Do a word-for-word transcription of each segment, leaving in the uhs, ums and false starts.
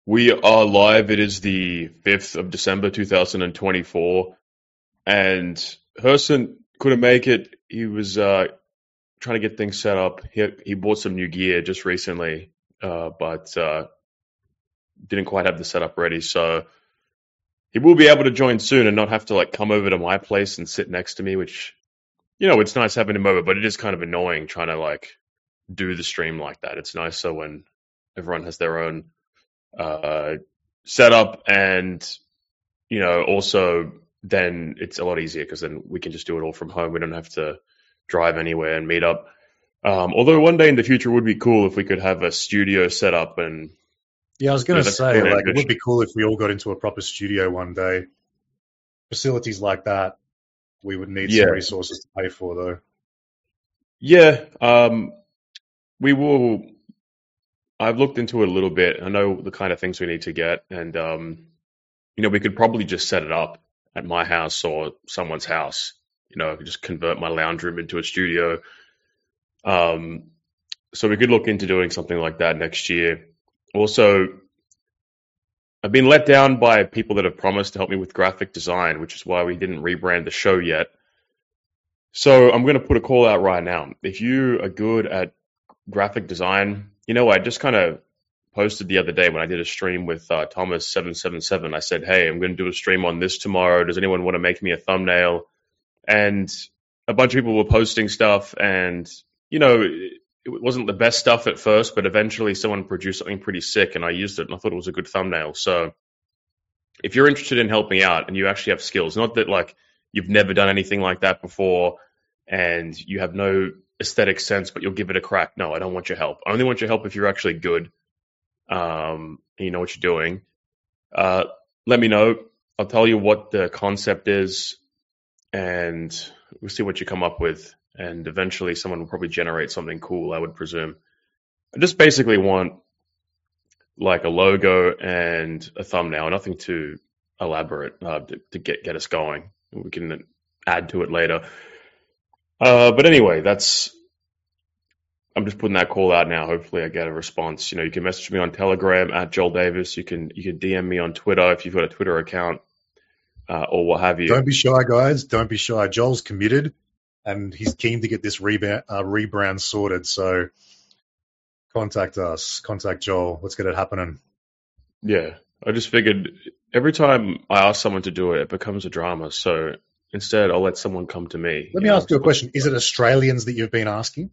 We are live. It is the fifth of December two thousand twenty-four, and Herson couldn't make it. He was uh, trying to get things set up. He, he bought some new gear just recently, uh, but uh, didn't quite have the setup ready. So he will be able to join soon and not have to like come over to my place and sit next to me, which, you know, it's nice having him over, but it is kind of annoying trying to like do the stream like that. It's nicer when everyone has their own uh, setup, and you know, also then it's a lot easier because then we can just do it all from home. We don't have to drive anywhere and meet up. Um, although one day in the future would be cool if we could have a studio set up and Yeah, I was going you to know, that's say, cool like, it ambition. would be cool if we all got into a proper studio one day. Facilities like that, we would need some Yeah, resources to pay for, though. yeah. Um, we will. I've looked into it a little bit. I know the kind of things we need to get, and um, you know, we could probably just set it up at my house or someone's house. You know, just convert my lounge room into a studio. Um, so we could look into doing something like that next year. Also, I've been let down by people that have promised to help me with graphic design, which is why we didn't rebrand the show yet. So I'm going to put a call out right now. If you are good at graphic design, you know, I just kind of posted the other day when I did a stream with uh, Thomas seven seven seven. I said, hey, I'm going to do a stream on this tomorrow. Does anyone want to make me a thumbnail? And a bunch of people were posting stuff, and you know, it, it wasn't the best stuff at first, but eventually someone produced something pretty sick, and I used it, and I thought it was a good thumbnail. So if you're interested in helping out and you actually have skills, not that like you've never done anything like that before and you have no aesthetic sense, but you'll give it a crack. No, I don't want your help. I only want your help if you're actually good, um, and you know what you're doing. Uh, let me know. I'll tell you what the concept is, and we'll see what you come up with. And eventually someone will probably generate something cool, I would presume. I just basically want like a logo and a thumbnail, nothing too elaborate uh, to, to get, get us going. We can add to it later. Uh, but anyway, that's, I'm just putting that call out now. Hopefully I get a response. You know, you can message me on Telegram at Joel Davis. You can, you can D M me on Twitter if you've got a Twitter account, uh, or what have you. Don't be shy, guys. Don't be shy. Joel's committed, and he's keen to get this rebrand, uh, rebrand sorted. So contact us. Contact Joel. Let's get it happening. Yeah. I just figured every time I ask someone to do it, it becomes a drama. So instead, I'll let someone come to me. Let you me know? ask you a question. Is it Australians that you've been asking?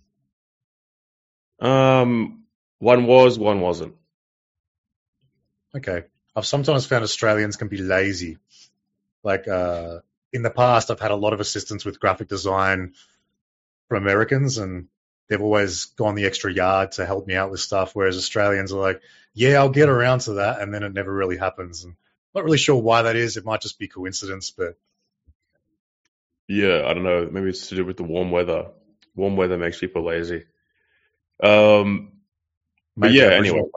Um, one was, one wasn't. Okay. I've sometimes found Australians can be lazy. Like, uh, in the past, I've had a lot of assistance with graphic design from Americans, and they've always gone the extra yard to help me out with stuff, whereas Australians are like, yeah, I'll get around to that, and then it never really happens. And I'm not really sure why that is. It might just be coincidence, but Yeah, I don't know. Maybe it's to do with the warm weather. Warm weather makes people lazy. Um, but maybe yeah, anyway. Aboriginal.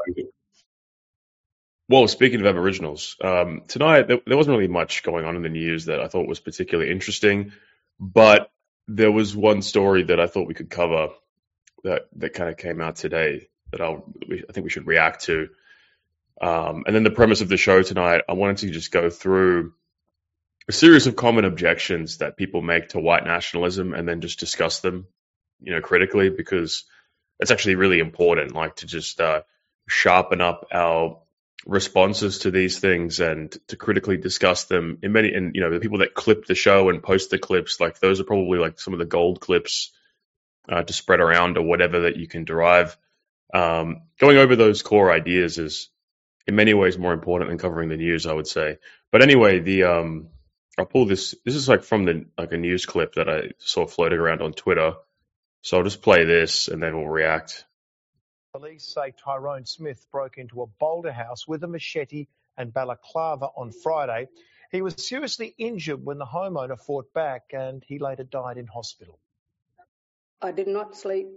Well, speaking of Aboriginals, um, tonight there, there wasn't really much going on in the news that I thought was particularly interesting, but there was one story that I thought we could cover that that kind of came out today that I'll we, I think we should react to. Um, and then the premise of the show tonight, I wanted to just go through a series of common objections that people make to white nationalism, and then just discuss them, you know, critically, because it's actually really important, like to just uh, sharpen up our responses to these things and to critically discuss them in many, and you know, the people that clip the show and post the clips, like those are probably like some of the gold clips uh, to spread around or whatever that you can derive. Um, going over those core ideas is in many ways more important than covering the news, I would say. But anyway, the um, I'll pull this. This is like from the like a news clip that I saw floating around on Twitter. So I'll just play this and then we'll react. Police say Tyrone Smith broke into a Boulder house with a machete and balaclava on Friday. He was seriously injured when the homeowner fought back, and he later died in hospital. I did not sleep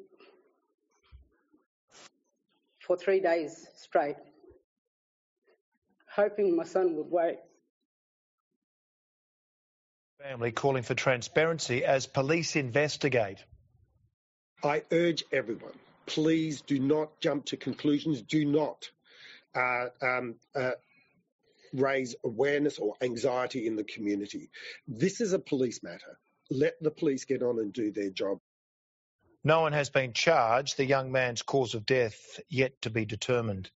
for three days straight, hoping my son would wake. Family calling for transparency as police investigate. I urge everyone, please do not jump to conclusions. Do not. uh, um, uh, raise awareness or anxiety in the community. This is a police matter. Let the police get on and do their job. No one has been charged. The young man's cause of death yet to be determined.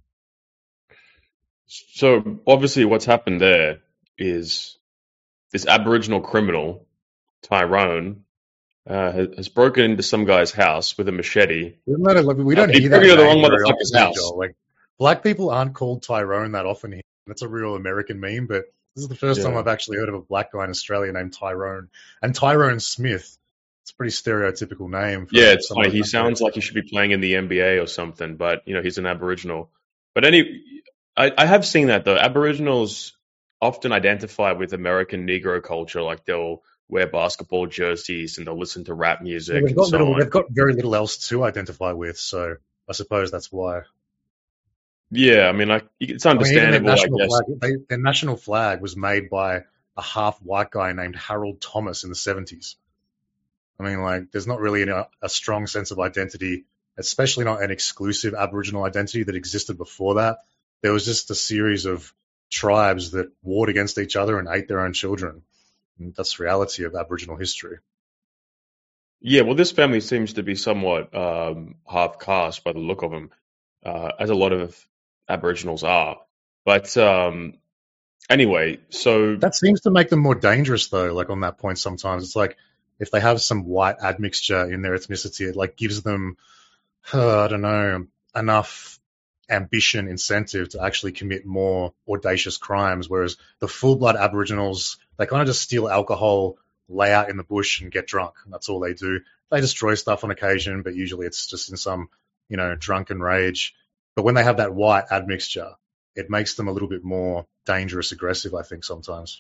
So obviously what's happened there is this Aboriginal criminal, Tyrone, uh, has, has broken into some guy's house with a machete. Isn't that a, we don't Uh, he hear broke that into the name wrong very motherfucker's often, house. Joel. Like, black people aren't called Tyrone that often here. That's a real American meme, but this is the first Yeah. time I've actually heard of a black guy in Australia named Tyrone. And Tyrone Smith, it's a pretty stereotypical name. For Yeah, it's someone funny. He of that sounds race. like he should be playing in the N B A or something, but you know he's an Aboriginal. But any, I, I have seen that though. Aboriginals often identify with American Negro culture, like they'll wear basketball jerseys and they'll listen to rap music Well, they've and got so little, on. they've got very little else to identify with, so I suppose that's why. Yeah, I mean, like it's I mean, even their understandable, I, national guess. flag, they, their national flag was made by a half white guy named Harold Thomas in the seventies. I mean, like, there's not really a, a strong sense of identity, especially not an exclusive Aboriginal identity that existed before that. There was just a series of tribes that warred against each other and ate their own children. And that's the reality of Aboriginal history. Yeah, well, this family seems to be somewhat um, half caste by the look of them, uh, as a lot of Aboriginals are. But um, anyway, so That seems to make them more dangerous, though. Like, on that point, sometimes it's like if they have some white admixture in their ethnicity, it like gives them, uh, I don't know, enough ambition, incentive to actually commit more audacious crimes. Whereas the full-blood Aboriginals, they kind of just steal alcohol, lay out in the bush, and get drunk. That's all they do. They destroy stuff on occasion, but usually it's just in some, you know, drunken rage. But when they have that white admixture, it makes them a little bit more dangerous, aggressive, I think, sometimes.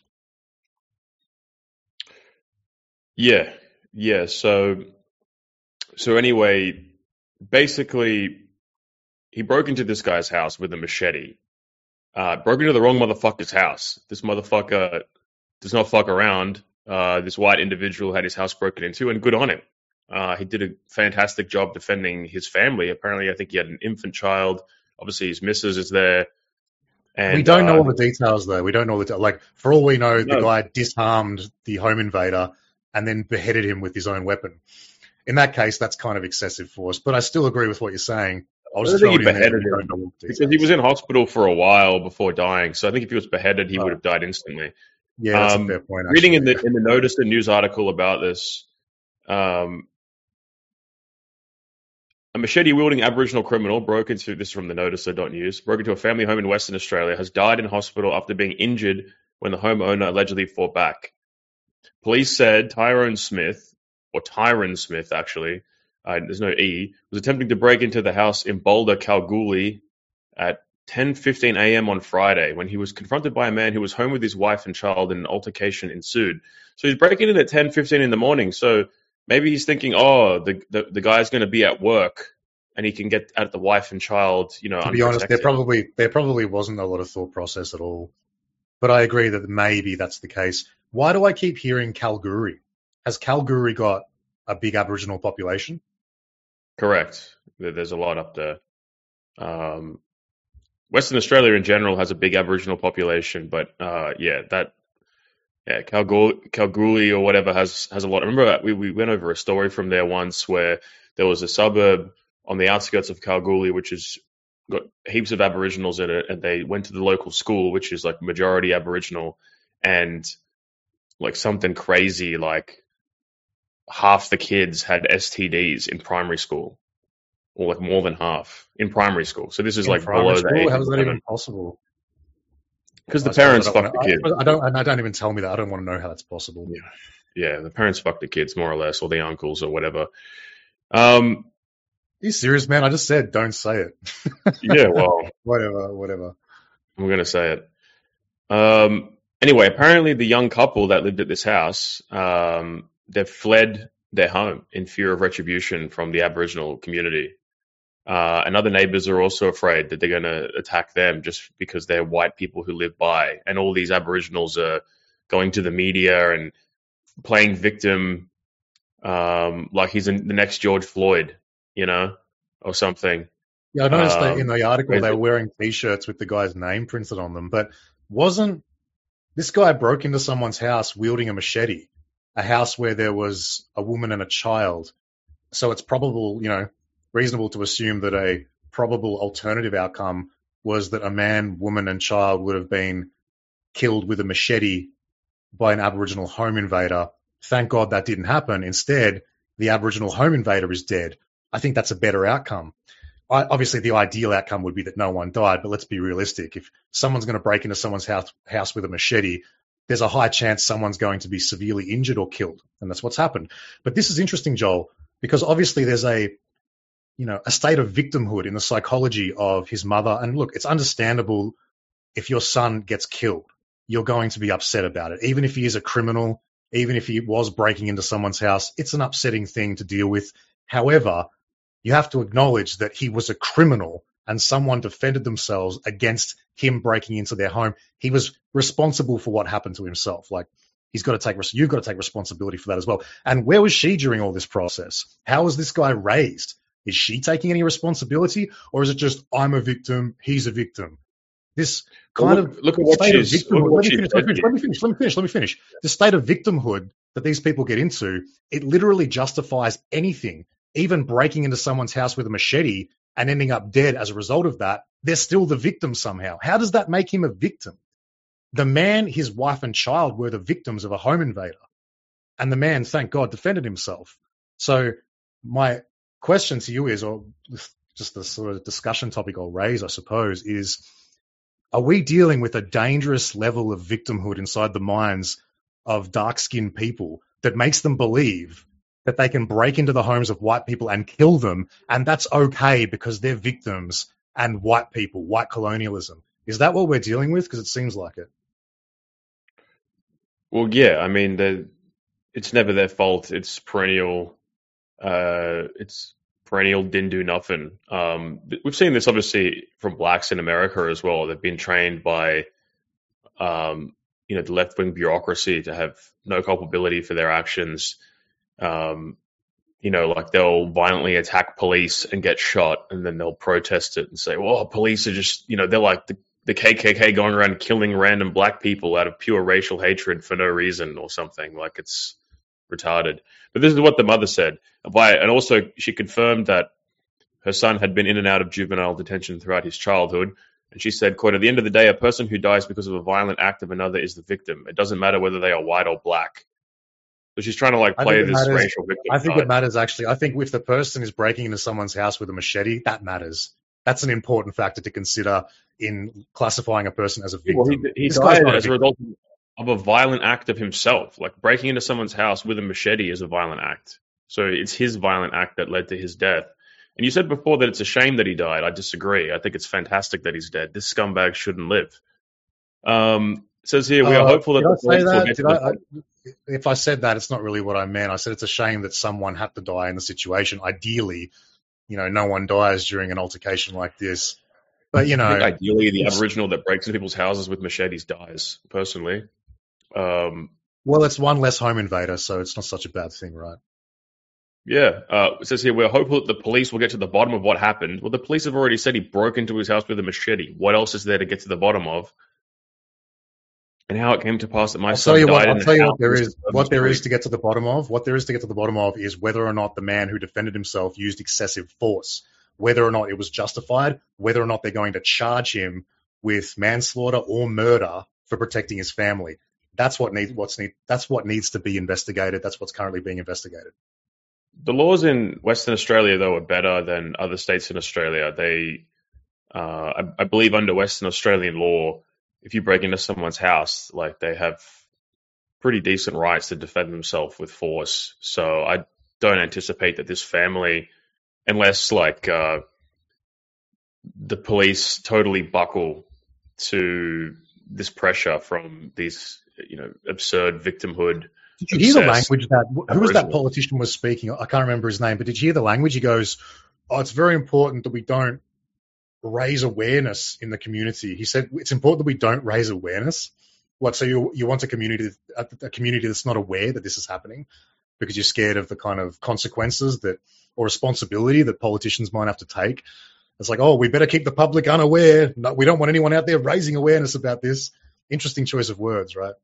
yeah, yeah. So so anyway, basically, he broke into this guy's house with a machete. Uh, broke into the wrong motherfucker's house. This motherfucker does not fuck around. Uh, this white individual had his house broken into, and good on him. Uh, he did a fantastic job defending his family. Apparently, I think he had an infant child. Obviously, his missus is there. And, we don't know uh, all the details, though. We don't know all the de- like. For all we know, No. the guy disarmed the home invader and then beheaded him with his own weapon. In that case, that's kind of excessive force. But I still agree with what you're saying. I'll I just don't think throw he it in there. beheaded We him don't know all the because he details. was in hospital for a while before dying. So I think if he was beheaded, he Oh. would have died instantly. Yeah, that's Um, a fair point. Reading in actually. the in the notice, a news article about this, um, a machete-wielding Aboriginal criminal broke into this is from the notice dot news broke into a family home in Western Australia, has died in hospital after being injured when the homeowner allegedly fought back. Police said Tyrone Smith, or Tyron Smith actually, uh, there's no E, was attempting to break into the house in Boulder, Kalgoorlie at ten fifteen a.m. on Friday when he was confronted by a man who was home with his wife and child and an altercation ensued. So he's breaking in at ten fifteen in the morning. So maybe he's thinking, oh, the the, the guy's going to be at work and he can get at the wife and child, you know, To be honest, there unprotected. probably there probably wasn't a lot of thought process at all. But I agree that maybe that's the case. Why do I keep hearing Kalgoorlie? Has Kalgoorlie got a big Aboriginal population? Correct. There- There's a lot up there. Um, Western Australia in general has a big Aboriginal population, but uh, yeah, that yeah, Kalgoorlie, Kalgoorlie or whatever has has a lot. I remember we we went over a story from there once where there was a suburb on the outskirts of Kalgoorlie which has got heaps of Aboriginals in it, and they went to the local school which is like majority Aboriginal, and like something crazy like half the kids had S T Ds in primary school. Or like more than half in primary school. So this is In like primary below the school? age How of is that eleven. even possible? Because the I suppose parents I don't fuck the wanna- kids. I, I don't. I don't even tell me that. I don't want to know how that's possible. Yeah. Yeah, the parents fuck the kids more or less, or the uncles or whatever. Um, Are you serious, man? I just said don't say it. yeah, well, whatever, whatever. I'm gonna say it. Um, anyway, apparently the young couple that lived at this house, um, they've fled their home in fear of retribution from the Aboriginal community. Uh, and other neighbors are also afraid that they're going to attack them just because they're white people who live by. And all these Aboriginals are going to the media and playing victim, um, like he's in the next George Floyd, you know, or something. Yeah, I noticed that in Um, the article they crazy. were wearing T-shirts with the guy's name printed on them. But wasn't this guy broke into someone's house wielding a machete? A house where there was a woman and a child. So it's probable, you know, reasonable to assume that a probable alternative outcome was that a man, woman, and child would have been killed with a machete by an Aboriginal home invader. Thank God that didn't happen. Instead, the Aboriginal home invader is dead. I think that's a better outcome. I, obviously, the ideal outcome would be that no one died, but let's be realistic. If someone's going to break into someone's house, house with a machete, there's a high chance someone's going to be severely injured or killed, and that's what's happened. But this is interesting, Joel, because obviously there's a, you know, a state of victimhood in the psychology of his mother. And look, it's understandable if your son gets killed, you're going to be upset about it. Even if he is a criminal, even if he was breaking into someone's house, it's an upsetting thing to deal with. However, you have to acknowledge that he was a criminal and someone defended themselves against him breaking into their home. He was responsible for what happened to himself. Like, he's got to take, you've got to take responsibility for that as well. And where was she during all this process? How was this guy raised? Is she taking any responsibility, or is it just, I'm a victim, he's a victim? This kind Well, look, of look at what state of she's. Look at victimhood. what Let me she finish. said Let me finish. here. Let me finish. Let me finish. Let me finish. The state of victimhood that these people get into, it literally justifies anything, even breaking into someone's house with a machete and ending up dead as a result of that. They're still the victim somehow. How does that make him a victim? The man, his wife, and child were the victims of a home invader, and the man, thank God, defended himself. So my question to you is, or just the sort of discussion topic I'll raise, I suppose, is, are we dealing with a dangerous level of victimhood inside the minds of dark-skinned people that makes them believe that they can break into the homes of white people and kill them, and that's okay because they're victims and white people, white colonialism? Is that what we're dealing with? Because it seems like it. Well, yeah, I mean, the, it's never their fault. It's perennial. Uh, it's perennial didn't do nothing. Um, we've seen this obviously from blacks in America as well. They've been trained by, um, you know, the left wing bureaucracy to have no culpability for their actions. Um, you know, like they'll violently attack police and get shot, and then they'll protest it and say, "Well, police are just, you know, they're like the, the K K K going around killing random black people out of pure racial hatred for no reason or something." Like, it's retarded. But this is what the mother said. By, and also she confirmed that her son had been in and out of juvenile detention throughout his childhood. And she said, quote, "At the end of the day, a person who dies because of a violent act of another is the victim. It doesn't matter whether they are white or black." So she's trying to like I play think it this matters. racial victim I think card. it matters, actually. I think if the person is breaking into someone's house with a machete, that matters. That's an important factor to consider in classifying a person as a victim. Well, he, he This guy's died not a as a victim. result of a violent act of himself. Like, breaking into someone's house with a machete is a violent act. So it's his violent act that led to his death. And you said before that it's a shame that he died. I disagree. I think it's fantastic that he's dead. This scumbag shouldn't live. Um, it says here, we are Uh, hopeful that did I the say police will that? get Did to I, the I? If I said that, it's not really what I meant. I said it's a shame that someone had to die in the situation. Ideally, you know, no one dies during an altercation like this. But, you I think know, ideally the it's, Aboriginal that breaks into people's houses with machetes dies, personally. Um, well, it's one less home invader, so it's not such a bad thing, right? yeah, uh, it says here, we're hopeful that the police will get to the bottom of what happened. Well, the police have already said he broke into his house with a machete. What else is there to get to the bottom of? And how it came to pass that my I'll son tell you died what. in I'll the tell you house. what there This is. is another What there story. is to get to the bottom of. What there is to get to the bottom of is whether or not the man who defended himself used excessive force. Whether or not it was justified. Whether or not they're going to charge him with manslaughter or murder for protecting his family. That's what needs. What's need. That's what needs to be investigated. That's what's currently being investigated. The laws in Western Australia, though, are better than other states in Australia. They, uh, I, I believe, under Western Australian law, if you break into someone's house, like, they have pretty decent rights to defend themselves with force. So I don't anticipate that this family, unless like uh, the police totally buckle to this pressure from these, you know, absurd victimhood. Did you hear the obsessed language that who was that Aboriginal. politician was speaking? I can't remember his name, but did you hear the language? He goes, "Oh, it's very important that we don't raise awareness in the community." He said it's important that we don't raise awareness. What? So you you want a community a, a community that's not aware that this is happening because you're scared of the kind of consequences that or responsibility that politicians might have to take. It's like, oh, we better keep the public unaware. No, we don't want anyone out there raising awareness about this. Interesting choice of words, right?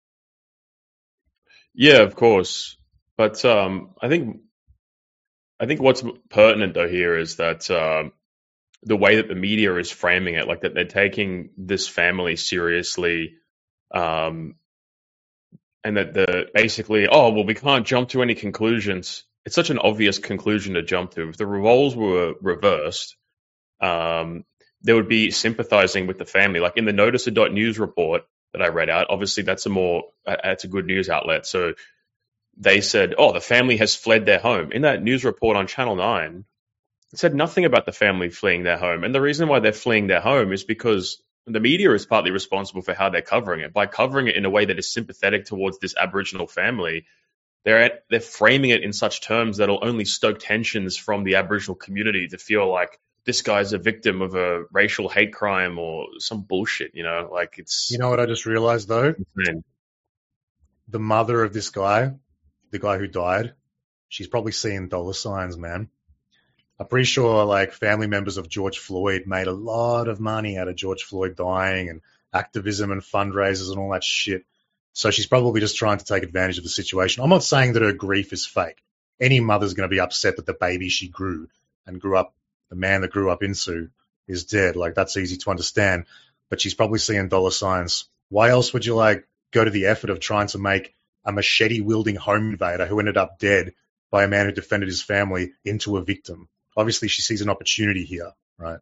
Yeah, of course. But um, I think I think what's pertinent though here is that um, the way that the media is framing it, like that they're taking this family seriously, um, and that the basically, oh well, we can't jump to any conclusions. It's such an obvious conclusion to jump to. If the roles were reversed, um, there would be sympathizing with the family. Like in the Noticer dot news report that I read out, obviously that's a more that's a good news outlet. So they said, oh, the family has fled their home. In that news report on Channel nine, it said nothing about the family fleeing their home. And the reason why they're fleeing their home is because the media is partly responsible for how they're covering it. By covering it in a way that is sympathetic towards this Aboriginal family, they're at, they're framing it in such terms that'll only stoke tensions from the Aboriginal community to feel like this guy's a victim of a racial hate crime or some bullshit, you know? Like it's... You know what I just realized, though? Insane. The mother of this guy, the guy who died, she's probably seeing dollar signs, man. I'm pretty sure like family members of George Floyd made a lot of money out of George Floyd dying and activism and fundraisers and all that shit. So she's probably just trying to take advantage of the situation. I'm not saying that her grief is fake. Any mother's going to be upset that the baby she grew and grew up, the man that grew up Insu, is dead. Like, that's easy to understand. But she's probably seeing dollar signs. Why else would you like go to the effort of trying to make a machete-wielding home invader who ended up dead by a man who defended his family into a victim? Obviously, she sees an opportunity here, right?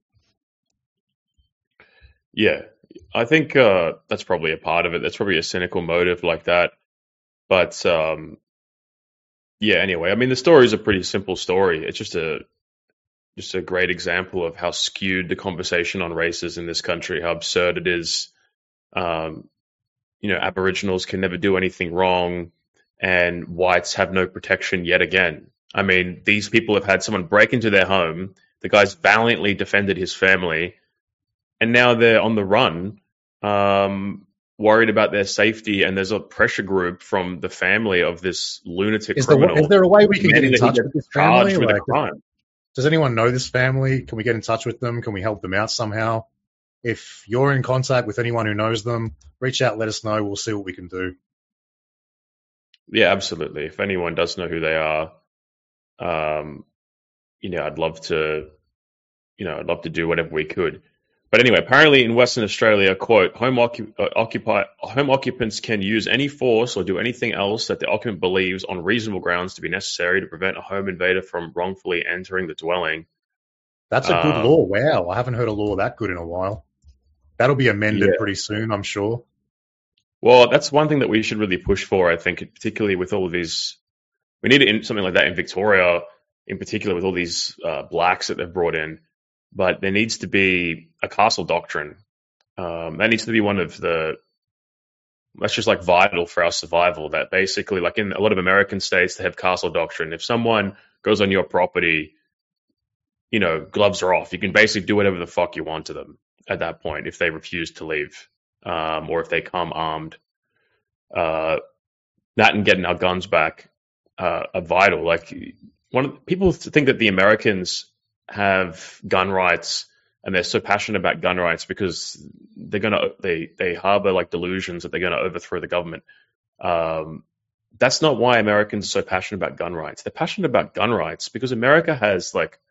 Yeah, I think uh, that's probably a part of it. That's probably a cynical motive like that. But um, yeah, anyway, I mean, the story is a pretty simple story. It's just a just a great example of how skewed the conversation on race is in this country, how absurd it is. Um, you know, Aboriginals can never do anything wrong, and whites have no protection yet again. I mean, these people have had someone break into their home. The guy's valiantly defended his family, and now they're on the run, um, worried about their safety. And there's a pressure group from the family of this lunatic is there, criminal. Is there a way we can get in touch with this family? With like, a crime. Does anyone know this family? Can we get in touch with them? Can we help them out somehow? If you're in contact with anyone who knows them, reach out, let us know. We'll see what we can do. Yeah, absolutely. If anyone does know who they are, um, you know, I'd love to, you know, I'd love to do whatever we could. But anyway, apparently in Western Australia, quote, home, occup- uh, occupy- home occupants can use any force or do anything else that the occupant believes on reasonable grounds to be necessary to prevent a home invader from wrongfully entering the dwelling. That's a good um, law. Wow, I haven't heard a law that good in a while. That'll be amended yeah. pretty soon, I'm sure. Well, that's one thing that we should really push for, I think, particularly with all of these. We need in, something like that in Victoria, in particular with all these uh, blacks that they've brought in. But there needs to be a castle doctrine. Um, that needs to be one of the, that's just like vital for our survival. That basically, like in a lot of American states, they have castle doctrine. If someone goes on your property, you know, gloves are off. You can basically do whatever the fuck you want to them at that point if they refuse to leave, um, or if they come armed. Uh, that and getting our guns back uh, are vital. Like one of the, people think that the Americans have gun rights and they're so passionate about gun rights because they're gonna they they harbor like delusions that they're gonna overthrow the government. Um, that's not why Americans are so passionate about gun rights. They're passionate about gun rights because America has like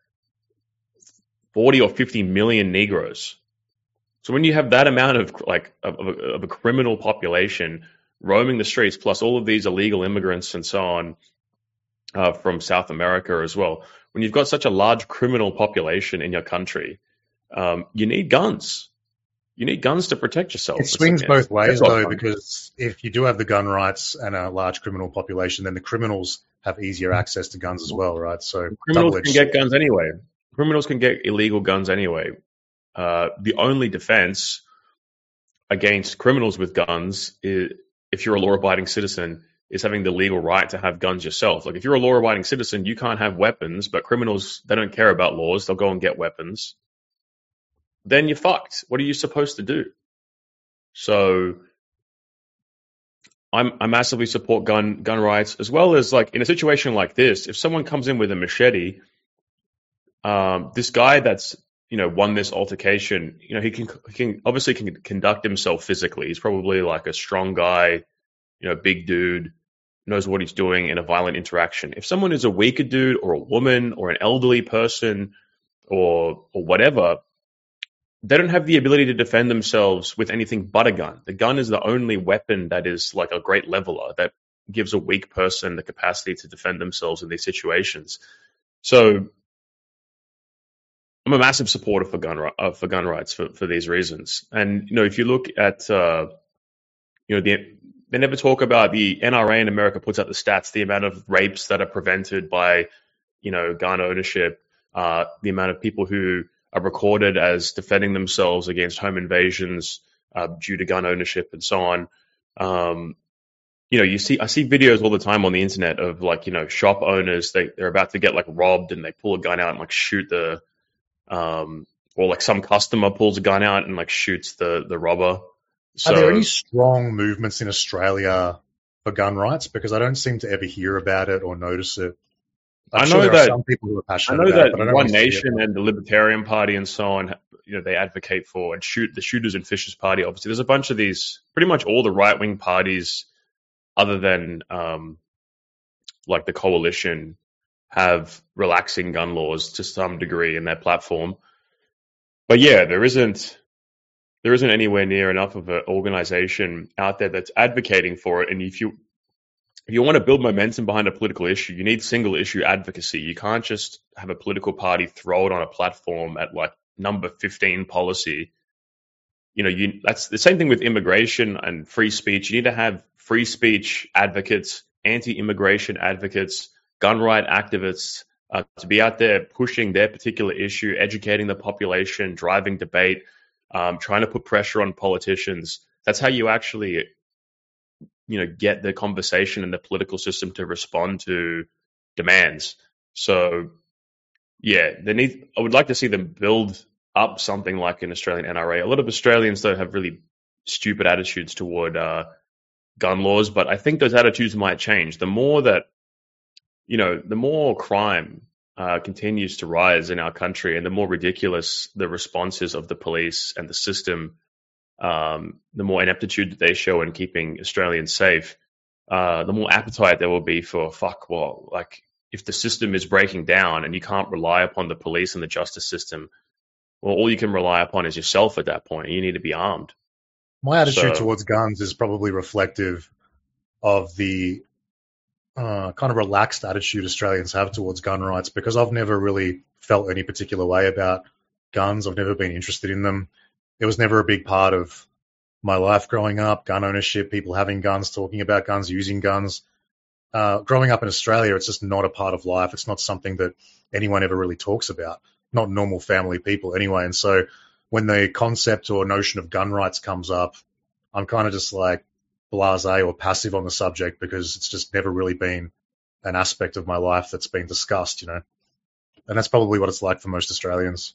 forty or fifty million Negroes. So when you have that amount of like of, of, a, of a criminal population roaming the streets, plus all of these illegal immigrants and so on uh, from South America as well, when you've got such a large criminal population in your country, um, you need guns. You need guns to protect yourself. It swings like, both ways, though, fun. because if you do have the gun rights and a large criminal population, then the criminals have easier access to guns as well, right? So criminals can get guns anyway. Criminals can get illegal guns anyway. Uh, the only defense against criminals with guns, is, if you're a law-abiding citizen, is having the legal right to have guns yourself. Like if you're a law-abiding citizen, you can't have weapons, but criminals, they don't care about laws. They'll go and get weapons. Then you're fucked. What are you supposed to do? So I'm, I massively support gun gun rights, as well as like in a situation like this, if someone comes in with a machete, um, this guy that's you know, won this altercation, you know, he can he can obviously can conduct himself physically. He's probably like a strong guy, you know, big dude, knows what he's doing in a violent interaction. If someone is a weaker dude or a woman or an elderly person or or whatever, they don't have the ability to defend themselves with anything but a gun. The gun is the only weapon that is like a great leveler that gives a weak person the capacity to defend themselves in these situations. So I'm a massive supporter for gun uh, for gun rights for, for these reasons. And you know, if you look at uh, you know the they never talk about the N R A in America puts out the stats, the amount of rapes that are prevented by you know gun ownership, uh, the amount of people who are recorded as defending themselves against home invasions uh, due to gun ownership and so on. Um, you know, you see, I see videos all the time on the internet of like, you know, shop owners, they, they're about to get like robbed and they pull a gun out and like shoot the, um, or like some customer pulls a gun out and like shoots the, the robber. So, are there any strong movements in Australia for gun rights? Because I don't seem to ever hear about it or notice it. I'm I sure know there that are some people who are I passionate know about that it, but I don't One really see it. Nation and the Libertarian Party and so on, you know, they advocate for and shoot the Shooters and Fishers Party. Obviously, there's a bunch of these. Pretty much all the right wing parties, other than um, like the coalition, have relaxing gun laws to some degree in their platform. But yeah, there isn't there isn't anywhere near enough of an organization out there that's advocating for it. And if you If you want to build momentum behind a political issue, you need single issue advocacy. You can't just have a political party throw it on a platform at like number fifteen policy. You know, you that's the same thing with immigration and free speech. You need to have free speech advocates, anti-immigration advocates, gun right activists uh, to be out there pushing their particular issue, educating the population, driving debate, um, trying to put pressure on politicians. That's how you actually you know, get the conversation and the political system to respond to demands. So, yeah, they need. I would like to see them build up something like an Australian N R A. A lot of Australians though have really stupid attitudes toward uh, gun laws, but I think those attitudes might change. The more that, you know, the more crime uh, continues to rise in our country, and the more ridiculous the responses of the police and the system. Um, the more ineptitude that they show in keeping Australians safe, uh, the more appetite there will be for, fuck, well, like, if the system is breaking down and you can't rely upon the police and the justice system, well, all you can rely upon is yourself at that point. You need to be armed. My attitude So- towards guns is probably reflective of the uh, kind of relaxed attitude Australians have towards gun rights, because I've never really felt any particular way about guns. I've never been interested in them. It was never a big part of my life growing up, gun ownership, people having guns, talking about guns, using guns. Uh, growing up in Australia, it's just not a part of life. It's not something that anyone ever really talks about, not normal family people anyway. And so when the concept or notion of gun rights comes up, I'm kind of just like blasé or passive on the subject, because it's just never really been an aspect of my life that's been discussed, you know. And that's probably what it's like for most Australians.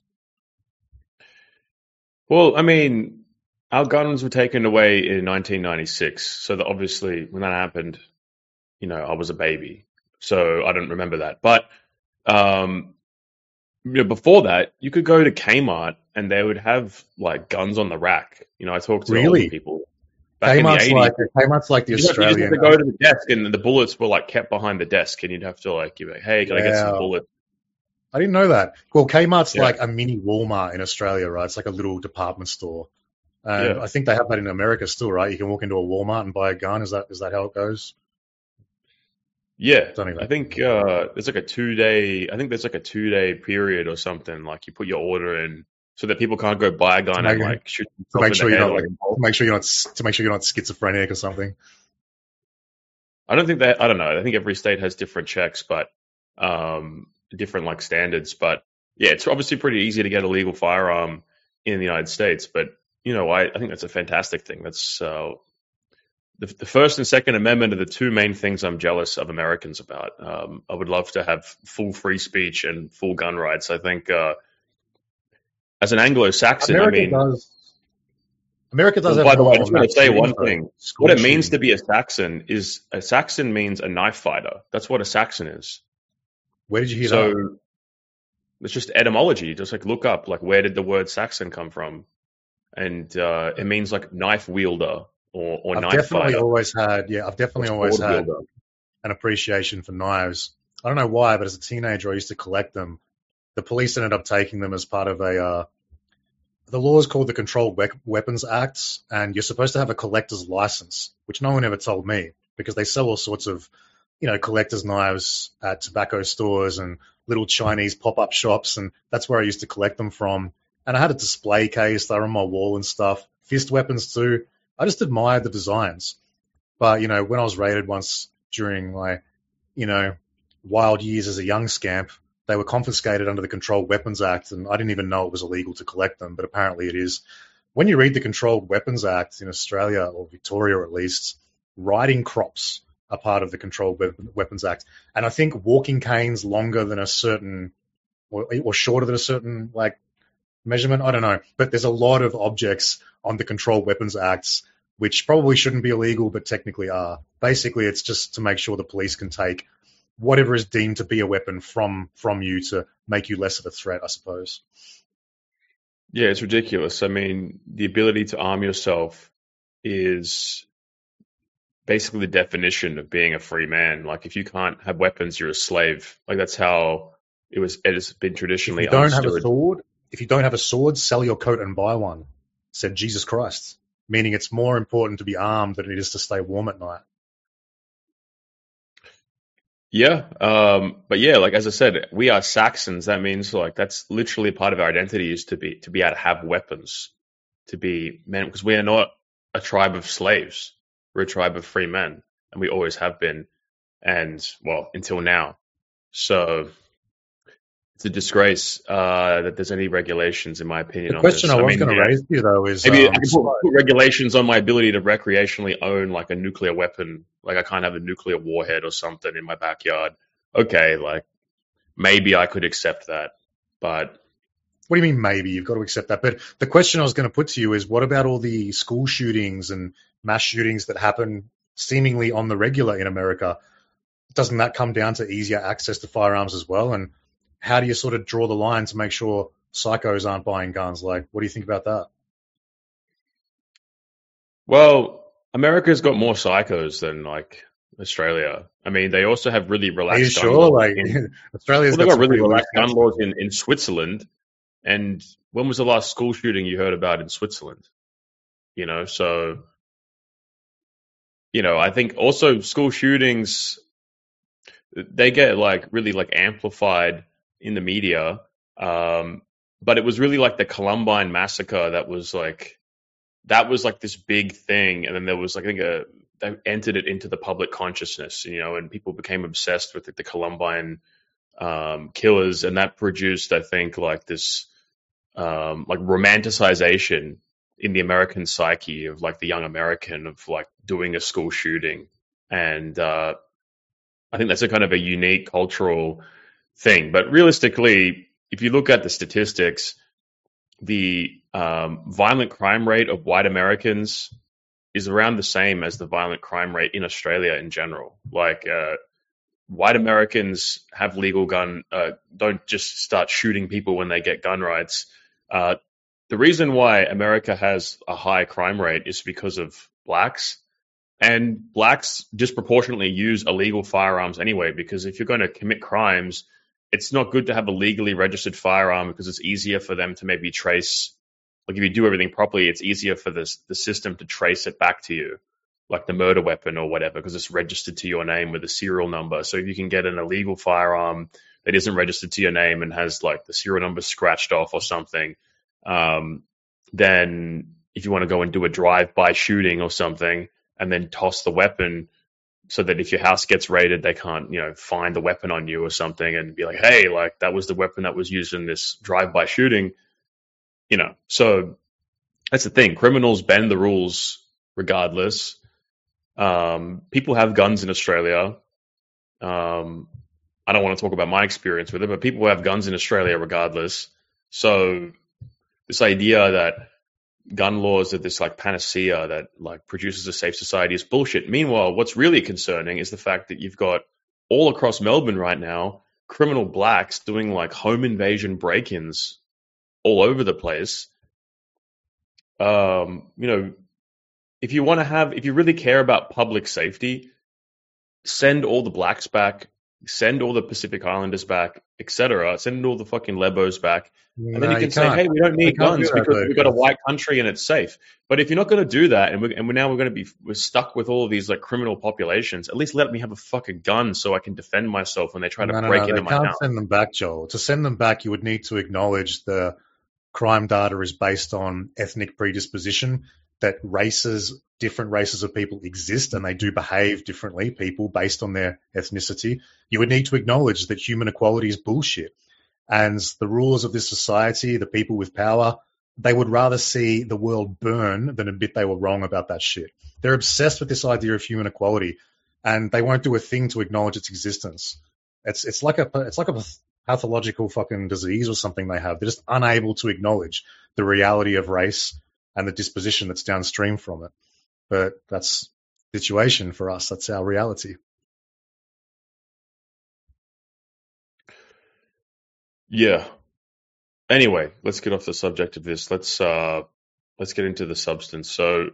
Well, I mean, our guns were taken away in nineteen ninety-six. So that obviously when that happened, you know, I was a baby. So I don't remember that. But um, you know, before that, you could go to Kmart and they would have like guns on the rack. You know, I talked to Really? older people. Back in the Kmart's eighties, like, Kmart's like the you just, you just Australian. had to go to the desk and the bullets were like kept behind the desk and you'd have to like, you'd be like, hey, can I get some Wow. bullets? I didn't know that. Well, Kmart's Yeah. like a mini Walmart in Australia, right? It's like a little department store. And Yeah. I think they have that in America still, right? You can walk into a Walmart and buy a gun. Is that is that how it goes? Yeah, Don't even- I think uh, there's like a two day. I think there's like a two day period or something. Like you put your order in, so that people can't go buy a gun and make- like shoot To themselves make in sure the you're head not or like involved. to make sure you're not to make sure you're not schizophrenic or something. I don't think that. I don't know. I think every state has different checks, but um, different like standards. But yeah, it's obviously pretty easy to get a legal firearm in the United States. But you know, I, I think that's a fantastic thing. That's uh, the, the First and Second Amendment are the two main things I'm jealous of Americans about. Um, I would love to have full free speech and full gun rights. I think uh, as an Anglo-Saxon, America I mean, does. America does well, have by the way, I more just want to mass say shootings, one though. thing. School What it means to shootings. be a Saxon is a Saxon means a knife fighter. That's what a Saxon is. Where did you hear So that? it's just etymology. Just like look up like where did the word Saxon come from, and uh, it means like knife wielder or, or I've knife definitely fighter. always had, yeah, I've definitely Or always sword had wielder. an appreciation for knives. I don't know why, but as a teenager, I used to collect them. The police ended up taking them as part of a, uh, the law is called the Controlled We- Weapons Acts, and you're supposed to have a collector's license, which no one ever told me because they sell all sorts of, you know, collector's knives at tobacco stores and little Chinese pop-up shops, and that's where I used to collect them from. And I had a display case, they were on my wall and stuff. Fist weapons too. I just admired the designs. But, you know, when I was raided once during my, you know, wild years as a young scamp, they were confiscated under the Controlled Weapons Act, and I didn't even know it was illegal to collect them, but apparently it is. When you read the Controlled Weapons Act in Australia, or Victoria at least, riding crops are part of the Controlled Weapons Act. And I think walking canes longer than a certain, or, or shorter than a certain, like, measurement, I don't know. But there's a lot of objects on the Controlled Weapons Acts which probably shouldn't be illegal, but technically are. Basically, it's just to make sure the police can take whatever is deemed to be a weapon from from you to make you less of a threat, I suppose. Yeah, it's ridiculous. I mean, the ability to arm yourself is basically the definition of being a free man. Like, if you can't have weapons, you're a slave. Like, that's how it was. It has been traditionally If you don't understood. have a sword, if you don't have a sword, sell your coat and buy one, said Jesus Christ. Meaning it's more important to be armed than it is to stay warm at night. Yeah, um, but yeah, like as I said, we are Saxons. That means like that's literally part of our identity is to be to be able to have weapons, to be men, because we are not a tribe of slaves. We're a tribe of free men, and we always have been, and well, until now. So it's a disgrace uh, that there's any regulations, in my opinion, The on question this. I I was mean, going to yeah, raise to you, though, is maybe um, I can put, put regulations on my ability to recreationally own like a nuclear weapon. Like I can't have a nuclear warhead or something in my backyard. Okay, like maybe I could accept that, but what do you mean maybe? You've got to accept that. But the question I was going to put to you is, what about all the school shootings and mass shootings that happen seemingly on the regular in America? Doesn't that come down to easier access to firearms as well? And how do you sort of draw the line to make sure psychos aren't buying guns? Like, what do you think about that? well, America's got more psychos than like Australia. I mean, they also have really Are you relaxed gun sure? laws. Like, In, Australia's well, they've got got some really pretty loose relaxed gun guns. laws in, in Switzerland. And when was the last school shooting you heard about in Switzerland? You know, so, you know, I think also school shootings, they get like really like amplified in the media. Um, but it was really like the Columbine massacre that was like, that was like this big thing. And then there was, like, I think, a, they entered it into the public consciousness, you know, and people became obsessed with like, the Columbine um, killers. And that produced, I think, like this, um, like romanticization in the American psyche of like the young American of like doing a school shooting. And uh, I think that's a kind of a unique cultural thing. But realistically, if you look at the statistics, the um, violent crime rate of white Americans is around the same as the violent crime rate in Australia in general. Like uh, white Americans have legal gun, uh, don't just start shooting people when they get gun rights. Uh, the reason why America has a high crime rate is because of blacks. And blacks disproportionately use illegal firearms anyway, because if you're going to commit crimes, it's not good to have a legally registered firearm because it's easier for them to maybe trace, like if you do everything properly, it's easier for this, the system to trace it back to you, like the murder weapon or whatever, because it's registered to your name with a serial number. So if you can get an illegal firearm that isn't registered to your name and has like the serial number scratched off or something, um, then if you want to go and do a drive-by shooting or something and then toss the weapon so that if your house gets raided, they can't, you know, find the weapon on you or something and be like, hey, like that was the weapon that was used in this drive-by shooting, you know. So that's the thing. Criminals bend the rules regardless. Um, people have guns in Australia. Um, I don't want to talk about my experience with it, but people have guns in Australia regardless. So this idea that gun laws are this like panacea that like produces a safe society is bullshit. Meanwhile, what's really concerning is the fact that you've got all across Melbourne right now criminal blacks doing like home invasion break-ins all over the place. Um, you know, if you want to have, if you really care about public safety, send all the blacks back, send all the Pacific Islanders back, et cetera. Send all the fucking Lebos back. And then No, you can you say, can't. hey, we don't They need can't do guns that, because though, we've got a 'cause- white country and it's safe. But if you're not going to do that, and we're, and we're now we're going to be we're stuck with all of these like criminal populations, at least let me have a fucking gun so I can defend myself when they try to no, no, break no, into they my can't house. send them back, Joel. To send them back, you would need to acknowledge the crime data is based on ethnic predisposition, that races, different races of people exist and they do behave differently, people based on their ethnicity. You would need to acknowledge that human equality is bullshit. And the rulers of this society, the people with power, they would rather see the world burn than admit they were wrong about that shit. They're obsessed with this idea of human equality, and they won't do a thing to acknowledge its existence. It's it's like a it's like a pathological fucking disease or something they have. They're just unable to acknowledge the reality of race and the disposition that's downstream from it. But that's the situation for us. That's our reality. Yeah. Anyway, let's get off the subject of this. Let's uh, let's get into the substance. So,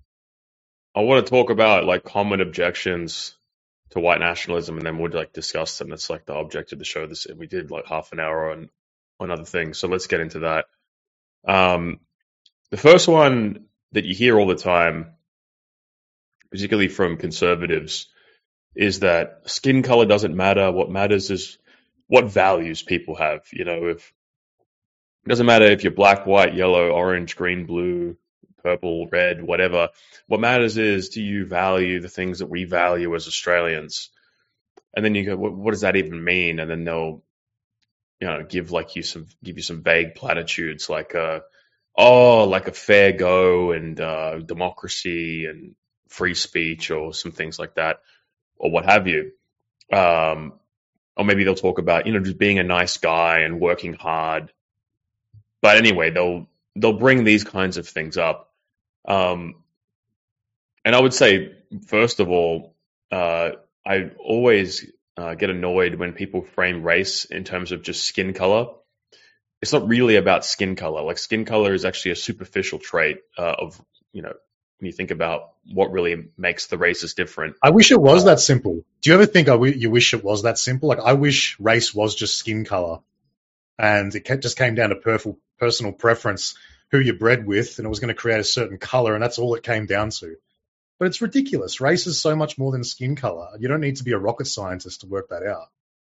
I want to talk about like common objections to white nationalism, and then we'll like discuss them. That's like the object of the show. This we did like half an hour on on other things. So let's get into that. Um, the first one that you hear all the time, particularly from conservatives, is that skin color doesn't matter. What matters is what values people have. You know, if it doesn't matter if you're black, white, yellow, orange, green, blue, purple, red, whatever. What matters is, do you value the things that we value as Australians? And then you go, what, what does that even mean? And then they'll, you know, give like you some, give you some vague platitudes like, uh, oh, like a fair go and uh, democracy and free speech or some things like that, or what have you. Um, or maybe they'll talk about, you know, just being a nice guy and working hard. But anyway, they'll they'll bring these kinds of things up. Um, and I would say, first of all, uh, I always uh, get annoyed when people frame race in terms of just skin color. It's not really about skin color. Like skin color is actually a superficial trait uh, of, you know, when you think about what really makes the races different. I wish it was that simple. Do you ever think I w- you wish it was that simple? Like I wish race was just skin color, and it ca- just came down to perf- personal preference, who you're bred with, and it was going to create a certain color, and that's all it came down to. But it's ridiculous. Race is so much more than skin color. You don't need to be a rocket scientist to work that out.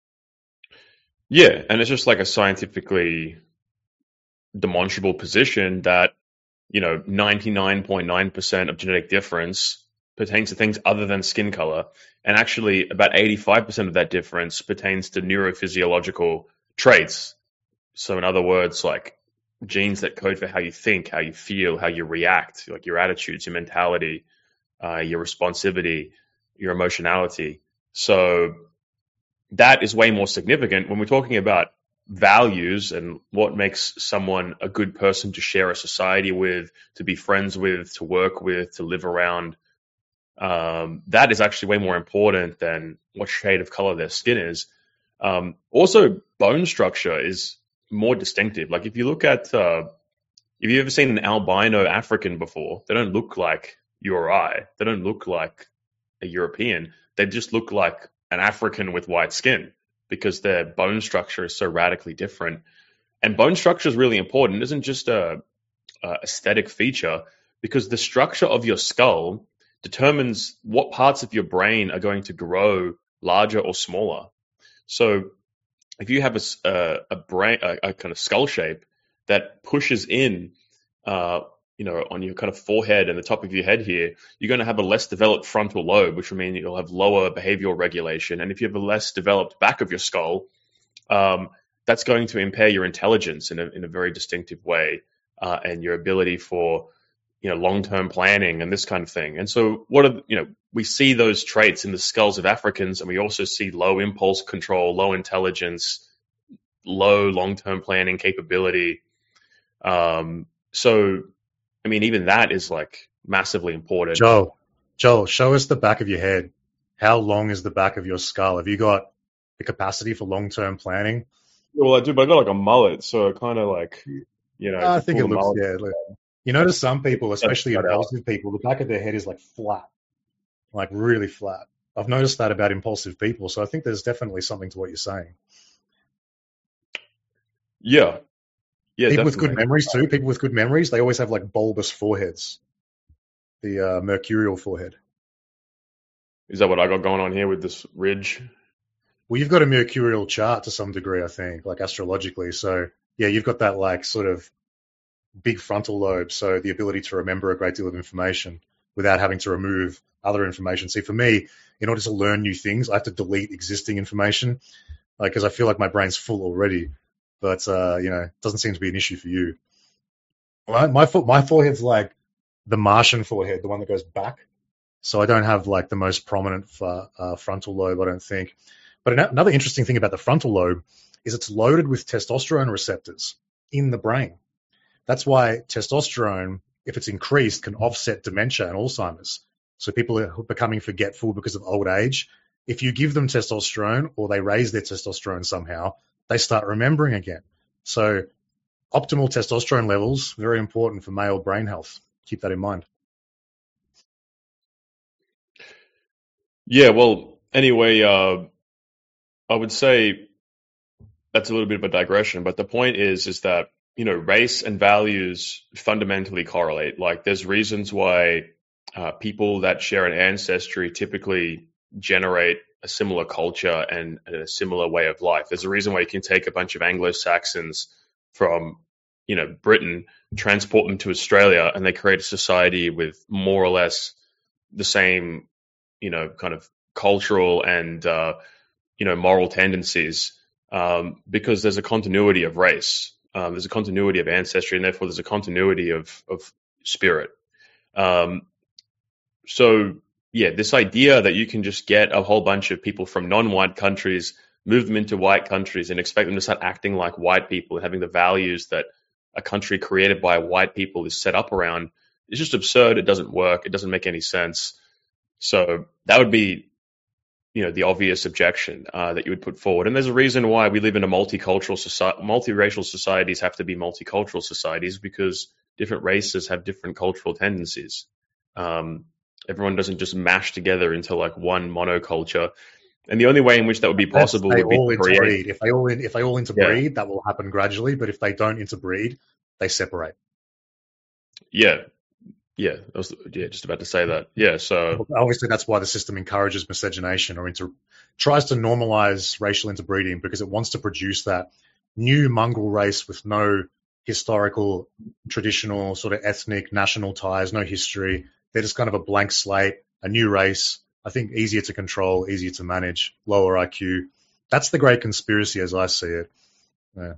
Yeah, and it's just like a scientifically demonstrable position that, you know, ninety-nine point nine percent of genetic difference pertains to things other than skin color. And actually, about eighty-five percent of that difference pertains to neurophysiological traits. So in other words, like genes that code for how you think, how you feel, how you react, like your attitudes, your mentality, uh, your responsivity, your emotionality. So that is way more significant when we're talking about values and what makes someone a good person to share a society with, to be friends with, to work with, to live around. Um, that is actually way more important than what shade of color their skin is. Um, also, bone structure is more distinctive. Like if you look at, uh, if you've ever seen an albino African before, they don't look like you or I. They don't look like a European. They just look like an African with white skin because their bone structure is so radically different. And bone structure is really important. It isn't just a, a aesthetic feature, because the structure of your skull determines what parts of your brain are going to grow larger or smaller. So if you have a, a, a brain, a, a kind of skull shape that pushes in, uh, you know, on your kind of forehead and the top of your head here, you're going to have a less developed frontal lobe, which will mean you'll have lower behavioral regulation. And if you have a less developed back of your skull, um, that's going to impair your intelligence in a, in a very distinctive way, uh, and your ability for, you know, long-term planning and this kind of thing. And so what are, you know, we see those traits in the skulls of Africans, and we also see low impulse control, low intelligence, low long-term planning capability. Um, so, I mean, even that is like massively important. Joel, Joel, show us the back of your head. How long is the back of your skull? Have you got the capacity for long-term planning. Well, I do, but I got like a mullet, so kind of like, you know, I if you think it pull the looks, mullet, yeah. Look, you notice some people, that's especially cut out. impulsive people, the back of their head is like flat, like really flat. I've noticed that about impulsive people, so I think there's definitely something to what you're saying. Yeah, yeah, People with good definitely. memories too. People with good memories, they always have like bulbous foreheads, the uh, mercurial forehead. Is that what I got going on here with this ridge? Well, you've got a mercurial chart to some degree, I think, like astrologically. So yeah, you've got that like sort of big frontal lobe, so the ability to remember a great deal of information without having to remove other information. See, for me, in order to learn new things, I have to delete existing information, like because I feel like my brain's full already. But uh, you know, it doesn't seem to be an issue for you. My my, fo- my forehead's like the Martian forehead, the one that goes back. So I don't have like the most prominent uh, uh, frontal lobe, I don't think. But an- another interesting thing about the frontal lobe is it's loaded with testosterone receptors in the brain. That's why testosterone, if it's increased, can offset dementia and Alzheimer's. So people are becoming forgetful because of old age. If you give them testosterone or they raise their testosterone somehow, they start remembering again. So optimal testosterone levels, very important for male brain health. Keep that in mind. Yeah, well, anyway, uh, I would say that's a little bit of a digression, but the point is, is that, you know, race and values fundamentally correlate. Like, there's reasons why uh, people that share an ancestry typically generate a similar culture and, and a similar way of life. There's a reason why you can take a bunch of Anglo-Saxons from, you know, Britain, transport them to Australia, and they create a society with more or less the same, you know, kind of cultural and, uh, you know, moral tendencies, um, because there's a continuity of race. Um, there's a continuity of ancestry, and therefore there's a continuity of, of spirit. Um, so, yeah, this idea that you can just get a whole bunch of people from non-white countries, move them into white countries, and expect them to start acting like white people and having the values that a country created by white people is set up around is just absurd. It doesn't work. It doesn't make any sense. So that would be, you know, the obvious objection uh, that you would put forward. And there's a reason why we live in a multicultural society. Multiracial societies have to be multicultural societies because different races have different cultural tendencies. Um, everyone doesn't just mash together into like one monoculture. And the only way in which that would be possible they would be all to create. interbreed. If they all in, if they all interbreed, Yeah. that will happen gradually. But if they don't interbreed, they separate. Yeah. Yeah. I was yeah, just about to say that. Yeah. So Obviously, that's why the system encourages miscegenation or inter, tries to normalize racial interbreeding because it wants to produce that new mongrel race with no historical, traditional, sort of ethnic, national ties, no history. They're just kind of a blank slate, a new race. I think easier to control, easier to manage, lower I Q. That's the great conspiracy as I see it. Yeah.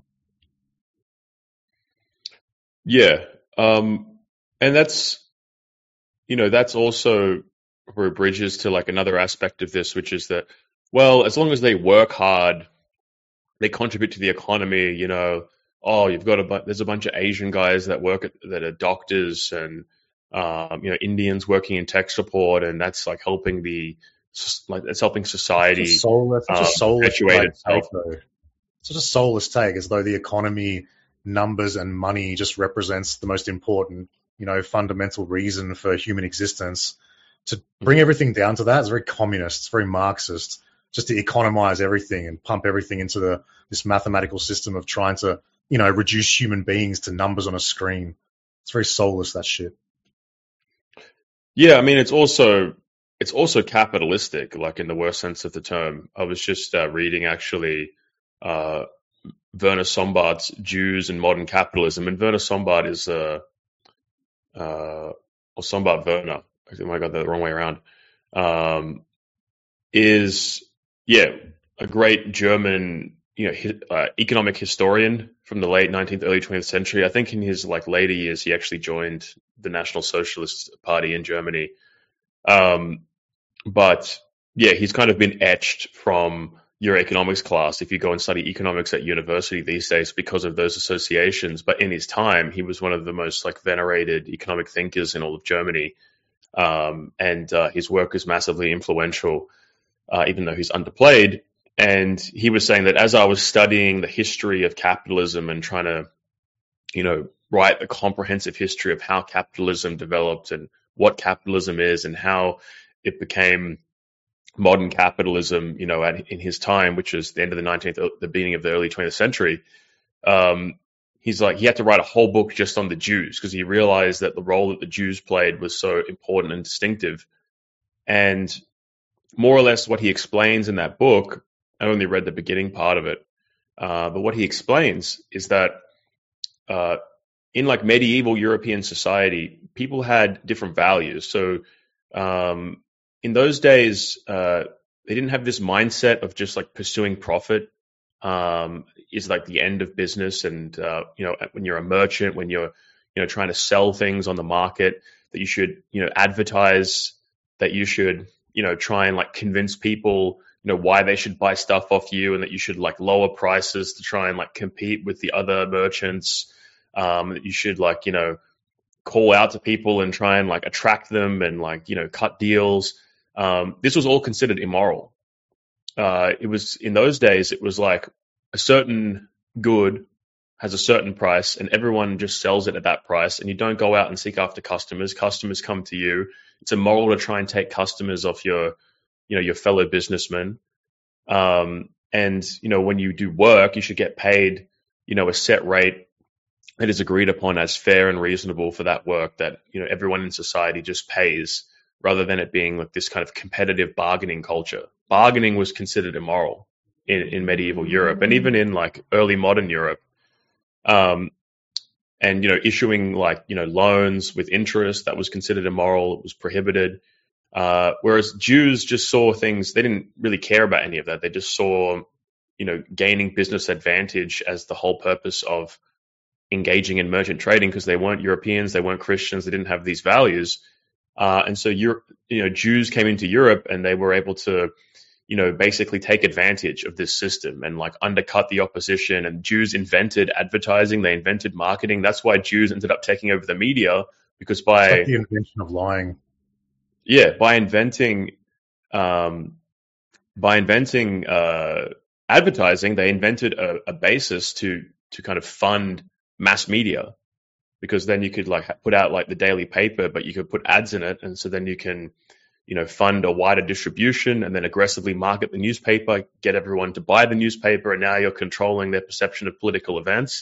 Yeah. Um, and that's, you know, that's also where it bridges to like another aspect of this, which is that, well, as long as they work hard, they contribute to the economy, you know, oh, you've got a bu- there's a bunch of Asian guys that work at, that are doctors and, um, you know, Indians working in tech support, and that's like helping the, like, it's helping society Such a soulless, such a um, soulless perpetuate like, itself. take, though. Such a soulless take, as though the economy, numbers, and money just represents the most important, you know, fundamental reason for human existence. To bring Mhm. everything down to that is very communist. It's very Marxist. Just to economize everything and pump everything into the this mathematical system of trying to, you know, reduce human beings to numbers on a screen. It's very soulless, that shit. Yeah, I mean, it's also it's also capitalistic, like in the worst sense of the term. I was just uh, reading actually uh, Werner Sombart's Jews and Modern Capitalism, and Werner Sombart is uh, uh, or Sombart Werner. I might have got that the wrong way around. Um, is yeah, a great German, you know, hi, uh, economic historian from the late nineteenth, early twentieth century. I think in his like later years, he actually joined the National Socialist Party in Germany. Um, but yeah, he's kind of been etched from your economics class if you go and study economics at university these days because of those associations. But in his time, he was one of the most like venerated economic thinkers in all of Germany. Um, and uh, his work is massively influential, uh, even though he's underplayed. and he was saying that as I was studying the history of capitalism and trying to, you know, write a comprehensive history of how capitalism developed and what capitalism is and how it became modern capitalism, you know, at, in his time, which is the end of the nineteenth, the beginning of the early twentieth century. Um, he's like, he had to write a whole book just on the Jews because he realized that the role that the Jews played was so important and distinctive. And more or less what he explains in that book, I only read the beginning part of it, uh, but what he explains is that uh, in like medieval European society, people had different values. So um, in those days, uh, they didn't have this mindset of just like pursuing profit um, is like the end of business. And, uh, you know, when you're a merchant, when you're, you know, trying to sell things on the market, that you should, you know, advertise, that you should, you know, try and like convince people, you know, why they should buy stuff off you, and that you should like lower prices to try and like compete with the other merchants. Um, that you should like, you know, call out to people and try and like attract them and like, you know, cut deals. Um, this was all considered immoral. Uh, it was in those days, it was like a certain good has a certain price and everyone just sells it at that price, and you don't go out and seek after customers. Customers come to you. It's immoral to try and take customers off your, you know, your fellow businessmen. Um, and, you know, when you do work, you should get paid, you know, a set rate that is agreed upon as fair and reasonable for that work that, you know, everyone in society just pays, rather than it being like this kind of competitive bargaining culture. Bargaining was considered immoral in, in medieval Europe and even in like early modern Europe. Um, and, you know, issuing like, you know, loans with interest, that was considered immoral. It was prohibited. Uh, whereas Jews just saw things, they didn't really care about any of that. They just saw, you know, gaining business advantage as the whole purpose of engaging in merchant trading, because they weren't Europeans, they weren't Christians, they didn't have these values. Uh, and so, Europe, you know, Jews came into Europe and they were able to, you know, basically take advantage of this system and like undercut the opposition. And Jews invented advertising, they invented marketing. That's why Jews ended up taking over the media, because by It's like the invention of lying. Yeah, by inventing, um, by inventing uh, advertising, they invented a, a basis to to kind of fund mass media, because then you could like put out like the daily paper, but you could put ads in it, and so then you can, you know, fund a wider distribution and then aggressively market the newspaper, get everyone to buy the newspaper, and now you're controlling their perception of political events.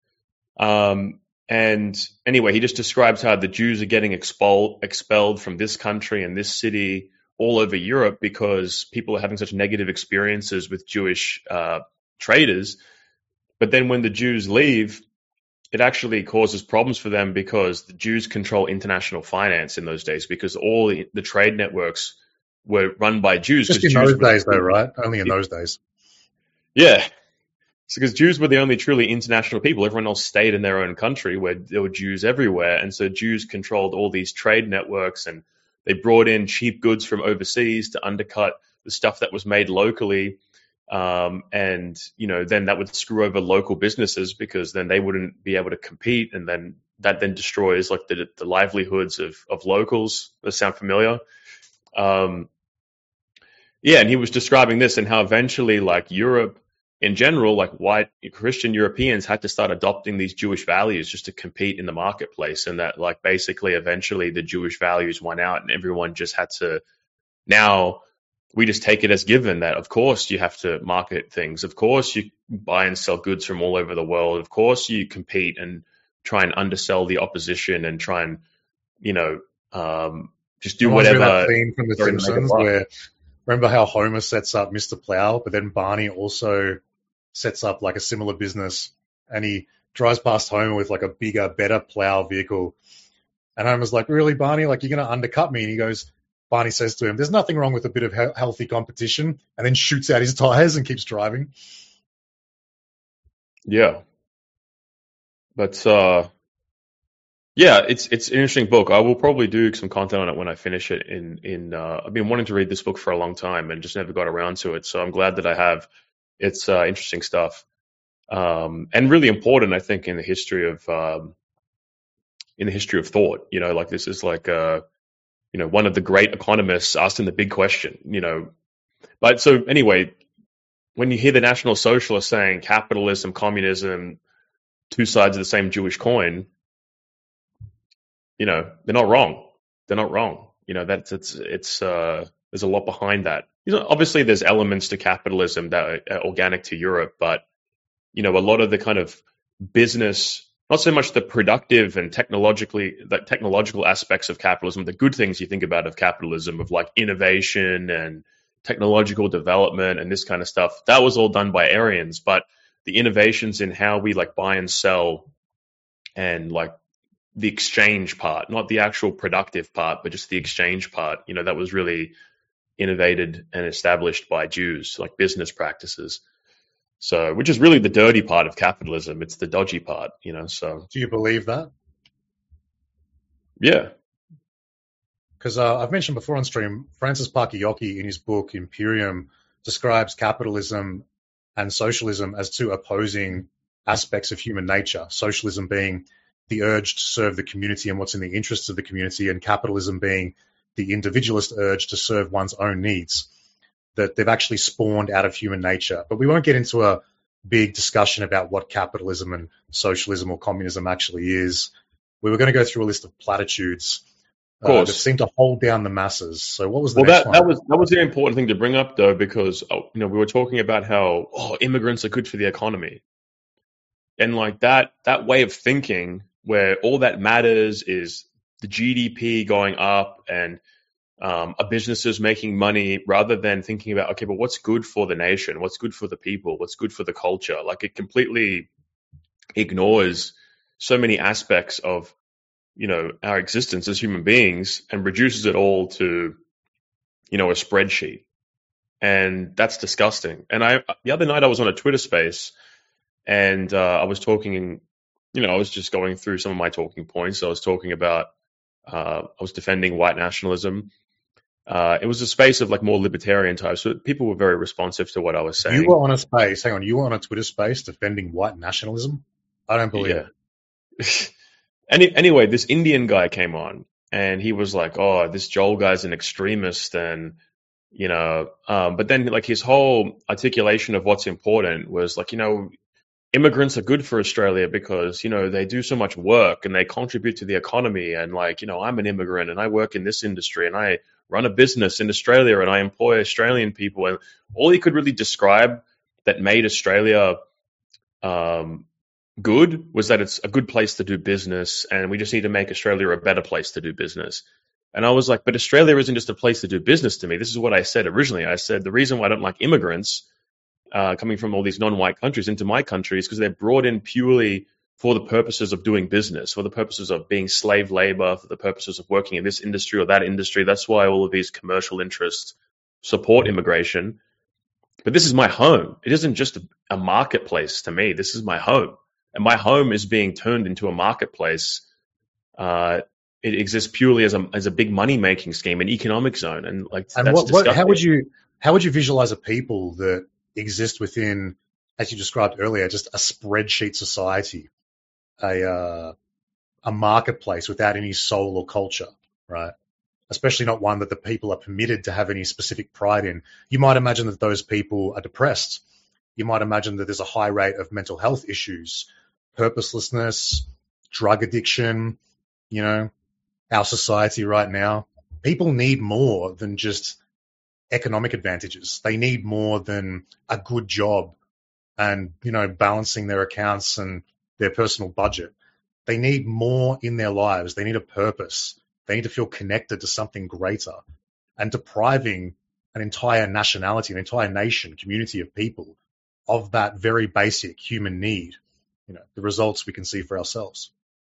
Um, and anyway, he just describes how the Jews are getting expelled expelled from this country and this city all over Europe because people are having such negative experiences with Jewish uh, traders. But then when the Jews leave, it actually causes problems for them, because the Jews control international finance in those days, because all the, the trade networks were run by Jews. Just in Jews those days, though, right? Only in those days. Yeah. It's because Jews were the only truly international people. Everyone else stayed in their own country where there were Jews everywhere. And so Jews controlled all these trade networks, and they brought in cheap goods from overseas to undercut the stuff that was made locally. Um, and, you know, then that would screw over local businesses, because then they wouldn't be able to compete. And then that then destroys like the, the livelihoods of, of locals. Does that sound familiar? Um, yeah. And he was describing this and how eventually like Europe in general, like white Christian Europeans had to start adopting these Jewish values just to compete in the marketplace. And that like basically eventually the Jewish values won out, and everyone just had to, now we just take it as given that, of course, you have to market things. Of course, you buy and sell goods from all over the world. Of course, you compete and try and undersell the opposition and try and, you know, um, just do Reminds me of whatever. that scene from The Sorry to make it Simpsons laugh. where, remember how Homer sets up Mister Plow, but then Barney also sets up like a similar business, and he drives past Homer with like a bigger, better plow vehicle. And Homer's like, really, Barney? Like, you're going to undercut me? And he goes, Barney says to him, there's nothing wrong with a bit of he- healthy competition, and then shoots out his tires and keeps driving. Yeah. But, uh, yeah, it's it's an interesting book. I will probably do some content on it when I finish it. In in uh, I've been wanting to read this book for a long time and just never got around to it. So I'm glad that I have. It's uh, interesting stuff, um, and really important, I think, in the history of um, in the history of thought. You know, like this is like uh, you know, one of the great economists asked him the big question. You know, but so anyway, when you hear the National Socialists saying capitalism, communism, two sides of the same Jewish coin, you know, they're not wrong. They're not wrong. You know, that's it's it's uh, there's a lot behind that. You know, obviously, there's elements to capitalism that are organic to Europe, but you know, a lot of the kind of business, not so much the productive and technologically, the technological aspects of capitalism, the good things you think about of capitalism, of like innovation and technological development and this kind of stuff, that was all done by Aryans. But the innovations in how we like buy and sell and like the exchange part, not the actual productive part, but just the exchange part, you know, that was really innovated and established by Jews, like business practices. So, which is really the dirty part of capitalism. It's the dodgy part, you know, so. Do you believe that? Yeah. Because uh, I've mentioned before on stream, Francis Paciocchi in his book Imperium describes capitalism and socialism as two opposing aspects of human nature. Socialism being the urge to serve the community and what's in the interests of the community, and capitalism being the individualist urge to serve one's own needs. That they've actually spawned out of human nature. But we won't get into a big discussion about what capitalism and socialism or communism actually is. We were going to go through a list of platitudes Of course. uh, that seem to hold down the masses. So what was the Well, next that, one? that was that was the important thing to bring up, though, because oh, you know we were talking about how oh, immigrants are good for the economy, and like that that way of thinking, where all that matters is the G D P going up and um, a businesses making money, rather than thinking about okay, but what's good for the nation, what's good for the people, what's good for the culture. Like it completely ignores so many aspects of you know our existence as human beings and reduces it all to you know a spreadsheet, and that's disgusting. And I the other night I was on a Twitter space and uh, I was talking, you know, I was just going through some of my talking points. I was talking about uh, I was defending white nationalism. Uh, it was a space of like more libertarian types, so people were very responsive to what I was saying. You were on a space, hang on, you were on a Twitter space defending white nationalism? I don't believe Yeah. it. Any, anyway, this Indian guy came on and he was like, oh, this Joel guy's an extremist. And, you know, um, but then like his whole articulation of what's important was like, you know, immigrants are good for Australia because, you know, they do so much work and they contribute to the economy. And like, you know, I'm an immigrant and I work in this industry and I run a business in Australia and I employ Australian people. And all he could really describe that made Australia um, good was that it's a good place to do business and we just need to make Australia a better place to do business. And I was like, but Australia isn't just a place to do business to me. This is what I said originally. I said the reason why I don't like immigrants uh, coming from all these non-white countries into my country is because they're brought in purely for the purposes of doing business, for the purposes of being slave labor, for the purposes of working in this industry or that industry. That's why all of these commercial interests support immigration. But this is my home. It isn't just a, a marketplace to me. This is my home. And my home is being turned into a marketplace. Uh, it exists purely as a as a big money making scheme, an economic zone, and like And that's what, what, disgusting. how would you how would you visualize a people that exist within, as you described earlier, just a spreadsheet society, a uh, a marketplace without any soul or culture, right? Especially not one that the people are permitted to have any specific pride in. You might imagine that those people are depressed. You might imagine that there's a high rate of mental health issues, purposelessness, drug addiction, you know, our society right now. People need more than just economic advantages. They need more than a good job and, you know, balancing their accounts and their personal budget. They need more in their lives. They need a purpose. They need to feel connected to something greater. And depriving an entire nationality, an entire nation, community of people of that very basic human need, you know, the results we can see for ourselves.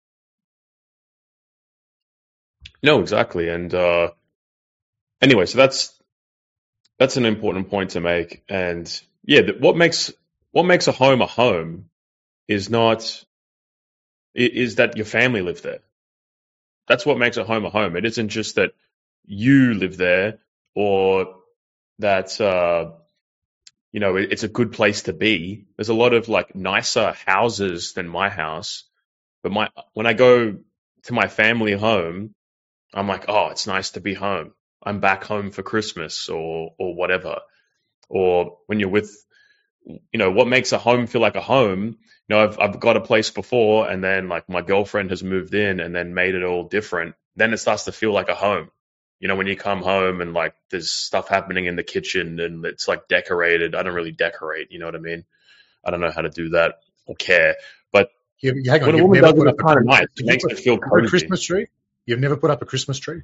No, exactly. And uh, anyway, so that's that's an important point to make. And yeah, th- what makes what makes a home a home is not i- is that your family live there. That's what makes a home a home. It isn't just that you live there or that uh, you know it, it's a good place to be. There's a lot of like nicer houses than my house, but my when I go to my family home, I'm like, oh, it's nice to be home. I'm back home for Christmas or or whatever. Or when you're with you know, what makes a home feel like a home? You know, I've I've got a place before, and then like my girlfriend has moved in, and then made it all different. Then it starts to feel like a home. You know, when you come home and like there's stuff happening in the kitchen and it's like decorated. I don't really decorate. You know what I mean? I don't know how to do that or care. But You, you, hang on, when a you've woman never does put it, up it's a kind of Christmas- nice. It you've makes put- it feel you've put a cozy. Christmas tree? You've never put up a Christmas tree?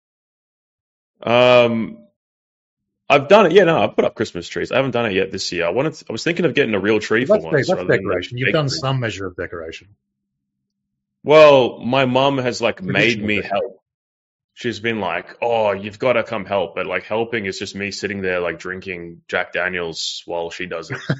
Um, I've done it. Yeah, no, I've put up Christmas trees. I haven't done it yet this year. I wanted. To, I was thinking of getting a real tree That's, for de- once. that's rather than, like, decoration. You've fake done tree. some measure of decoration. Well, my mum has like made Traditional me decoration. help. She's been like, "Oh, you've got to come help," but like helping is just me sitting there like drinking Jack Daniels while she does it.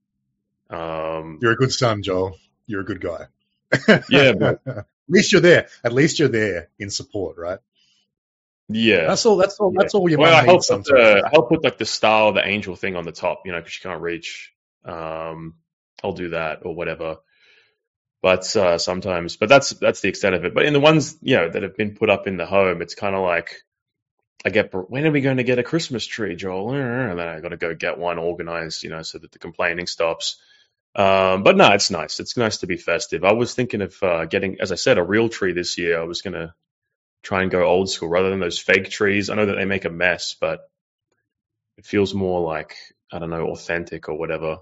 Um, You're a good son, Joel. You're a good guy. Yeah, but- At least you're there. At least you're there in support, right? yeah. That's all. That's all. Yeah. That's all your Well, mum I help needs put sometimes. the, I help put like the star of the angel thing on the top, you know, because she can't reach. Um, I'll do that or whatever. But uh, sometimes, but that's that's the extent of it. But in the ones, you know, that have been put up in the home, it's kind of like I get, when are we going to get a Christmas tree, Joel? And then I got to go get one organized, you know, so that the complaining stops. Um, but no, it's nice. It's nice to be festive. I was thinking of uh, getting, as I said, a real tree this year. I was going to try and go old school rather than those fake trees. I know that they make a mess, but it feels more like, I don't know, authentic or whatever.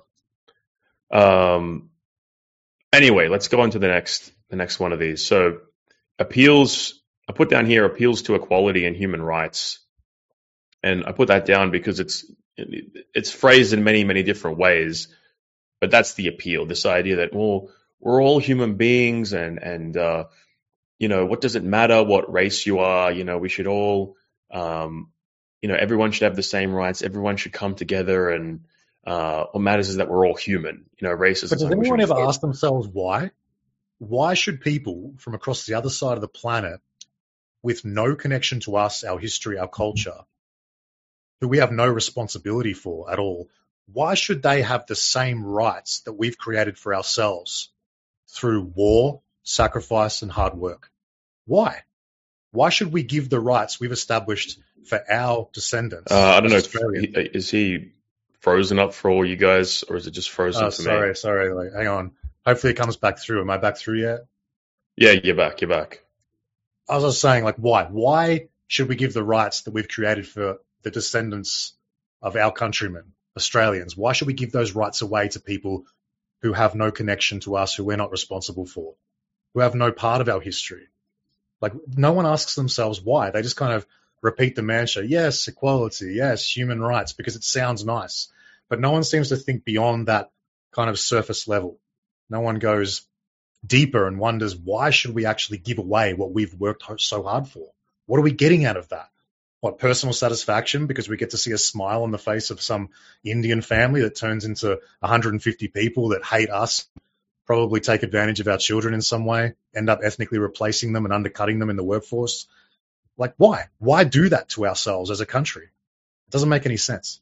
Um, anyway, let's go on to the next, the next one of these. So appeals, I put down here appeals to equality and human rights. And I put that down because it's, it's phrased in many, many different ways, but that's the appeal. This idea that, well, we're all human beings and, and, uh, you know, what does it matter what race you are? You know, we should all, um, you know, everyone should have the same rights. Everyone should come together, and uh, what matters is that we're all human. You know, race is But does something we anyone should ever be ask themselves why? Why should people from across the other side of the planet, with no connection to us, our history, our culture, who we have no responsibility for at all, why should they have the same rights that we've created for ourselves through war, sacrifice, and hard work? Why? Why should we give the rights we've established for our descendants? Uh, I don't know. as If Australians? he, is he frozen up for all you guys, or is it just frozen Oh, for sorry, me? sorry. Like, hang on. Hopefully it comes back through. Am I back through yet? Yeah, you're back. You're back. I was just saying, like, why? Why should we give the rights that we've created for the descendants of our countrymen, Australians? Why should we give those rights away to people who have no connection to us, who we're not responsible for, who have no part of our history? Like, no one asks themselves why. They just kind of repeat the mantra, yes, equality, yes, human rights, because it sounds nice. But no one seems to think beyond that kind of surface level. No one goes deeper and wonders, why should we actually give away what we've worked so hard for? What are we getting out of that? What, personal satisfaction because we get to see a smile on the face of some Indian family that turns into one hundred fifty people that hate us, probably take advantage of our children in some way, end up ethnically replacing them and undercutting them in the workforce? Like, why? Why do that to ourselves as a country? It doesn't make any sense.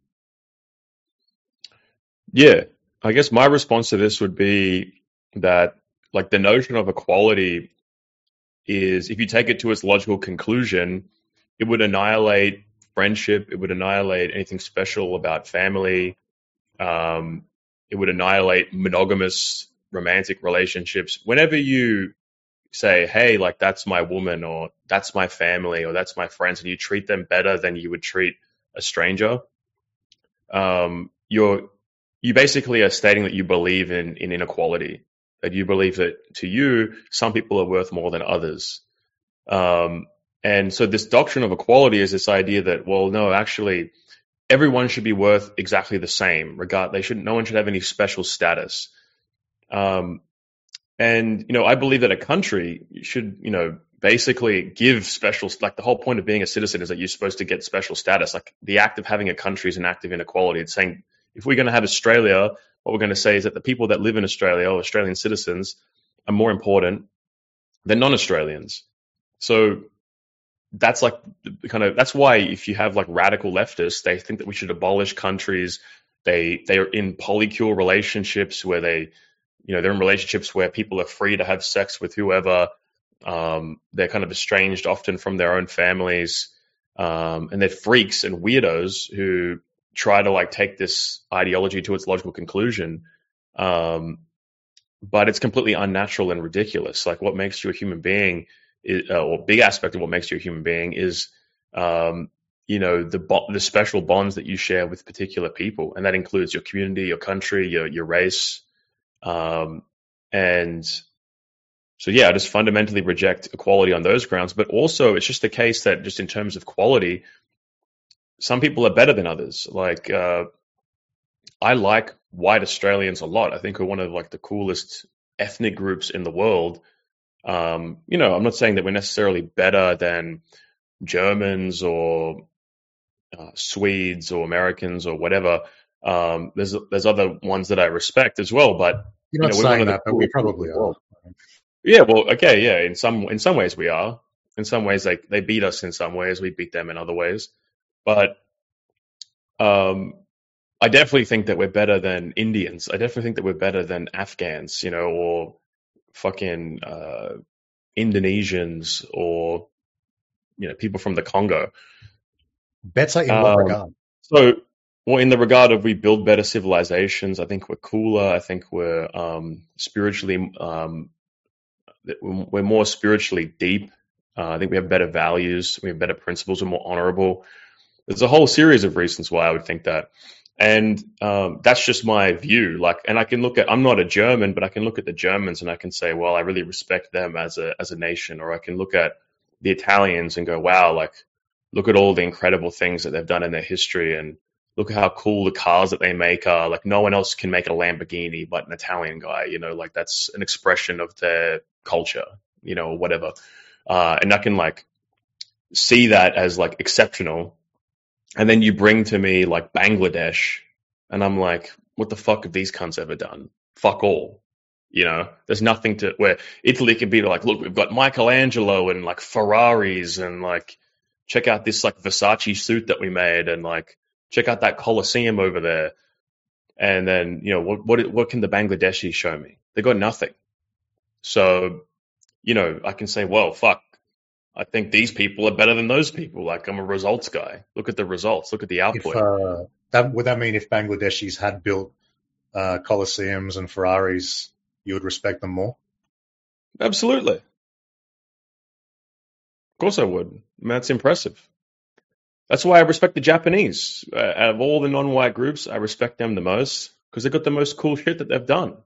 Yeah, I guess my response to this would be that, like, the notion of equality is, if you take it to its logical conclusion, it would annihilate friendship. It would annihilate anything special about family. Um, it would annihilate monogamous romantic relationships. Whenever you say, hey, like, that's my woman, or that's my family, or that's my friends, and you treat them better than you would treat a stranger, um, you're you basically are stating that you believe in, in inequality, that you believe that to you, some people are worth more than others. Um, and so this doctrine of equality is this idea that, well, no, actually, everyone should be worth exactly the same. Regard, they should, no one should have any special status. Um, and, you know, I believe that a country should, you know, basically give special, like, the whole point of being a citizen is that you're supposed to get special status. Like, the act of having a country is an act of inequality. It's saying, if we're going to have Australia, what we're going to say is that the people that live in Australia, or Australian citizens, are more important than non-Australians. So that's like the kind of, that's why if you have like radical leftists, they think that we should abolish countries. They they are in polycule relationships where they, you know, they're in relationships where people are free to have sex with whoever. Um, they're kind of estranged often from their own families, um, and they're freaks and weirdos who try to like take this ideology to its logical conclusion. Um, but it's completely unnatural and ridiculous. Like, what makes you a human being, is, uh, or big aspect of what makes you a human being is, um, you know, the bo- the special bonds that you share with particular people, and that includes your community, your country, your your race, um, and so yeah, I just fundamentally reject equality on those grounds. But also, it's just the case that just in terms of quality, some people are better than others. Like, uh, I like white Australians a lot. I think we're one of like the coolest ethnic groups in the world. Um, you know, I'm not saying that we're necessarily better than Germans or uh, Swedes or Americans or whatever. Um, there's there's other ones that I respect as well, but You're you not know, we're one saying of the that, but we coolest groups in probably the are. world. Yeah, well, okay, yeah. In some in some ways we are. In some ways, like they beat us. In some ways, we beat them in other ways. But um, I definitely think that we're better than Indians. I definitely think that we're better than Afghans, you know, or fucking uh, Indonesians, or you know, people from the Congo. Better in what Um, regard? so, well, in the regard of we build better civilizations, I think we're cooler. I think we're um, spiritually, um, we're more spiritually deep. Uh, I think we have better values. We have better principles. We're more honorable. There's a whole series of reasons why I would think that. And um, that's just my view. Like, and I can look at, I'm not a German, but I can look at the Germans and I can say, well, I really respect them as a, as a nation. Or I can look at the Italians and go, wow, like, look at all the incredible things that they've done in their history. And look at how cool the cars that they make are. Like, no one else can make a Lamborghini but an Italian guy, you know, like that's an expression of their culture, you know, or whatever. Uh, and I can like see that as like exceptional. And then you bring to me like Bangladesh, and I'm like, what the fuck have these cunts ever done? Fuck all. You know, there's nothing to where Italy can be like, look, we've got Michelangelo and like Ferraris, and like, check out this like Versace suit that we made, and like, check out that Colosseum over there. And then, you know, what what what can the Bangladeshis show me? They got nothing. So, you know, I can say, well, fuck. I think these people are better than those people. Like, I'm a results guy. Look at the results. Look at the If output. uh, that would that mean if Bangladeshis had built uh, Colosseums and Ferraris, you would respect them more? Absolutely. Of course I would. I mean, that's impressive. That's why I respect the Japanese. Uh, out of all the non-white groups, I respect them the most because they got the most cool shit that they've done.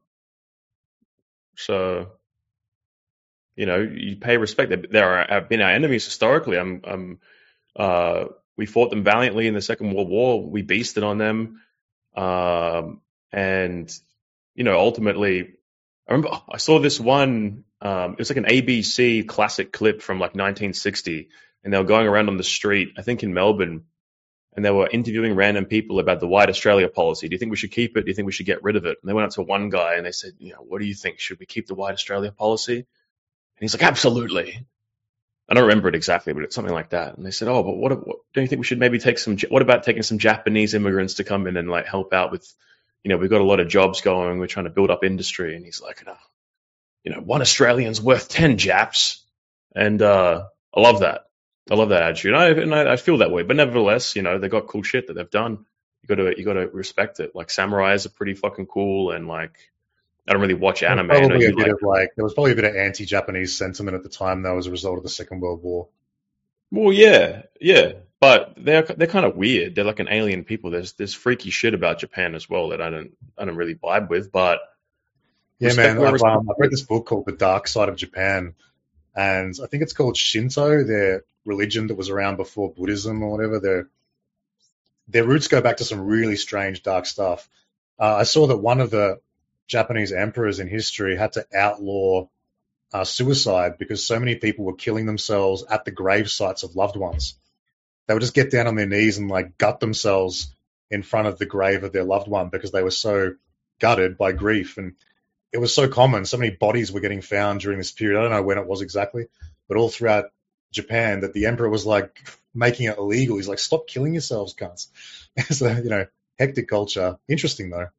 So, you know, you pay respect. They are have been our enemies historically. I'm, I'm, uh, we fought them valiantly in the Second World War. We beasted on them, um, and you know, ultimately, I remember I saw this one. Um, it was like an A B C classic clip from like nineteen sixty, and they were going around on the street, I think in Melbourne, and they were interviewing random people about the White Australia policy. Do you think we should keep it? Do you think we should get rid of it? And they went up to one guy and they said, you know, what do you think? Should we keep the White Australia policy? And he's like, absolutely. I don't remember it exactly, but it's something like that. And they said, oh, but what, what don't you think we should maybe take some, what about taking some Japanese immigrants to come in and like help out with, you know, we've got a lot of jobs going. We're trying to build up industry. And he's like, no, you know, one Australian's worth ten Japs. And uh, I love that. I love that attitude. And, I, and I, I feel that way. But nevertheless, you know, they got cool shit that they've done. You got to, you got to respect it. Like, samurais are pretty fucking cool. And like, I don't really watch anime. There was I know probably a you bit like, of like there was probably a bit of anti-Japanese sentiment at the time, though, as a result of the Second World War. well, yeah, yeah. But they're they're kind of weird. They're like an alien people. There's there's freaky shit about Japan as well that I don't I don't really vibe with. But Yeah, respect man. where I've, respect um, I've read this book called The Dark Side of Japan, and I think it's called Shinto, their religion that was around before Buddhism or whatever. Their their roots go back to some really strange, dark stuff. Uh, I saw that one of the Japanese emperors in history had to outlaw uh, suicide because so many people were killing themselves at the grave sites of loved ones. They would just get down on their knees and like gut themselves in front of the grave of their loved one because they were so gutted by grief. And it was so common. So many bodies were getting found during this period. I don't know when it was exactly, but all throughout Japan that the emperor was like making it illegal. He's like, stop killing yourselves, cunts. So, you know, hectic culture. Interesting though.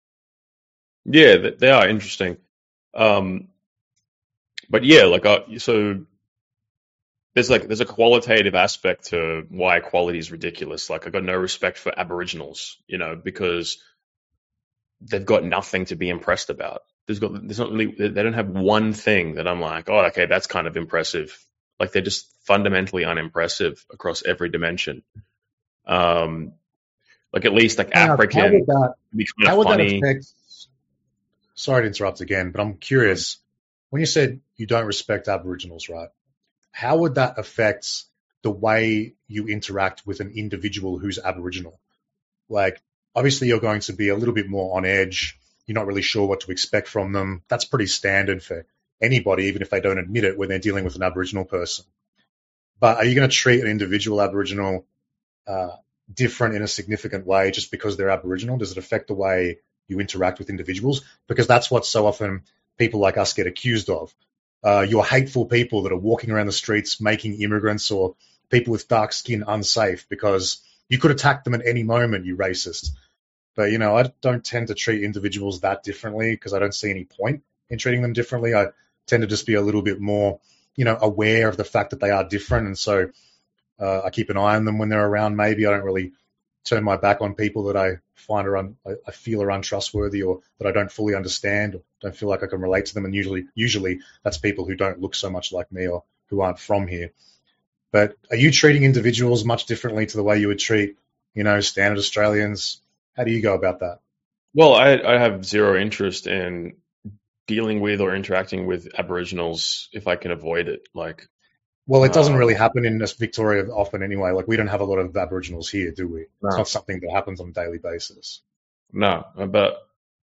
Yeah, th- they are interesting. Um, but yeah, like uh, so, there's like there's a qualitative aspect to why equality is ridiculous. Like I got no respect for Aboriginals, you know, because they've got nothing to be impressed about. There's got there's not really they don't have one thing that I'm like, oh, okay, that's kind of impressive. Like they're just fundamentally unimpressive across every dimension. Um, like at least like Hang on, African how would that, be kind how of would that funny. affect? Sorry to interrupt again, but I'm curious. When you said you don't respect Aboriginals, right? How would that affect the way you interact with an individual who's Aboriginal? Like, obviously, you're going to be a little bit more on edge. You're not really sure what to expect from them. That's pretty standard for anybody, even if they don't admit it, when they're dealing with an Aboriginal person. But are you going to treat an individual Aboriginal uh, different in a significant way just because they're Aboriginal? Does it affect the way you interact with individuals? Because that's what so often people like us get accused of. Uh, you're hateful people that are walking around the streets making immigrants or people with dark skin unsafe because you could attack them at any moment, you racist. But, you know, I don't tend to treat individuals that differently because I don't see any point in treating them differently. I tend to just be a little bit more, you know, aware of the fact that they are different. And so uh, I keep an eye on them when they're around. Maybe I don't really turn my back on people that I find are un, I feel are untrustworthy or that I don't fully understand or don't feel like I can relate to them. And usually, usually that's people who don't look so much like me or who aren't from here. But are you treating individuals much differently to the way you would treat, you know, standard Australians? How do you go about that? Well, I, I have zero interest in dealing with or interacting with Aboriginals if I can avoid it. Like, well, it doesn't uh, really happen in Victoria often anyway. Like, we don't have a lot of Aboriginals here, do we? No. It's not something that happens on a daily basis. No, but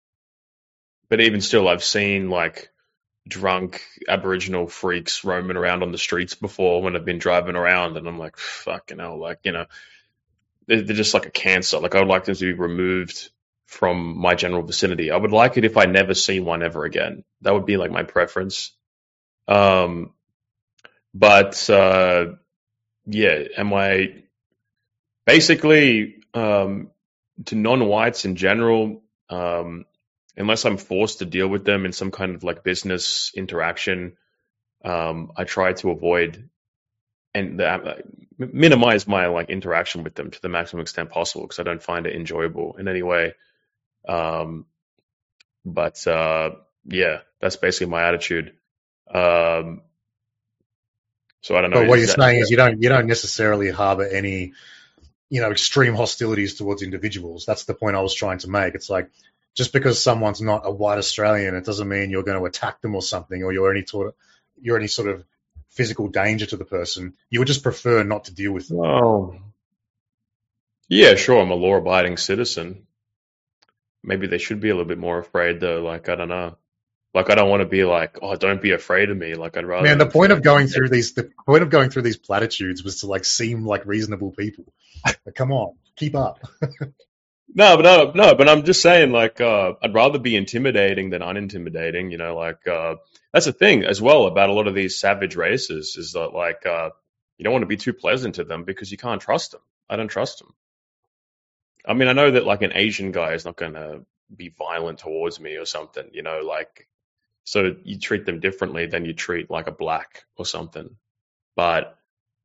but even still, I've seen like drunk Aboriginal freaks roaming around on the streets before when I've been driving around, and I'm like, fucking hell, like, you know, they're, they're just like a cancer. Like, I would like them to be removed from my general vicinity. I would like it if I never see one ever again. That would be like my preference. Um, but uh, yeah, am I basically um, to non-whites in general? Um, unless I'm forced to deal with them in some kind of like business interaction, um, I try to avoid and the, uh, minimize my like interaction with them to the maximum extent possible because I don't find it enjoyable in any way. Um, but uh, yeah, that's basically my attitude. Um, so I don't know. But what is you're that, saying is you don't you don't necessarily harbour any, you know, extreme hostilities towards individuals. That's the point I was trying to make. It's like, just because someone's not a white Australian, it doesn't mean you're going to attack them or something, or you're any sort of you're any sort of physical danger to the person. You would just prefer not to deal with them. Oh, yeah, sure. I'm a law-abiding citizen. Maybe they should be a little bit more afraid, though. Like, I don't know. Like, I don't want to be like, oh, don't be afraid of me. Like, I'd rather. Man, the them point feel of going through these the point of going through these platitudes was to like seem like reasonable people. Like, come on, keep up. No, but no, no, but I'm just saying, like, uh, I'd rather be intimidating than unintimidating. You know, like uh, that's the thing as well about a lot of these savage races is that, like, uh, you don't want to be too pleasant to them because you can't trust them. I don't trust them. I mean, I know that like an Asian guy is not going to be violent towards me or something. You know, like, so you treat them differently than you treat like a black or something. But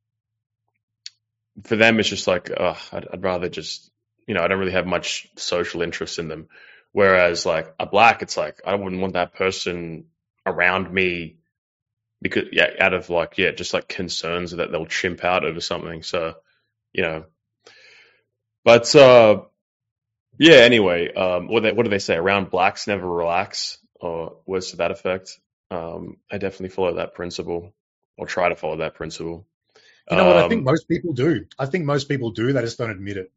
for them, it's just like, uh, I'd, I'd rather just. You know, I don't really have much social interest in them. Whereas like a black, it's like, I wouldn't want that person around me because, yeah, out of like, yeah, just like concerns that they'll chimp out over something. So, you know, but, uh, yeah, anyway, um, what, they, what do they say? Around blacks never relax, or words to that effect. Um, I definitely follow that principle or try to follow that principle. You know what? I Um, think most people do. I think most people do. They just don't admit it.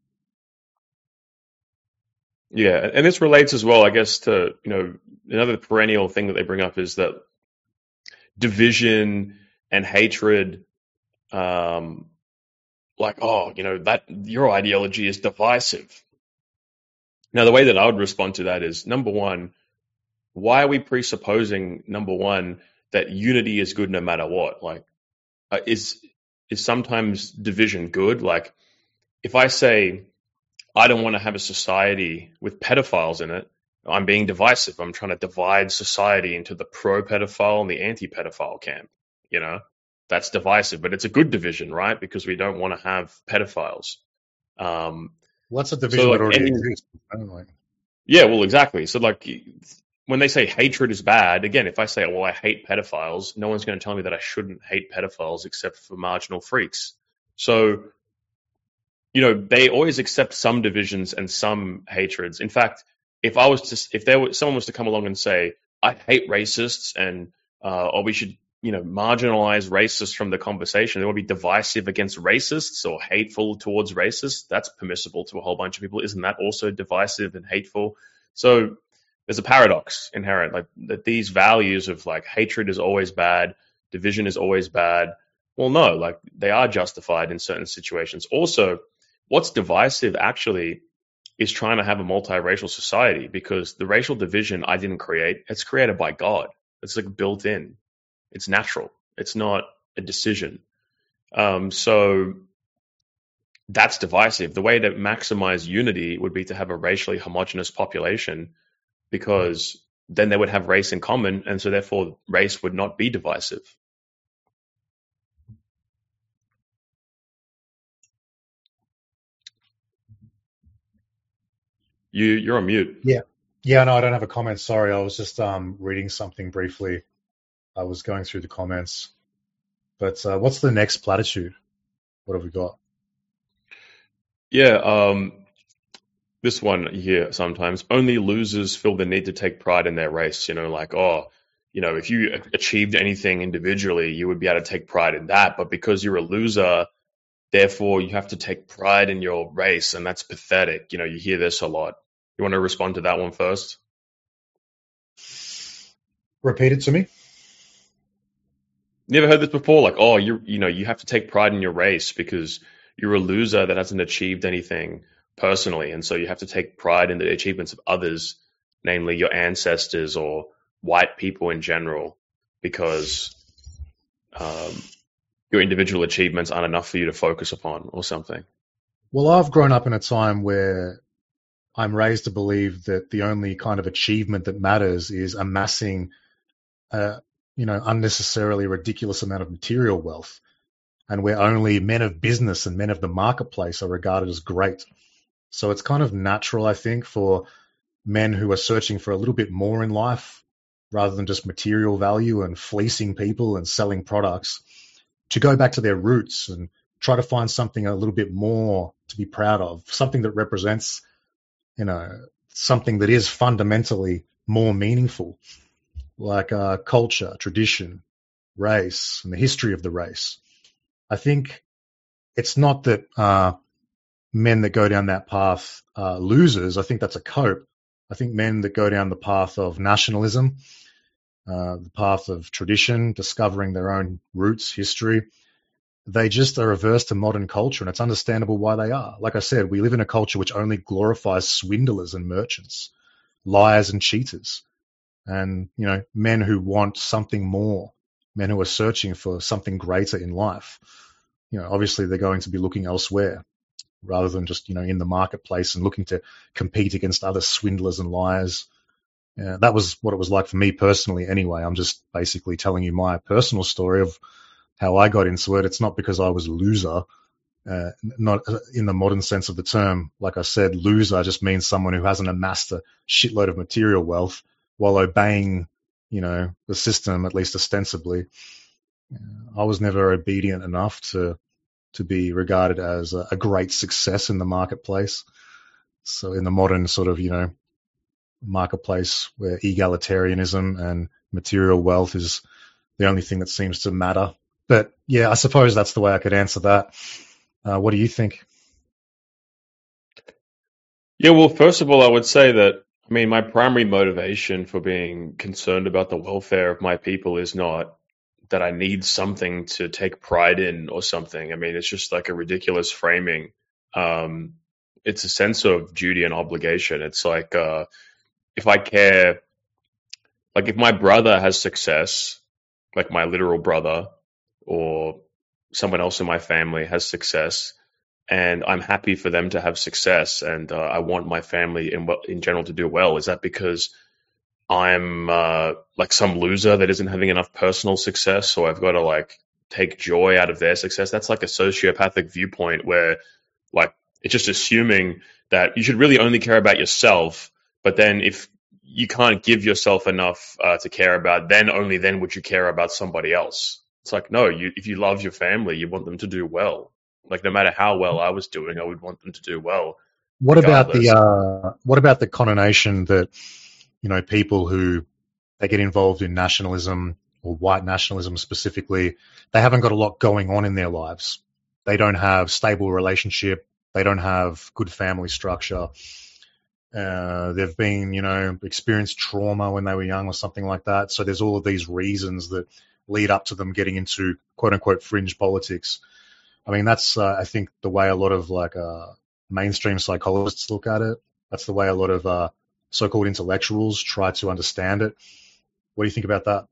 Yeah, and this relates as well, I guess, to, you know, another perennial thing that they bring up is that division and hatred, um, like, oh, you know, that your ideology is divisive. Now, the way that I would respond to that is, number one, why are we presupposing, number one, that unity is good no matter what? Like, uh, is is sometimes division good? Like, if I say, I don't want to have a society with pedophiles in it, I'm being divisive. I'm trying to divide society into the pro-pedophile and the anti-pedophile camp, you know? that's divisive, but it's a good division, right? Because we don't want to have pedophiles. Um, What's a division so that like already any, exists? I don't know. yeah, well, exactly. So like when they say hatred is bad, again, if I say, well, I hate pedophiles, no one's going to tell me that I shouldn't hate pedophiles except for marginal freaks. So, you know, they always accept some divisions and some hatreds. In fact, if I was to, if there was someone was to come along and say, I hate racists and, uh, or we should, you know, marginalize racists from the conversation, they would be divisive against racists or hateful towards racists. That's permissible to a whole bunch of people. Isn't that also divisive and hateful? So there's a paradox inherent, like that these values of like hatred is always bad, division is always bad. Well, no, like they are justified in certain situations. Also, what's divisive actually is trying to have a multiracial society, because the racial division I didn't create. It's created by God. It's like built in. It's natural. It's not a decision. Um, so that's divisive. The way to maximize unity would be to have a racially homogenous population, because then they would have race in common, and so therefore race would not be divisive. You, you're on mute. Yeah. Yeah, no, I don't have a comment. Sorry, I was just um, reading something briefly. I was going through the comments. But uh, what's the next platitude? What have we got? Yeah, um, this one here sometimes. Only losers feel the need to take pride in their race. You know, like, oh, you know, if you achieved anything individually, you would be able to take pride in that. But because you're a loser, therefore you have to take pride in your race, and that's pathetic. You know, you hear this a lot. You want to respond to that one first? Repeat it to me. Never heard this before? Like, oh, you you know, you have to take pride in your race because you're a loser that hasn't achieved anything personally, and so you have to take pride in the achievements of others, namely your ancestors or white people in general, because um, your individual achievements aren't enough for you to focus upon or something. Well, I've grown up in a time where I'm raised to believe that the only kind of achievement that matters is amassing a, you know, unnecessarily ridiculous amount of material wealth, and where only men of business and men of the marketplace are regarded as great. So it's kind of natural, I think, for men who are searching for a little bit more in life rather than just material value and fleecing people and selling products to go back to their roots and try to find something a little bit more to be proud of, something that represents, you know, something that is fundamentally more meaningful, like uh, culture, tradition, race, and the history of the race. I think it's not that uh, men that go down that path are losers. I think that's a cope. I think men that go down the path of nationalism, uh, the path of tradition, discovering their own roots, history, they just are averse to modern culture, and it's understandable why they are. Like I said, we live in a culture which only glorifies swindlers and merchants, liars and cheaters, and, you know, men who want something more, men who are searching for something greater in life. You know, obviously they're going to be looking elsewhere rather than just, you know, in the marketplace and looking to compete against other swindlers and liars. Uh, that was what it was like for me personally anyway. I'm just basically telling you my personal story of how I got into it. It's not because I was a loser, uh, not in the modern sense of the term. Like I said, loser just means someone who hasn't amassed a shitload of material wealth while obeying, you know, the system, at least ostensibly. Uh, I was never obedient enough to to be regarded as a, a great success in the marketplace. So in the modern sort of, you know, marketplace where egalitarianism and material wealth is the only thing that seems to matter. But yeah, I suppose that's the way I could answer that. Uh, what do you think? Yeah, well, first of all, I would say that, I mean, my primary motivation for being concerned about the welfare of my people is not that I need something to take pride in or something. I mean, it's just like a ridiculous framing. Um, it's a sense of duty and obligation. It's like, uh, if I care, like if my brother has success, like my literal brother or someone else in my family has success, and I'm happy for them to have success, and uh, I want my family in, in general to do well, is that because I'm uh, like some loser that isn't having enough personal success, so I've got to like take joy out of their success. That's like a sociopathic viewpoint where like it's just assuming that you should really only care about yourself. But then if you can't give yourself enough uh, to care about, then only then would you care about somebody else. It's like, no, you, if you love your family, you want them to do well. Like no matter how well I was doing, I would want them to do well. What about the regardless. uh, what about the connotation that, you know, people who they get involved in nationalism or white nationalism specifically, they haven't got a lot going on in their lives. They don't have stable relationship. They don't have good family structure. Uh, they've been, you know, experienced trauma when they were young or something like that. So there's all of these reasons that lead up to them getting into quote unquote fringe politics. I mean, that's, uh, I think, the way a lot of like uh, mainstream psychologists look at it. That's the way a lot of uh, so-called intellectuals try to understand it. What do you think about that?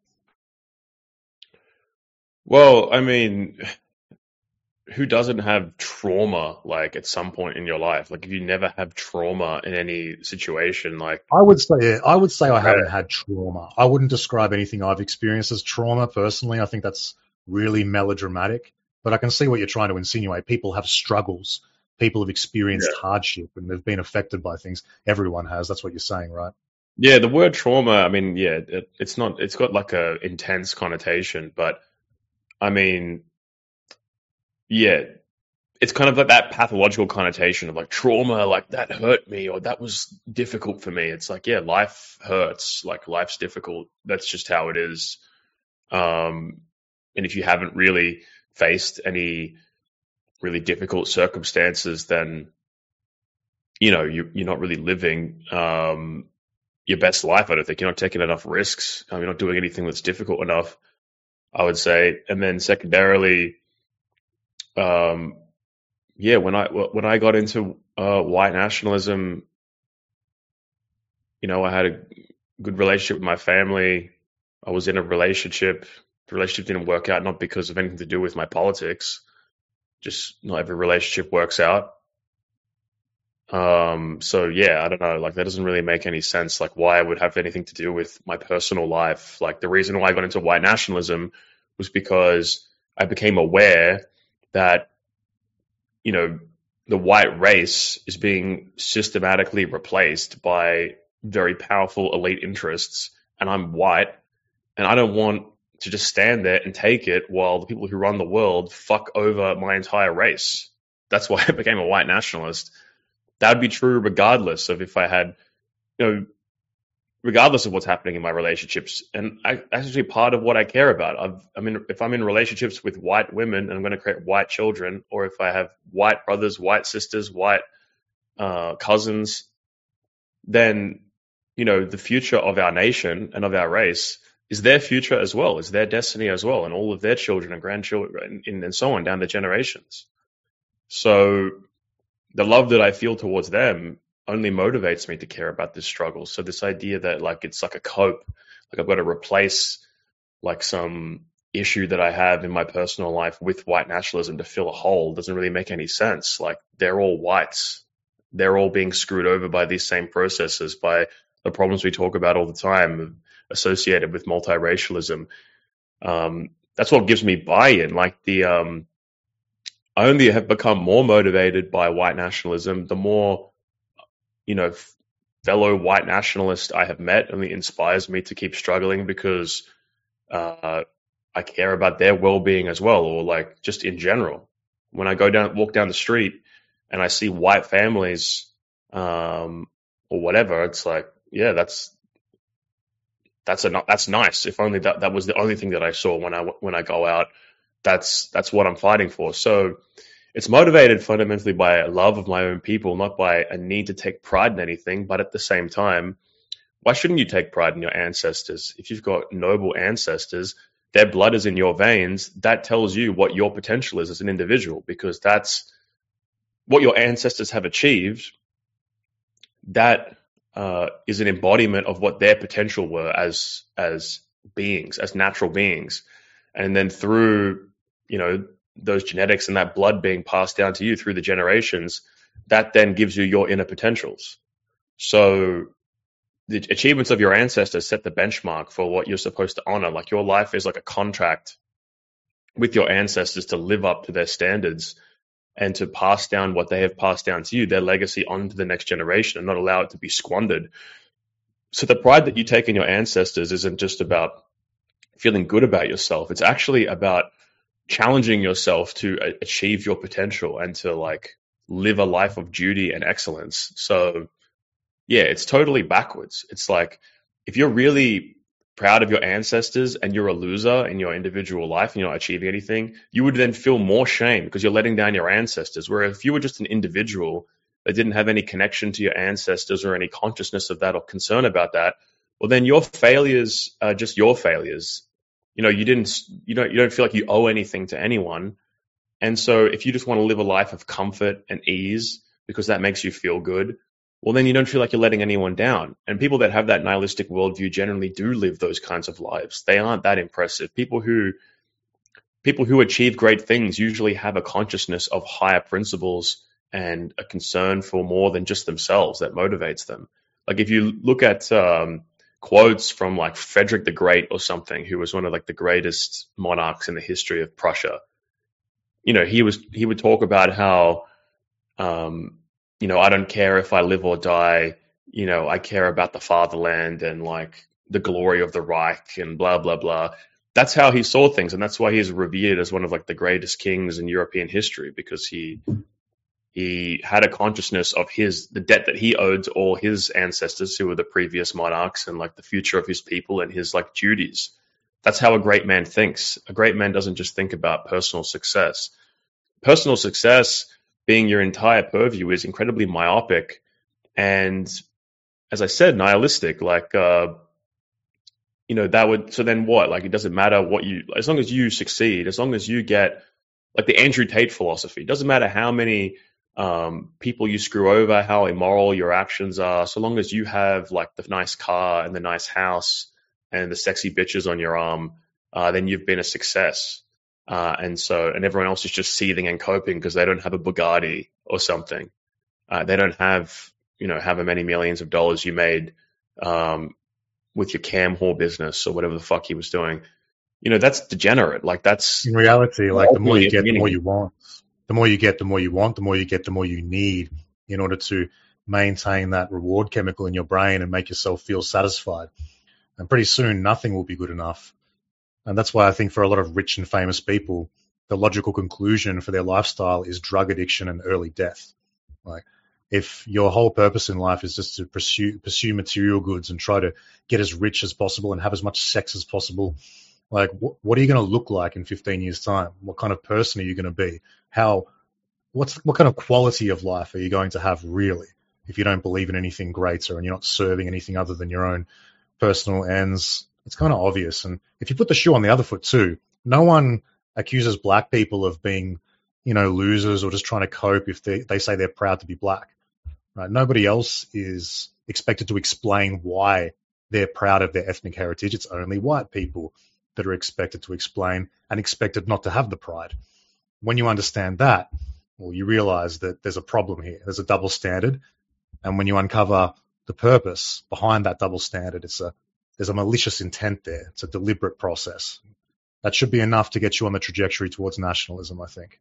Well, I mean, who doesn't have trauma like at some point in your life? Like if you never have trauma in any situation, like I would say I would say I Right. haven't had trauma. I wouldn't describe anything I've experienced as trauma personally. I think that's really melodramatic. But I can see what you're trying to insinuate. People have struggles. People have experienced hardship and they've been affected by things. Everyone has. That's what you're saying, right? yeah, the word trauma, I mean, yeah, it, it's not, it's got like a intense connotation, but I mean, yeah, it's kind of like that pathological connotation of like trauma, like that hurt me or that was difficult for me. It's like, yeah, life hurts, like life's difficult. That's just how it is. Um, and if you haven't really faced any really difficult circumstances, then, you know, you, you're not really living um, your best life. I don't think you're not taking enough risks. Um, you're not doing anything that's difficult enough, I would say. And then secondarily, um, yeah, when I when I got into uh, white nationalism, you know, I had a good relationship with my family. I was in a relationship. The relationship didn't work out, not because of anything to do with my politics. Just not every relationship works out. Um, so yeah, I don't know. Like that doesn't really make any sense. Like why I would have anything to do with my personal life. Like the reason why I got into white nationalism was because I became aware that, you know, the white race is being systematically replaced by very powerful elite interests, and I'm white, and I don't want to just stand there and take it while the people who run the world fuck over my entire race. That's why I became a white nationalist. That would be true regardless of if I had, you know, regardless of what's happening in my relationships. And I, that's actually part of what I care about. I've, I mean, if I'm in relationships with white women and I'm going to create white children, or if I have white brothers, white sisters, white uh, cousins, then, you know, the future of our nation and of our race is their future as well, is their destiny as well, and all of their children and grandchildren and, and so on down the generations. So the love that I feel towards them only motivates me to care about this struggle. So this idea that like it's like a cope, like I've got to replace like some issue that I have in my personal life with white nationalism to fill a hole doesn't really make any sense. Like they're all whites. They're all being screwed over by these same processes, by the problems we talk about all the time associated with multiracialism. Um, that's what gives me buy-in. Like the, um, I only have become more motivated by white nationalism the more, you know, fellow white nationalists I have met. Only inspires me to keep struggling because uh, I care about their well-being as well, or like just in general. When I go down, walk down the street, and I see white families um, or whatever, it's like, yeah, that's that's a that's nice. If only that that was the only thing that I saw when I when I go out. That's that's what I'm fighting for. So it's motivated fundamentally by a love of my own people, not by a need to take pride in anything. But at the same time, why shouldn't you take pride in your ancestors? If you've got noble ancestors, their blood is in your veins. That tells you what your potential is as an individual, because that's what your ancestors have achieved. That uh, is an embodiment of what their potential were as as beings, as natural beings. And then through, you know, those genetics and that blood being passed down to you through the generations, that then gives you your inner potentials. So the achievements of your ancestors set the benchmark for what you're supposed to honor. Like your life is like a contract with your ancestors to live up to their standards and to pass down what they have passed down to you, their legacy, onto the next generation and not allow it to be squandered. So the pride that you take in your ancestors isn't just about feeling good about yourself. It's actually about challenging yourself to a- achieve your potential and to like live a life of duty and excellence. So yeah, it's totally backwards. It's like if you're really proud of your ancestors and you're a loser in your individual life and you're not achieving anything, you would then feel more shame because you're letting down your ancestors. Whereas if you were just an individual that didn't have any connection to your ancestors or any consciousness of that or concern about that, well, then your failures are just your failures. You know, you didn't, you don't, you don't feel like you owe anything to anyone. And so if you just want to live a life of comfort and ease because that makes you feel good, well, then you don't feel like you're letting anyone down. And people that have that nihilistic worldview generally do live those kinds of lives. They aren't that impressive. People who people who achieve great things usually have a consciousness of higher principles and a concern for more than just themselves that motivates them. Like if you look at um, quotes from like Frederick the Great or something, who was one of like the greatest monarchs in the history of Prussia, you know, he was he would talk about how um, you know, I don't care if I live or die, you know, I care about the fatherland and like the glory of the Reich and blah, blah, blah. That's how he saw things. And that's why he's revered as one of like the greatest kings in European history, because he he had a consciousness of his the debt that he owed to all his ancestors who were the previous monarchs and like the future of his people and his like duties. That's how a great man thinks. A great man doesn't just think about personal success. Personal success being your entire purview is incredibly myopic and, as I said, nihilistic. Like, uh, you know, that would, so then what? Like, it doesn't matter what you, as long as you succeed, as long as you get, like the Andrew Tate philosophy, it doesn't matter how many um, people you screw over, how immoral your actions are, so long as you have like the nice car and the nice house and the sexy bitches on your arm, uh, then you've been a success. Uh, and so, and everyone else is just seething and coping because they don't have a Bugatti or something. Uh, they don't have, you know, however many millions of dollars you made um, with your cam whore business or whatever the fuck he was doing. You know, that's degenerate. Like that's in reality, like the more you get, the beginning. more you want. The more you get, the more you want. The more you get, the more you need in order to maintain that reward chemical in your brain and make yourself feel satisfied. And pretty soon, nothing will be good enough. And that's why I think for a lot of rich and famous people, the logical conclusion for their lifestyle is drug addiction and early death. Like, if your whole purpose in life is just to pursue pursue material goods and try to get as rich as possible and have as much sex as possible, like, wh- what are you going to look like in fifteen years' time? What kind of person are you going to be? How, what's what kind of quality of life are you going to have really if you don't believe in anything greater and you're not serving anything other than your own personal ends? It's kind of obvious. And if you put the shoe on the other foot too, no one accuses black people of being, you know, losers or just trying to cope if they, they say they're proud to be black. Right? Nobody else is expected to explain why they're proud of their ethnic heritage. It's only white people that are expected to explain and expected not to have the pride. When you understand that, well, you realize that there's a problem here. There's a double standard. And when you uncover the purpose behind that double standard, it's a There's a malicious intent there. It's a deliberate process. That should be enough to get you on the trajectory towards nationalism, I think.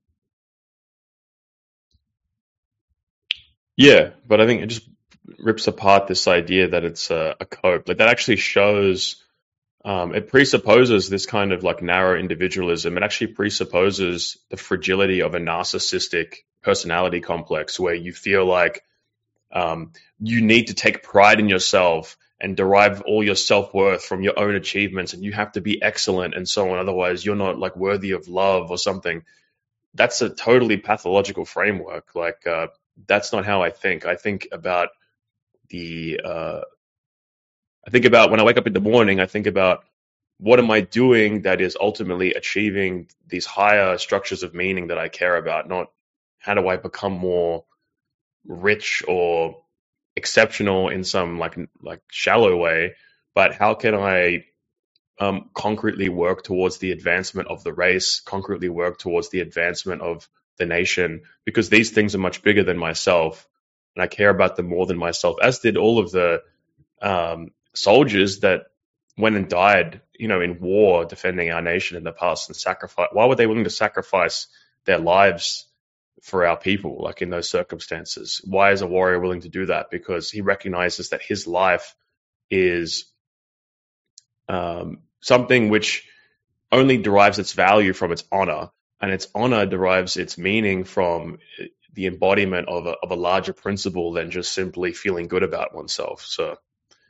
Yeah, but I think it just rips apart this idea that it's a, a cope. Like that actually shows, um, it presupposes this kind of like narrow individualism. It actually presupposes the fragility of a narcissistic personality complex where you feel like um, you need to take pride in yourself and derive all your self-worth from your own achievements, and you have to be excellent and so on. Otherwise, you're not like worthy of love or something. That's a totally pathological framework. Like, uh, that's not how I think. I think about the, uh, I think about when I wake up in the morning, I think about what am I doing that is ultimately achieving these higher structures of meaning that I care about, not how do I become more rich or exceptional in some like like shallow way, but how can I um, concretely work towards the advancement of the race, concretely work towards the advancement of the nation, because these things are much bigger than myself, and I care about them more than myself, as did all of the um, soldiers that went and died you know, in war defending our nation in the past and sacrifice? Why were they willing to sacrifice their lives for our people, like in those circumstances? Why is a warrior willing to do that? Because he recognizes that his life is um, something which only derives its value from its honor, and its honor derives its meaning from the embodiment of a, of a larger principle than just simply feeling good about oneself. So,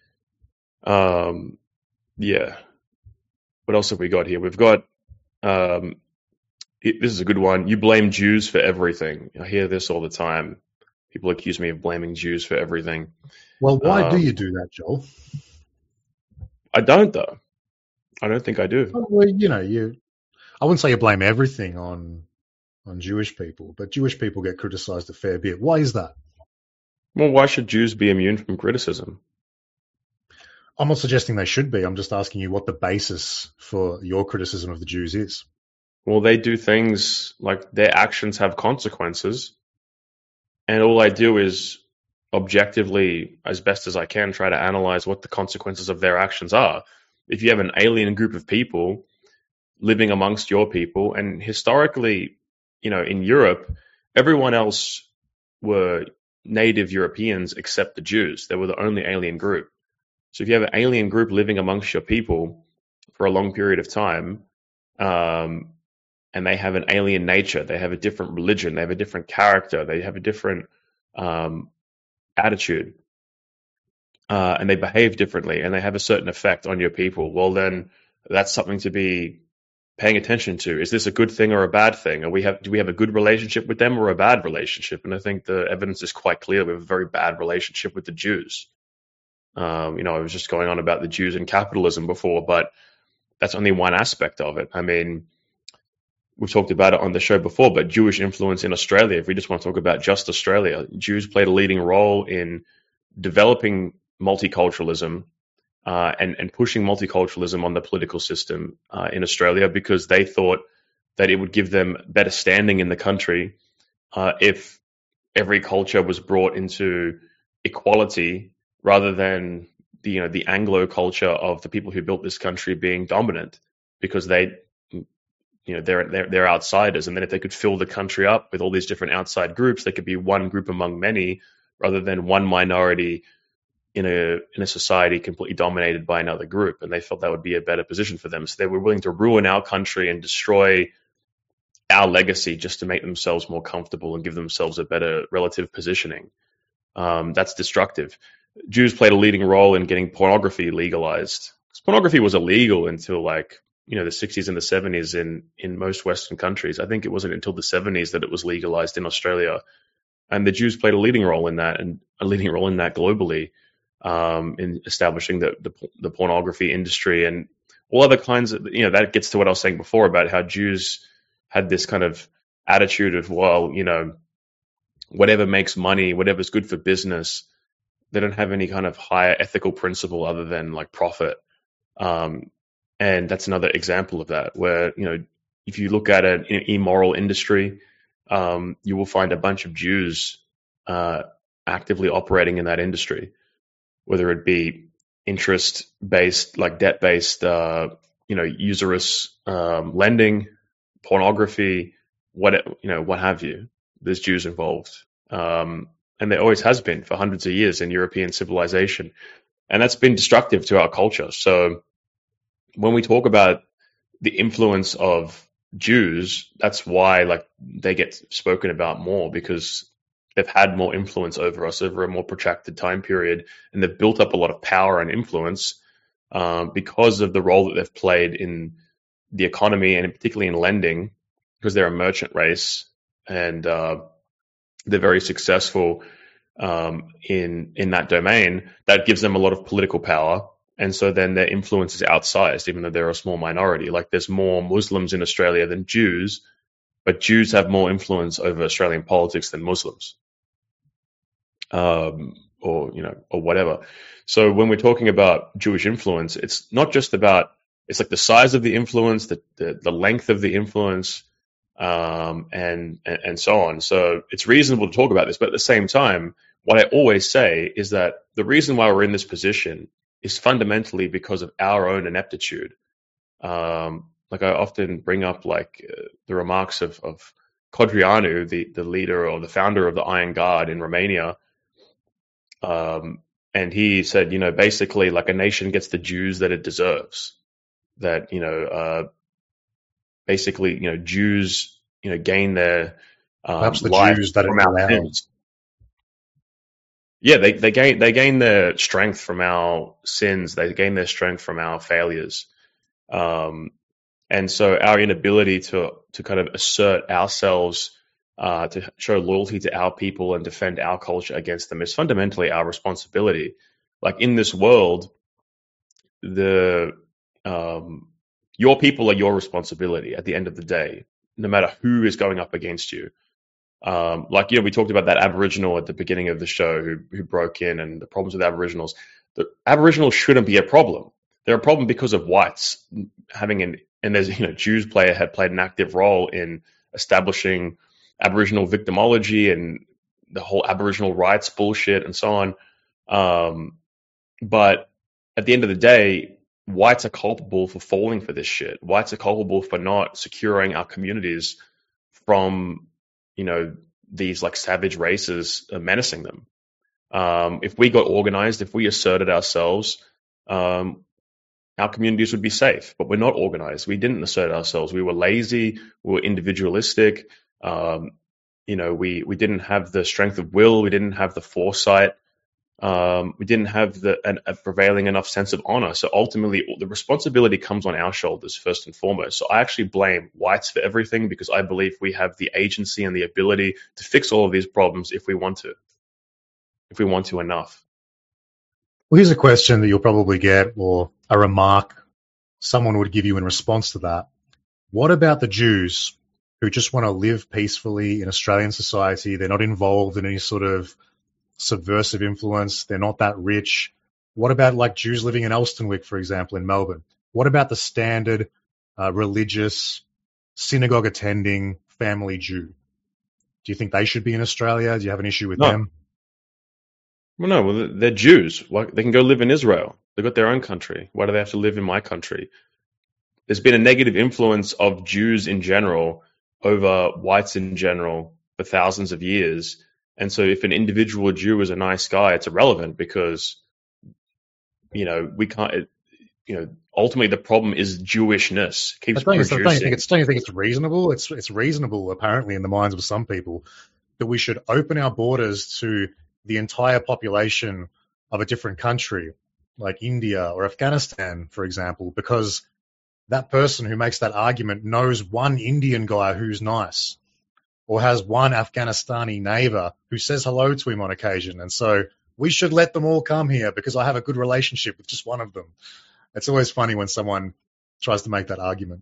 um, yeah. What else have we got here? We've got, um, it, this is a good one. You blame Jews for everything. I hear this all the time. People accuse me of blaming Jews for everything. Well, why Um, do you do that, Joel? I don't, though. I don't think I do. Well, you know, you. I wouldn't say you blame everything on on Jewish people, but Jewish people get criticised a fair bit. Why is that? Well, why should Jews be immune from criticism? I'm not suggesting they should be. I'm just asking you what the basis for your criticism of the Jews is. Well, they do things like their actions have consequences, and all I do is objectively, as best as I can, try to analyze what the consequences of their actions are. If you have an alien group of people living amongst your people, and historically, you know, in Europe, everyone else were native Europeans except the Jews. They were the only alien group. So if you have an alien group living amongst your people for a long period of time, um, and they have an alien nature, they have a different religion, they have a different character, they have a different um, attitude, uh, and they behave differently, and they have a certain effect on your people, well, then that's something to be paying attention to. Is this a good thing or a bad thing? Are we have, do we have a good relationship with them or a bad relationship? And I think the evidence is quite clear. We have a very bad relationship with the Jews. Um, you know, I was just going on about the Jews and capitalism before, but that's only one aspect of it. I mean, we've talked about it on the show before, but Jewish influence in Australia, if we just want to talk about just Australia, Jews played a leading role in developing multiculturalism uh, and, and pushing multiculturalism on the political system uh, in Australia, because they thought that it would give them better standing in the country uh, if every culture was brought into equality rather than the, you know, the Anglo culture of the people who built this country being dominant, because they, you know, they're, they're, they're outsiders. And then if they could fill the country up with all these different outside groups, they could be one group among many rather than one minority in a, in a society completely dominated by another group. And they felt that would be a better position for them. So they were willing to ruin our country and destroy our legacy just to make themselves more comfortable and give themselves a better relative positioning. Um, that's destructive. Jews played a leading role in getting pornography legalized. Pornography was illegal until like, you know, the sixties and the seventies in, in most Western countries. I think it wasn't until the seventies that it was legalized in Australia. And the Jews played a leading role in that, and a leading role in that globally, um, in establishing the, the, the pornography industry and all other kinds of, you know, that gets to what I was saying before about how Jews had this kind of attitude of, well, you know, whatever makes money, whatever's good for business, they don't have any kind of higher ethical principle other than like profit. Um, and that's another example of that, where, you know, if you look at an immoral industry, um, you will find a bunch of Jews uh, actively operating in that industry, whether it be interest-based, like debt-based, uh, you know, usurious um, lending, pornography, what, you know, what have you. There's Jews involved. Um, and there always has been for hundreds of years in European civilization. And that's been destructive to our culture. So when we talk about the influence of Jews, that's why like they get spoken about more, because they've had more influence over us over a more protracted time period, and they've built up a lot of power and influence um, because of the role that they've played in the economy and particularly in lending, because they're a merchant race and uh, they're very successful um, in in that domain. That gives them a lot of political power. And so then their influence is outsized, even though they're a small minority. Like there's more Muslims in Australia than Jews, but Jews have more influence over Australian politics than Muslims, um, or, you know, or whatever. So when we're talking about Jewish influence, it's not just about, it's like the size of the influence, the, the, the length of the influence, um, and, and, and so on. So it's reasonable to talk about this, but at the same time, what I always say is that the reason why we're in this position is fundamentally because of our own ineptitude. Um, like I often bring up like uh, the remarks of, of Codreanu, the, the leader or the founder of the Iron Guard in Romania. Um, and he said, you know, basically like a nation gets the dues that it deserves. That, you know, uh, basically, you know, Jews, you know, gain their um, Perhaps the life Jews that it from our allowed. sins. Yeah, they, they gain they gain their strength from our sins. They gain their strength from our failures. Um, and so our inability to to kind of assert ourselves, uh, to show loyalty to our people and defend our culture against them is fundamentally our responsibility. Like in this world, the um, your people are your responsibility at the end of the day, no matter who is going up against you. Um, like, you know, we talked about that Aboriginal at the beginning of the show who, who broke in and the problems with Aboriginals. The Aboriginals shouldn't be a problem. They're a problem because of whites having an, and there's, you know, Jews play, had played an active role in establishing Aboriginal victimology and the whole Aboriginal rights bullshit and so on. Um, but at the end of the day, whites are culpable for falling for this shit. Whites are culpable for not securing our communities from, you know, these like savage races menacing them. Um, if we got organized, if we asserted ourselves, um, our communities would be safe. But we're not organized. We didn't assert ourselves. We were lazy. We were individualistic. Um, you know, we we didn't have the strength of will. We didn't have the foresight. Um, we didn't have the an, a prevailing enough sense of honor. So ultimately, the responsibility comes on our shoulders first and foremost. So I actually blame whites for everything because I believe we have the agency and the ability to fix all of these problems if we want to, if we want to enough. Well, here's a question that you'll probably get, or a remark someone would give you in response to that. What about the Jews who just want to live peacefully in Australian society? They're not involved in any sort of subversive influence. They're not that rich. What about like Jews living in Elsternwick, for example, in Melbourne? What about the standard uh, religious, synagogue attending family Jew? Do you think they should be in Australia? Do you have an issue with No. them? Well, no, well, they're Jews. They can go live in Israel. They've got their own country. Why do they have to live in my country? There's been a negative influence of Jews in general over whites in general for thousands of years. And so if an individual Jew is a nice guy, it's irrelevant because, you know, we can't, it, you know, ultimately the problem is Jewishness. It keeps I don't, you- producing. don't you think it's don't you think it's reasonable? It's it's reasonable apparently in the minds of some people that we should open our borders to the entire population of a different country, like India or Afghanistan, for example, because that person who makes that argument knows one Indian guy who's nice or has one Afghanistani neighbor who says hello to him on occasion. And so we should let them all come here because I have a good relationship with just one of them. It's always funny when someone tries to make that argument.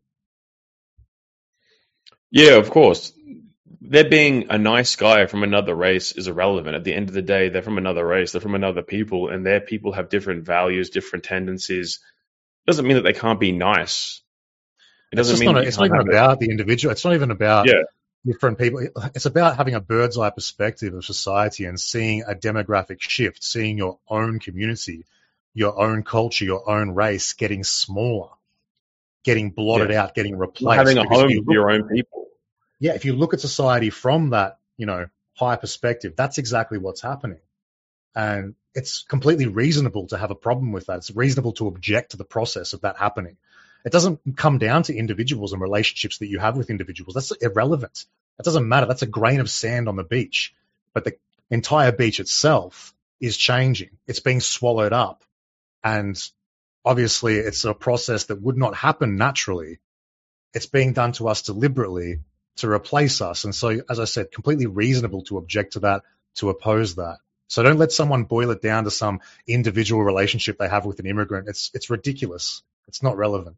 Yeah, of course. There being a nice guy from another race is irrelevant. At the end of the day, they're from another race, they're from another people, and their people have different values, different tendencies. It doesn't mean that they can't be nice. It It's doesn't just mean not. that A, you it's not can't even have about the individual. It's not even about Yeah. different people. It's about having a bird's eye perspective of society and seeing a demographic shift, seeing your own community, your own culture, your own race getting smaller, getting blotted Yeah. out, getting Not replaced. having a Because if home you for look, your own people. yeah, if you look at society from that, you know, high perspective, that's exactly what's happening. And it's completely reasonable to have a problem with that. It's reasonable to object to the process of that happening. It doesn't come down to individuals and relationships that you have with individuals. That's irrelevant. That doesn't matter. That's a grain of sand on the beach. But the entire beach itself is changing. It's being swallowed up. And obviously it's a process that would not happen naturally. It's being done to us deliberately to replace us. And so, as I said, completely reasonable to object to that, to oppose that. So don't let someone boil it down to some individual relationship they have with an immigrant. It's it's ridiculous. It's not relevant.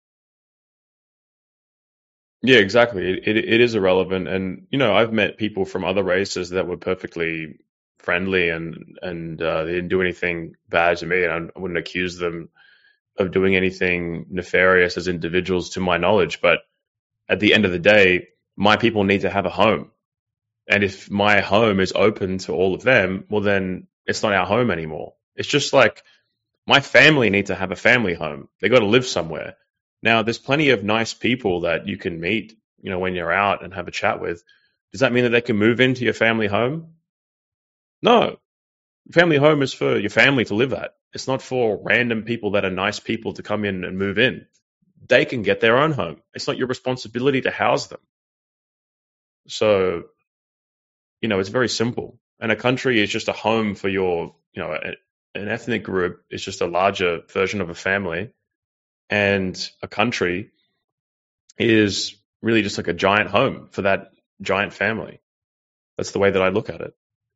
Yeah, exactly. It, it it is irrelevant, and you know, I've met people from other races that were perfectly friendly, and and uh, they didn't do anything bad to me, and I wouldn't accuse them of doing anything nefarious as individuals, to my knowledge. But at the end of the day, my people need to have a home, and if my home is open to all of them, well, then it's not our home anymore. It's just like my family need to have a family home. They got to live somewhere. Now, there's plenty of nice people that you can meet, you know, when you're out and have a chat with. Does that mean that they can move into your family home? No. Family home is for your family to live at. It's not for random people that are nice people to come in and move in. They can get their own home. It's not your responsibility to house them. So, you know, it's very simple. And a country is just a home for your, you know, a, an ethnic group is just a larger version of a family. And a country is really just like a giant home for that giant family. That's the way that I look at it.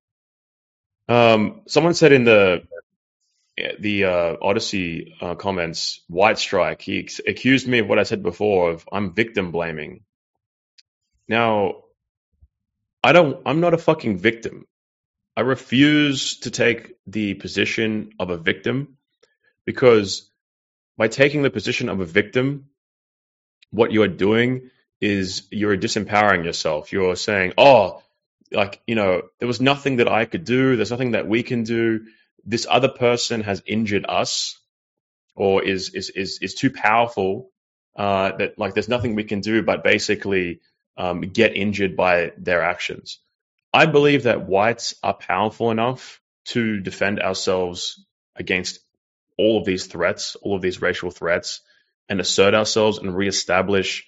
Um, someone said in the the uh, Odyssey uh, comments, White Strike, he ex- accused me of what I said before of I'm victim blaming. Now, I don't. I'm not a fucking victim. I refuse to take the position of a victim because by taking the position of a victim, what you're doing is you're disempowering yourself. You're saying, oh, like, you know, there was nothing that I could do. There's nothing that we can do. This other person has injured us or is is is, is too powerful uh, that like there's nothing we can do but basically um, get injured by their actions. I believe that whites are powerful enough to defend ourselves against all of these threats, all of these racial threats, and assert ourselves and reestablish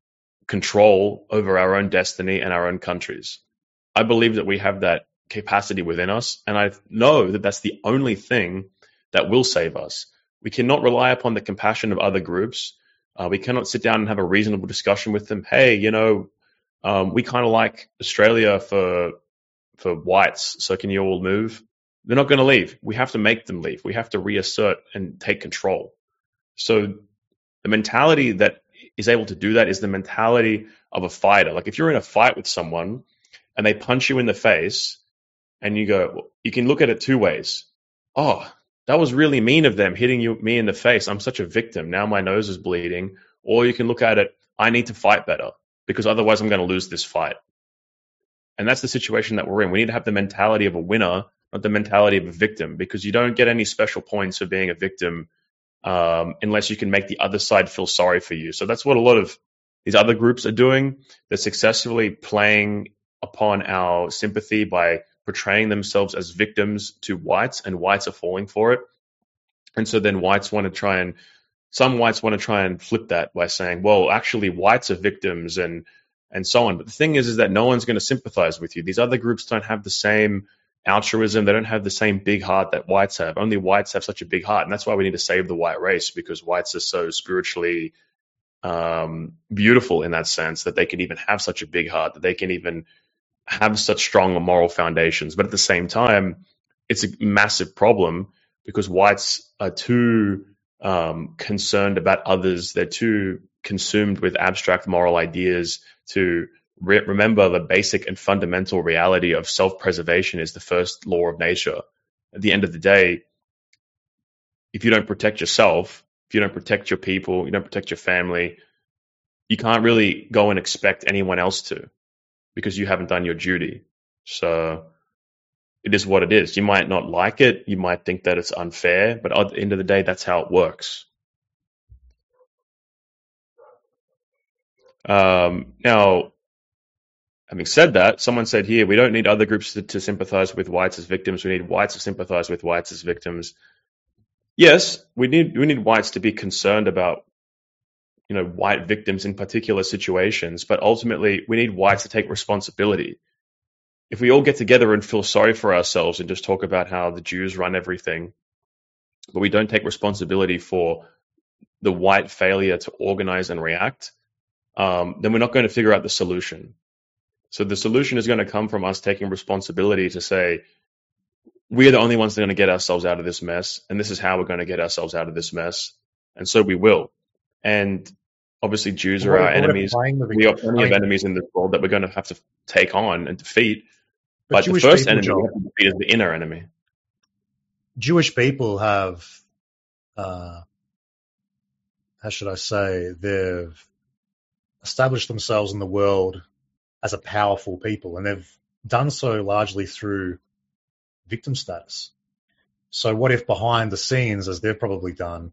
control over our own destiny and our own countries. I believe that we have that capacity within us, and I know that that's the only thing that will save us. We cannot rely upon the compassion of other groups. Uh, we cannot sit down and have a reasonable discussion with them. Hey, you know, um, we kind of like Australia for for whites, so can you all move? They're not going to leave. We have to make them leave. We have to reassert and take control. So the mentality that is able to do that is the mentality of a fighter. Like if you're in a fight with someone and they punch you in the face and you go, well, you can look at it two ways. Oh, that was really mean of them hitting you, me in the face. I'm such a victim. Now my nose is bleeding. Or you can look at it, I need to fight better because otherwise I'm going to lose this fight. And that's the situation that we're in. We need to have the mentality of a winner, not the mentality of a victim, because you don't get any special points for being a victim um, unless you can make the other side feel sorry for you. So that's what a lot of these other groups are doing. They're successfully playing upon our sympathy by portraying themselves as victims to whites, and whites are falling for it. And so then whites want to try and, some whites want to try and flip that by saying, well, actually whites are victims and and so on. But the thing is, is that no one's going to sympathize with you. These other groups don't have the same altruism. They don't have the same big heart that whites have. Only whites have such a big heart. And that's why we need to save the white race, because whites are so spiritually um, beautiful in that sense that they can even have such a big heart, that they can even have such strong moral foundations. But at the same time, it's a massive problem because whites are too um, concerned about others. They're too consumed with abstract moral ideas to re- remember the basic and fundamental reality of self-preservation is the first law of nature. At the end of the day, if you don't protect yourself, if you don't protect your people, you don't protect your family, you can't really go and expect anyone else to, because you haven't done your duty. So it is what it is. You might not like it. You might think that it's unfair, but at the end of the day, that's how it works. Um, now, having said that, someone said here, we don't need other groups to, to sympathize with whites as victims. We need whites to sympathize with whites as victims. Yes, we need we need whites to be concerned about, you know, white victims in particular situations, but ultimately we need whites to take responsibility. If we all get together and feel sorry for ourselves and just talk about how the Jews run everything, but we don't take responsibility for the white failure to organize and react, um, then we're not going to figure out the solution. So the solution is going to come from us taking responsibility to say, we're the only ones that are going to get ourselves out of this mess, and this is how we're going to get ourselves out of this mess. And so we will. And obviously Jews are our enemies. We have plenty of enemies in this world that we're going to have to take on and defeat. But, but the first enemy we have to defeat is the inner enemy. Jewish people have, uh, how should I say, they've established themselves in the world as a powerful people, and they've done so largely through victim status. So what if behind the scenes, as they've probably done,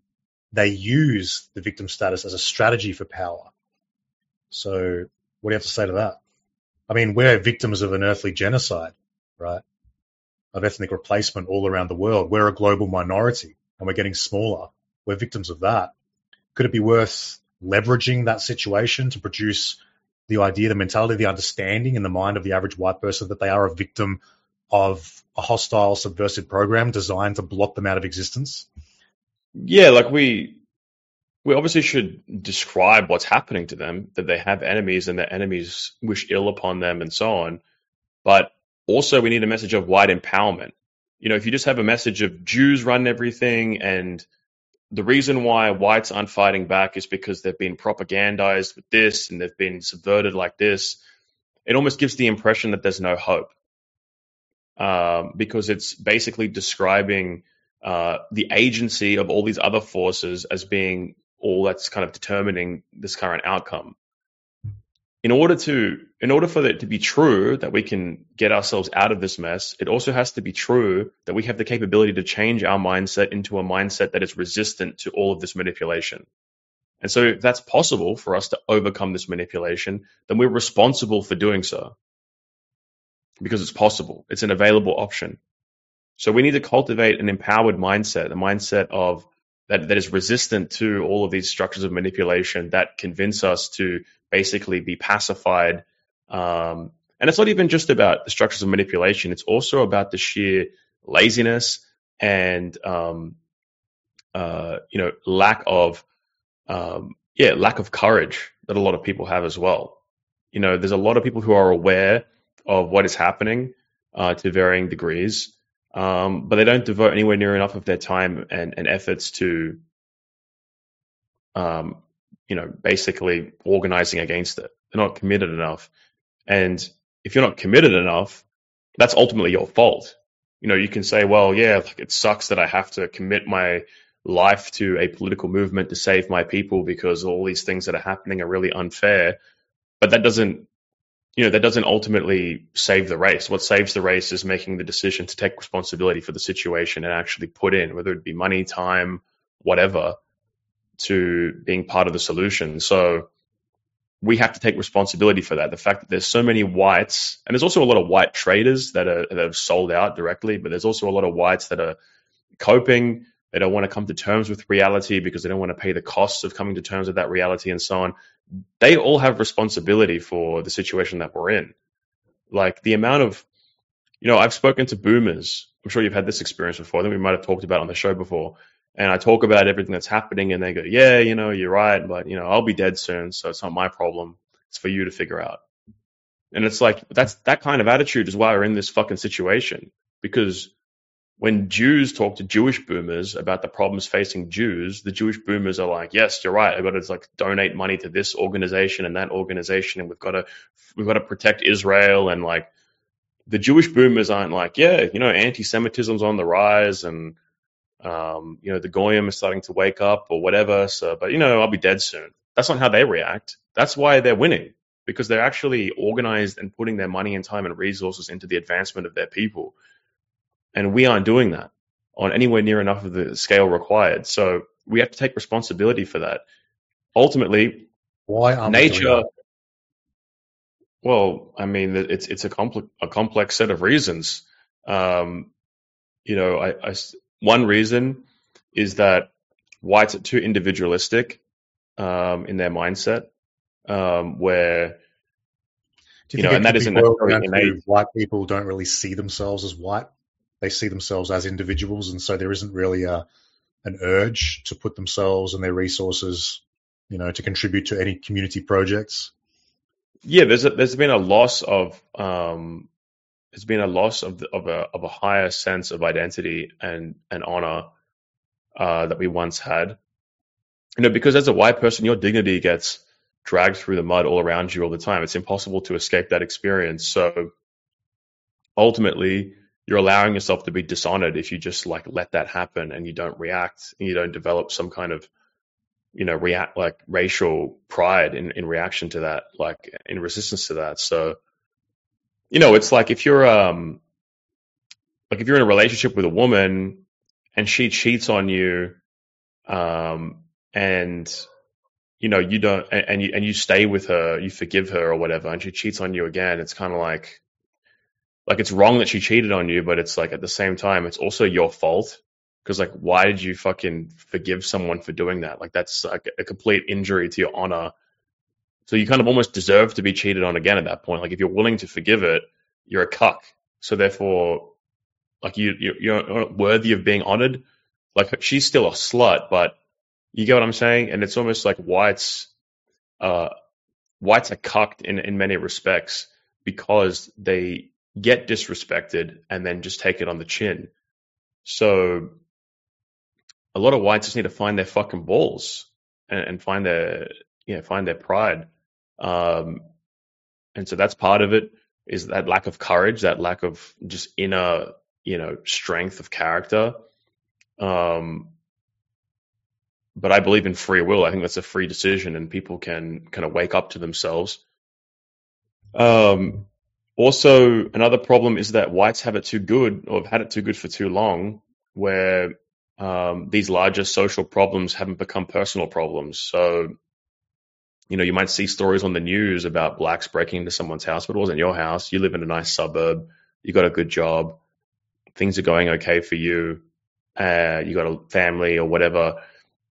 they use the victim status as a strategy for power. So what do you have to say to that? I mean, we're victims of an earthly genocide, right? Of ethnic replacement all around the world. We're a global minority and we're getting smaller. We're victims of that. Could it be worth leveraging that situation to produce the idea, the mentality, the understanding in the mind of the average white person that they are a victim of a hostile, subversive program designed to blot them out of existence? Yeah, like we we obviously should describe what's happening to them, that they have enemies and their enemies wish ill upon them and so on. But also we need a message of white empowerment. You know, if you just have a message of Jews run everything and the reason why whites aren't fighting back is because they've been propagandized with this and they've been subverted like this, it almost gives the impression that there's no hope. Um, because it's basically describing uh, the agency of all these other forces as being all that's kind of determining this current outcome. In order to, in order for it to be true that we can get ourselves out of this mess, it also has to be true that we have the capability to change our mindset into a mindset that is resistant to all of this manipulation. And so if that's possible for us to overcome this manipulation, then we're responsible for doing so. Because it's possible. It's an available option. So we need to cultivate an empowered mindset, a mindset of that, that is resistant to all of these structures of manipulation that convince us to basically be pacified. Um, and it's not even just about the structures of manipulation. It's also about the sheer laziness and, um, uh, you know, lack of, um, yeah, lack of courage that a lot of people have as well. You know, there's a lot of people who are aware of what is happening uh, to varying degrees, um, but they don't devote anywhere near enough of their time and, and efforts to, um, you know, basically organizing against it. They're not committed enough. And if you're not committed enough, that's ultimately your fault. You know, you can say, well, yeah, like it sucks that I have to commit my life to a political movement to save my people because all these things that are happening are really unfair. But that doesn't, you know, that doesn't ultimately save the race. What saves the race is making the decision to take responsibility for the situation and actually put in, whether it be money, time, whatever, to being part of the solution. So we have to take responsibility for that. The fact that there's so many whites, and there's also a lot of white traders that are that have sold out directly, but there's also a lot of whites that are coping. They don't want to come to terms with reality because they don't want to pay the costs of coming to terms with that reality and so on. They all have responsibility for the situation that we're in. Like the amount of, you know, I've spoken to boomers. I'm sure you've had this experience before. I think we might have talked about it on the show before. And I talk about everything that's happening and they go, yeah, you know, you're right, but, you know, I'll be dead soon, so it's not my problem. It's for you to figure out. And it's like, that's that kind of attitude is why we're in this fucking situation. Because when Jews talk to Jewish boomers about the problems facing Jews, the Jewish boomers are like, yes, you're right. I've got to like donate money to this organization and that organization. And we've got to, we've got to protect Israel. And like the Jewish boomers aren't like, yeah, you know, anti-Semitism's on the rise and, um, you know, the Goyim is starting to wake up or whatever. So, but you know, I'll be dead soon. That's not how they react. That's why they're winning, because they're actually organized and putting their money and time and resources into the advancement of their people. And we aren't doing that on anywhere near enough of the scale required. So we have to take responsibility for that. Ultimately, why aren't nature, well, I mean, it's it's a complex a complex set of reasons. Um, you know, I, I, one reason is that whites are too individualistic um, in their mindset, um, where Do you, you know, and that isn't necessarily innate. White people don't really see themselves as white. They see themselves as individuals, and so there isn't really a an urge to put themselves and their resources, you know, to contribute to any community projects. Yeah, there's a, there's been a loss of um, there's been a loss of the, of a of a higher sense of identity and and honor uh, that we once had. You know, because as a white person, your dignity gets dragged through the mud all around you all the time. It's impossible to escape that experience. So ultimately, you're allowing yourself to be dishonored if you just like let that happen and you don't react and you don't develop some kind of, you know, react like racial pride in, in reaction to that, like in resistance to that. So, you know, it's like if you're, um, like if you're in a relationship with a woman and she cheats on you, um, and you know you don't, and, and you and you stay with her, you forgive her or whatever, and she cheats on you again. It's kind of like like it's wrong that she cheated on you, but it's like at the same time, it's also your fault. Because like, why did you fucking forgive someone for doing that? Like, that's like a complete injury to your honor. So you kind of almost deserve to be cheated on again at that point. Like, if you're willing to forgive it, you're a cuck. So therefore, like, you you're not worthy of being honored. Like, she's still a slut, but you get what I'm saying. And it's almost like whites, uh, whites are cucked in in many respects because they get disrespected and then just take it on the chin. So a lot of whites just need to find their fucking balls and, and find their, yeah, find their pride. Um, and so that's part of it, is that lack of courage, that lack of just inner, you know, strength of character. Um, but I believe in free will. I think that's a free decision, and people can kind of wake up to themselves. Um, also, another problem is that whites have it too good, or have had it too good for too long, where Um, these larger social problems haven't become personal problems. So, you know, you might see stories on the news about blacks breaking into someone's house, but it wasn't your house. You live in a nice suburb. You got a good job. Things are going okay for you. Uh, you got a family or whatever.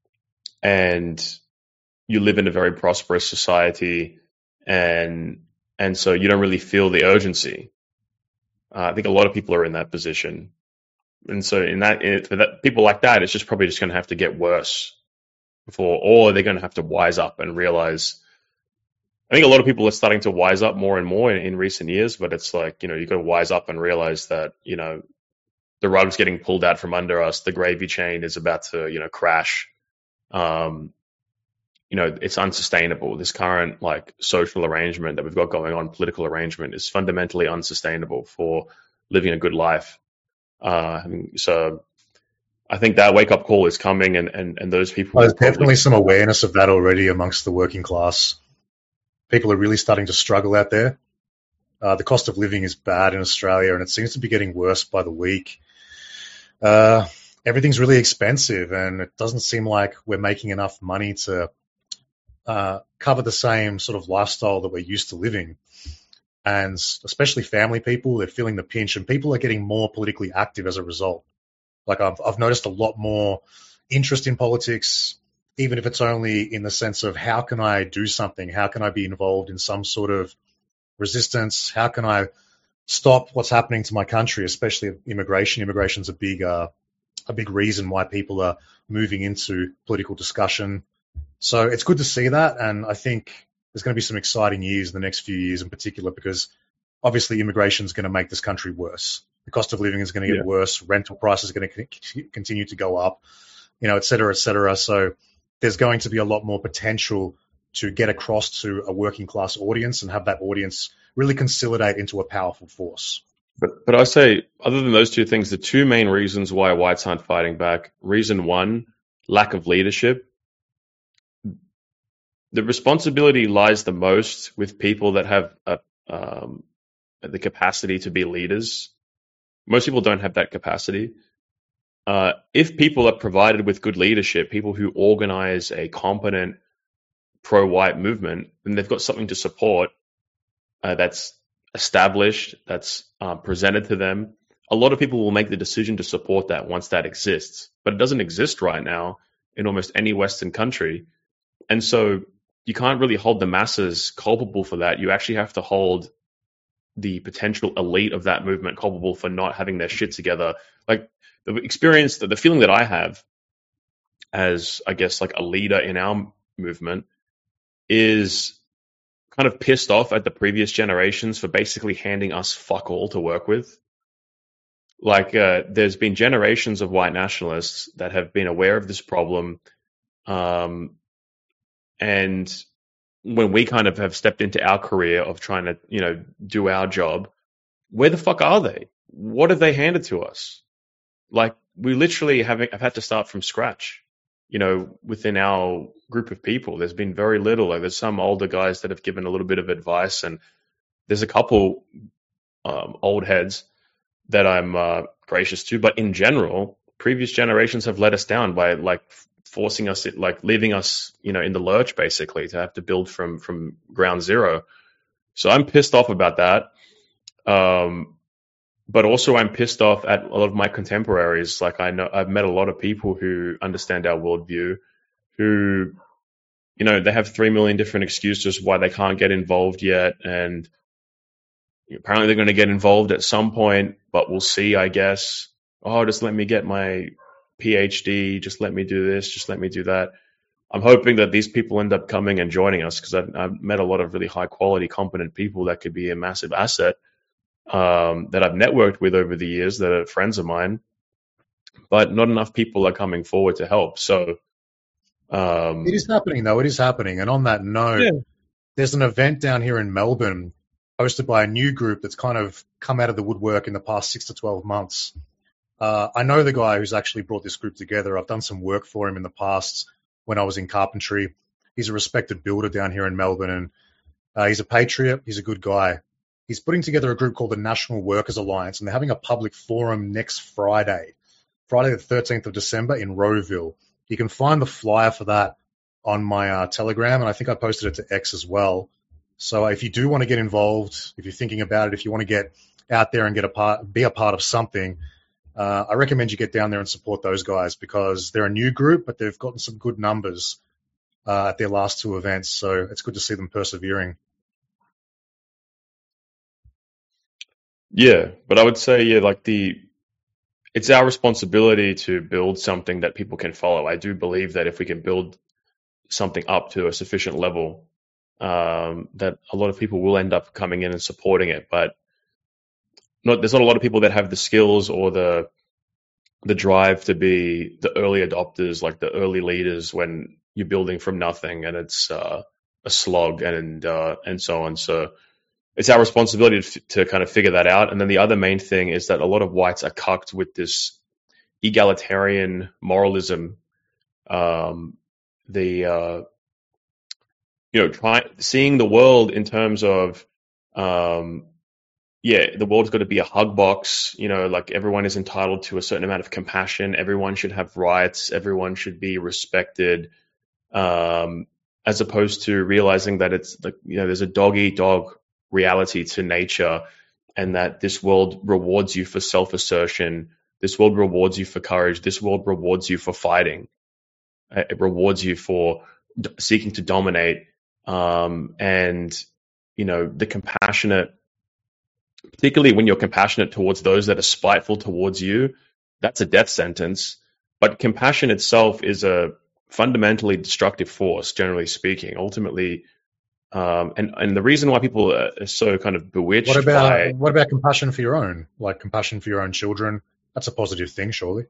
And you live in a very prosperous society. And, and so you don't really feel the urgency. Uh, I think a lot of people are in that position. And so in that, in, for that, people like that, it's just probably just going to have to get worse before, or they're going to have to wise up and realize. I think a lot of people are starting to wise up more and more in, in recent years, but it's like, you know, you got to wise up and realize that, you know, the rug's getting pulled out from under us. The gravy chain is about to, you know, crash. Um, you know, it's unsustainable. This current like social arrangement that we've got going on, political arrangement, is fundamentally unsustainable for living a good life. Uh, so I think that wake up call is coming, and, and, and those people. Well, there's definitely some awareness of that already amongst the working class. People are really starting to struggle out there. Uh, the cost of living is bad in Australia, and it seems to be getting worse by the week. Uh, everything's really expensive, and it doesn't seem like we're making enough money to uh, cover the same sort of lifestyle that we're used to living. And especially family people, they're feeling the pinch, and people are getting more politically active as a result. Like I've, I've noticed a lot more interest in politics, even if it's only in the sense of how can I do something? How can I be involved in some sort of resistance? How can I stop what's happening to my country, especially immigration? Immigration's a big, uh, a big reason why people are moving into political discussion. So it's good to see that, and I think there's going to be some exciting years in the next few years in particular, because obviously immigration is going to make this country worse. The cost of living is going to get yeah. worse. Rental prices are going to continue to go up, you know, et cetera, et cetera. So there's going to be a lot more potential to get across to a working class audience and have that audience really consolidate into a powerful force. But but I say, other than those two things, the two main reasons why whites aren't fighting back. Reason one, lack of leadership. The responsibility lies the most with people that have a, um, the capacity to be leaders. Most people don't have that capacity. Uh, if people are provided with good leadership, people who organize a competent pro-white movement, then they've got something to support uh, that's established, that's uh, presented to them. A lot of people will make the decision to support that once that exists, but it doesn't exist right now in almost any Western country. And so you can't really hold the masses culpable for that. You actually have to hold the potential elite of that movement culpable for not having their shit together. Like the experience, the, the feeling that I have as, I guess, like a leader in our movement is kind of pissed off at the previous generations for basically handing us fuck all to work with. Like uh, there's been generations of white nationalists that have been aware of this problem. Um, and when we kind of have stepped into our career of trying to, you know, do our job, where the fuck are they? What have they handed to us? Like we literally have, have had to start from scratch, you know, within our group of people. There's been very little. Like there's some older guys that have given a little bit of advice, and there's a couple um, old heads that I'm uh, gracious to. But in general, previous generations have let us down by like forcing us, like leaving us, you know, in the lurch, basically, to have to build from from ground zero. So I'm pissed off about that. Um, but also I'm pissed off at a lot of my contemporaries. Like I know I've met a lot of people who understand our worldview, who, you know, they have three million different excuses why they can't get involved yet. And apparently they're going to get involved at some point, but we'll see, I guess. Oh, just let me get my PhD. Just let me do this. Just let me do that. I'm hoping that these people end up coming and joining us, because I've, I've met a lot of really high quality, competent people that could be a massive asset, um, that I've networked with over the years that are friends of mine, but not enough people are coming forward to help. So um, it is happening, though. It is happening. And on that note, yeah. there's an event down here in Melbourne hosted by a new group that's kind of come out of the woodwork in the past six to twelve months. Uh, I know the guy who's actually brought this group together. I've done some work for him in the past when I was in carpentry. He's a respected builder down here in Melbourne, and uh, he's a patriot. He's a good guy. He's putting together a group called the National Workers Alliance, and they're having a public forum next Friday, Friday the thirteenth of December in Rowville. You can find the flyer for that on my uh, Telegram, and I think I posted it to X as well. So if you do want to get involved, if you're thinking about it, if you want to get out there and get a part, be a part of something, uh, I recommend you get down there and support those guys, because they're a new group, but they've gotten some good numbers uh, at their last two events. So it's good to see them persevering. Yeah, but I would say, yeah, like the, it's our responsibility to build something that people can follow. I do believe that if we can build something up to a sufficient level, um, that a lot of people will end up coming in and supporting it. But not, there's not a lot of people that have the skills or the the drive to be the early adopters, like the early leaders, when you're building from nothing and it's uh, a slog and uh, and so on. So it's our responsibility to, to kind of figure that out. And then the other main thing is that a lot of whites are cucked with this egalitarian moralism. Um, the uh, you know, try seeing the world in terms of, um, yeah, the world's got to be a hug box. You know, like everyone is entitled to a certain amount of compassion. Everyone should have rights. Everyone should be respected. Um, as opposed to realizing that it's like, you know, there's a dog eat dog reality to nature, and that this world rewards you for self-assertion. This world rewards you for courage. This world rewards you for fighting. It rewards you for d- seeking to dominate. Um, and, you know, the compassionate, particularly when you're compassionate towards those that are spiteful towards you, that's a death sentence. But compassion itself is a fundamentally destructive force, generally speaking. Ultimately, um, and, and the reason why people are so kind of bewitched What about by... what about compassion for your own, like compassion for your own children? That's a positive thing, surely.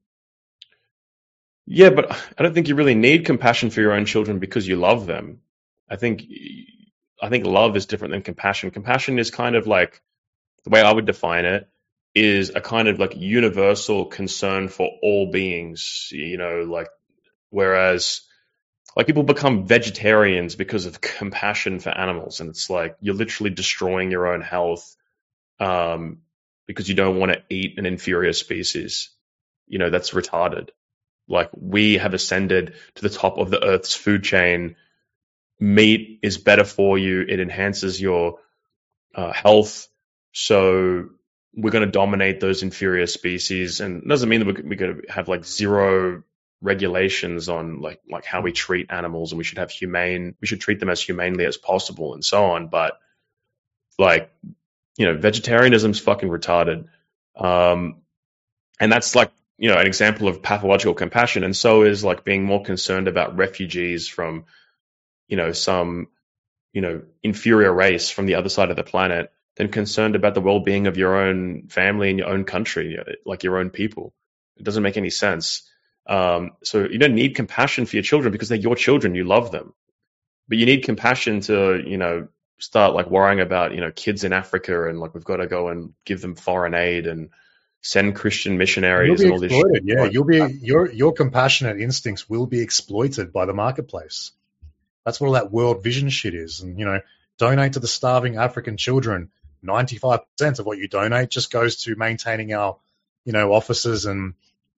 Yeah, but I don't think you really need compassion for your own children because you love them. I think I think love is different than compassion. Compassion is kind of like, the way I would define it, is a kind of like universal concern for all beings, you know, like, whereas like people become vegetarians because of compassion for animals, and it's like you're literally destroying your own health um, because you don't want to eat an inferior species. You know, that's retarded. Like, we have ascended to the top of the Earth's food chain. Meat is better for you. It enhances your uh, health. So we're going to dominate those inferior species. And it doesn't mean that we're, we're going to have like zero regulations on like like how we treat animals, and we should have humane, we should treat them as humanely as possible and so on. But like, you know, vegetarianism's fucking retarded. Um, and that's like, you know, an example of pathological compassion. And so is like being more concerned about refugees from, you know, some, you know, inferior race from the other side of the planet than concerned about the well-being of your own family and your own country, like your own people. It doesn't make any sense. Um, so you don't need compassion for your children because they're your children. You love them. But you need compassion to, you know, start like worrying about, you know, kids in Africa, and like we've got to go and give them foreign aid and send Christian missionaries and all this exploited. shit. Yeah, you'll be your your compassionate instincts will be exploited by the marketplace. That's what all that world vision shit is. And, you know, donate to the starving African children. ninety-five percent of what you donate just goes to maintaining our, you know, offices and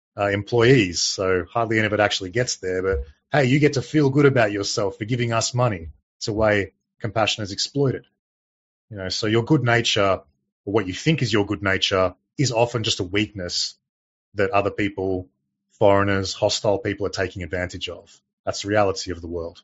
uh, employees. So hardly any of it actually gets there. But hey, you get to feel good about yourself for giving us money. It's a way compassion is exploited. You know, so your good nature, or what you think is your good nature, is often just a weakness that other people, foreigners, hostile people are taking advantage of. That's the reality of the world.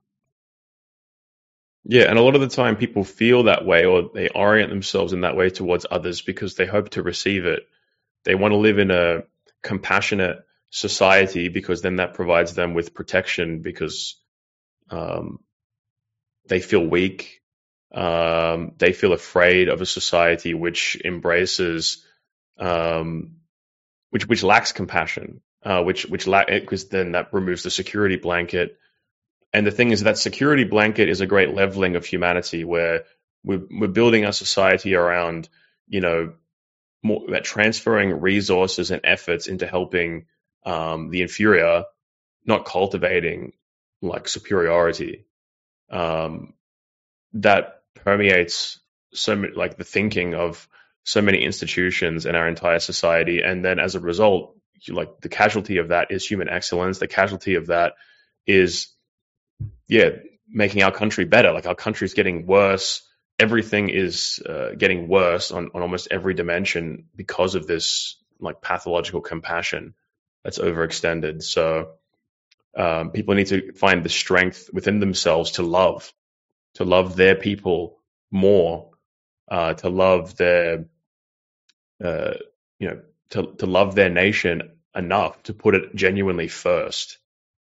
Yeah, and a lot of the time people feel that way, or they orient themselves in that way towards others because they hope to receive it. They want to live in a compassionate society because then that provides them with protection because um, they feel weak. Um, they feel afraid of a society which embraces, um, which which lacks compassion, uh, which which lack because then that removes the security blanket. And the thing is that security blanket is a great leveling of humanity, where we're we're building our society around, you know, more about transferring resources and efforts into helping um, the inferior, not cultivating like superiority. Um, that permeates so many, like the thinking of so many institutions in our entire society, and then as a result, you, like the casualty of that is human excellence. The casualty of that is, yeah, making our country better. Like our country's getting worse. Everything is uh, getting worse on, on almost every dimension because of this like pathological compassion that's overextended. So um, people need to find the strength within themselves to love, to love their people more, uh, to love their, uh, you know, to to love their nation enough to put it genuinely first.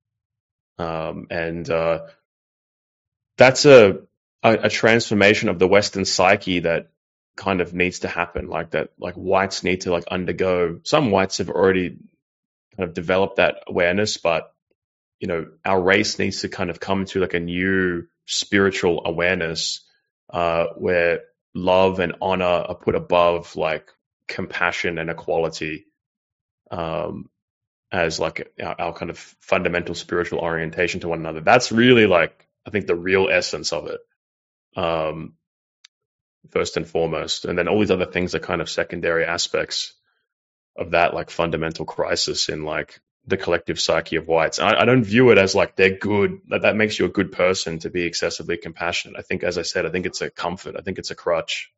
Um, and uh, that's a, a a transformation of the Western psyche that kind of needs to happen. Like that, like whites need to like undergo. Some whites have already kind of developed that awareness, but you know, our race needs to kind of come to like a new spiritual awareness uh, where love and honor are put above like compassion and equality um, as like our, our kind of fundamental spiritual orientation to one another. That's really like, I think, the real essence of it, um, first and foremost. And then all these other things are kind of secondary aspects of that like fundamental crisis in like the collective psyche of whites. I, I don't view it as like they're good, that that makes you a good person to be excessively compassionate. I think, as I said, I think it's a comfort. I think it's a crutch.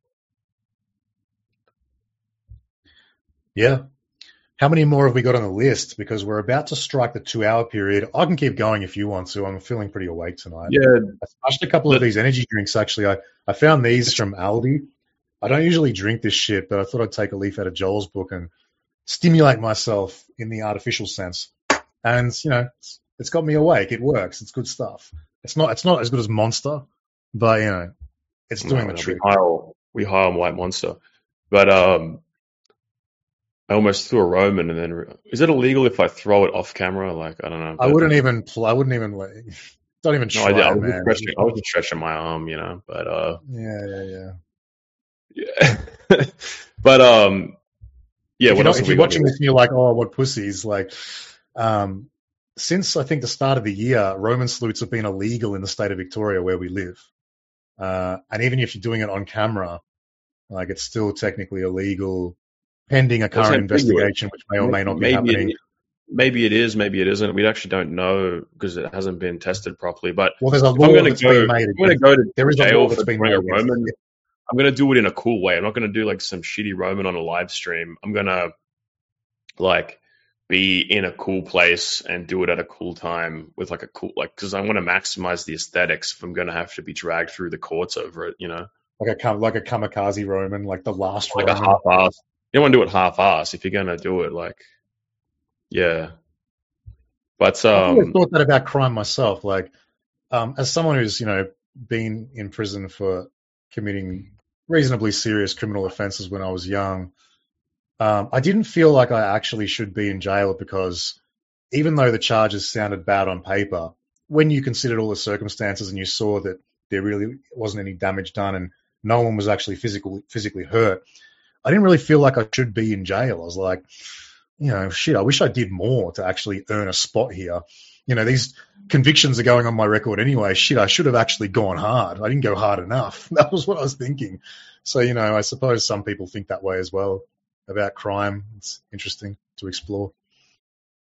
Yeah. How many more have we got on the list? Because we're about to strike the two-hour period. I can keep going if you want to. I'm feeling pretty awake tonight. Yeah. I smashed a couple of these energy drinks, actually. I, I found these from Aldi. I don't usually drink this shit, but I thought I'd take a leaf out of Joel's book and stimulate myself in the artificial sense. And, you know, it's, it's got me awake. It works. It's good stuff. It's not it's not as good as Monster, but, you know, it's doing No, the trick. We hire, we hire on White Monster. But um, I almost threw a Roman, and then is it illegal if I throw it off camera? Like, I don't know. I wouldn't even, pl- I wouldn't even, like, don't even No, try, I, did. I, was man. stretching, I was just stretching my arm, you know, but uh, Yeah, yeah, yeah. yeah. But um, yeah. If What you're, not, else if have we you're got watching here? this and you're like, oh, what pussies, like, um, since I think the start of the year, Roman salutes have been illegal in the state of Victoria where we live. Uh, and even if you're doing it on camera, like it's still technically illegal pending a Well, it's current ambiguous. investigation, which may or may not be Maybe happening. it, maybe it is, maybe it isn't. We actually don't know because it hasn't been tested properly. But Well, there's a if law I'm going to that's go, been if made I'm going to against go to There is a jail law for that's been doing made a against Roman, it. I'm going to do it in a cool way. I'm not going to do like some shitty Roman on a live stream. I'm going to like be in a cool place and do it at a cool time with like a cool, like, because I want to maximize the aesthetics if I'm going to have to be dragged through the courts over it, you know? Like a kam- like a kamikaze Roman, like the last Like a Roman. half-ass. You don't want to do it half-ass if you're going to do it, like, yeah. But, I've always um, thought that about crime myself. Like, um, as someone who's, you know, been in prison for committing reasonably serious criminal offenses when I was young, um, I didn't feel like I actually should be in jail because even though the charges sounded bad on paper, when you considered all the circumstances and you saw that there really wasn't any damage done and no one was actually physically physically hurt, I didn't really feel like I should be in jail. I was like, you know, shit, I wish I did more to actually earn a spot here. You know, these convictions are going on my record anyway. Shit, I should have actually gone hard. I didn't go hard enough. That was what I was thinking. So, you know, I suppose some people think that way as well about crime. It's interesting to explore.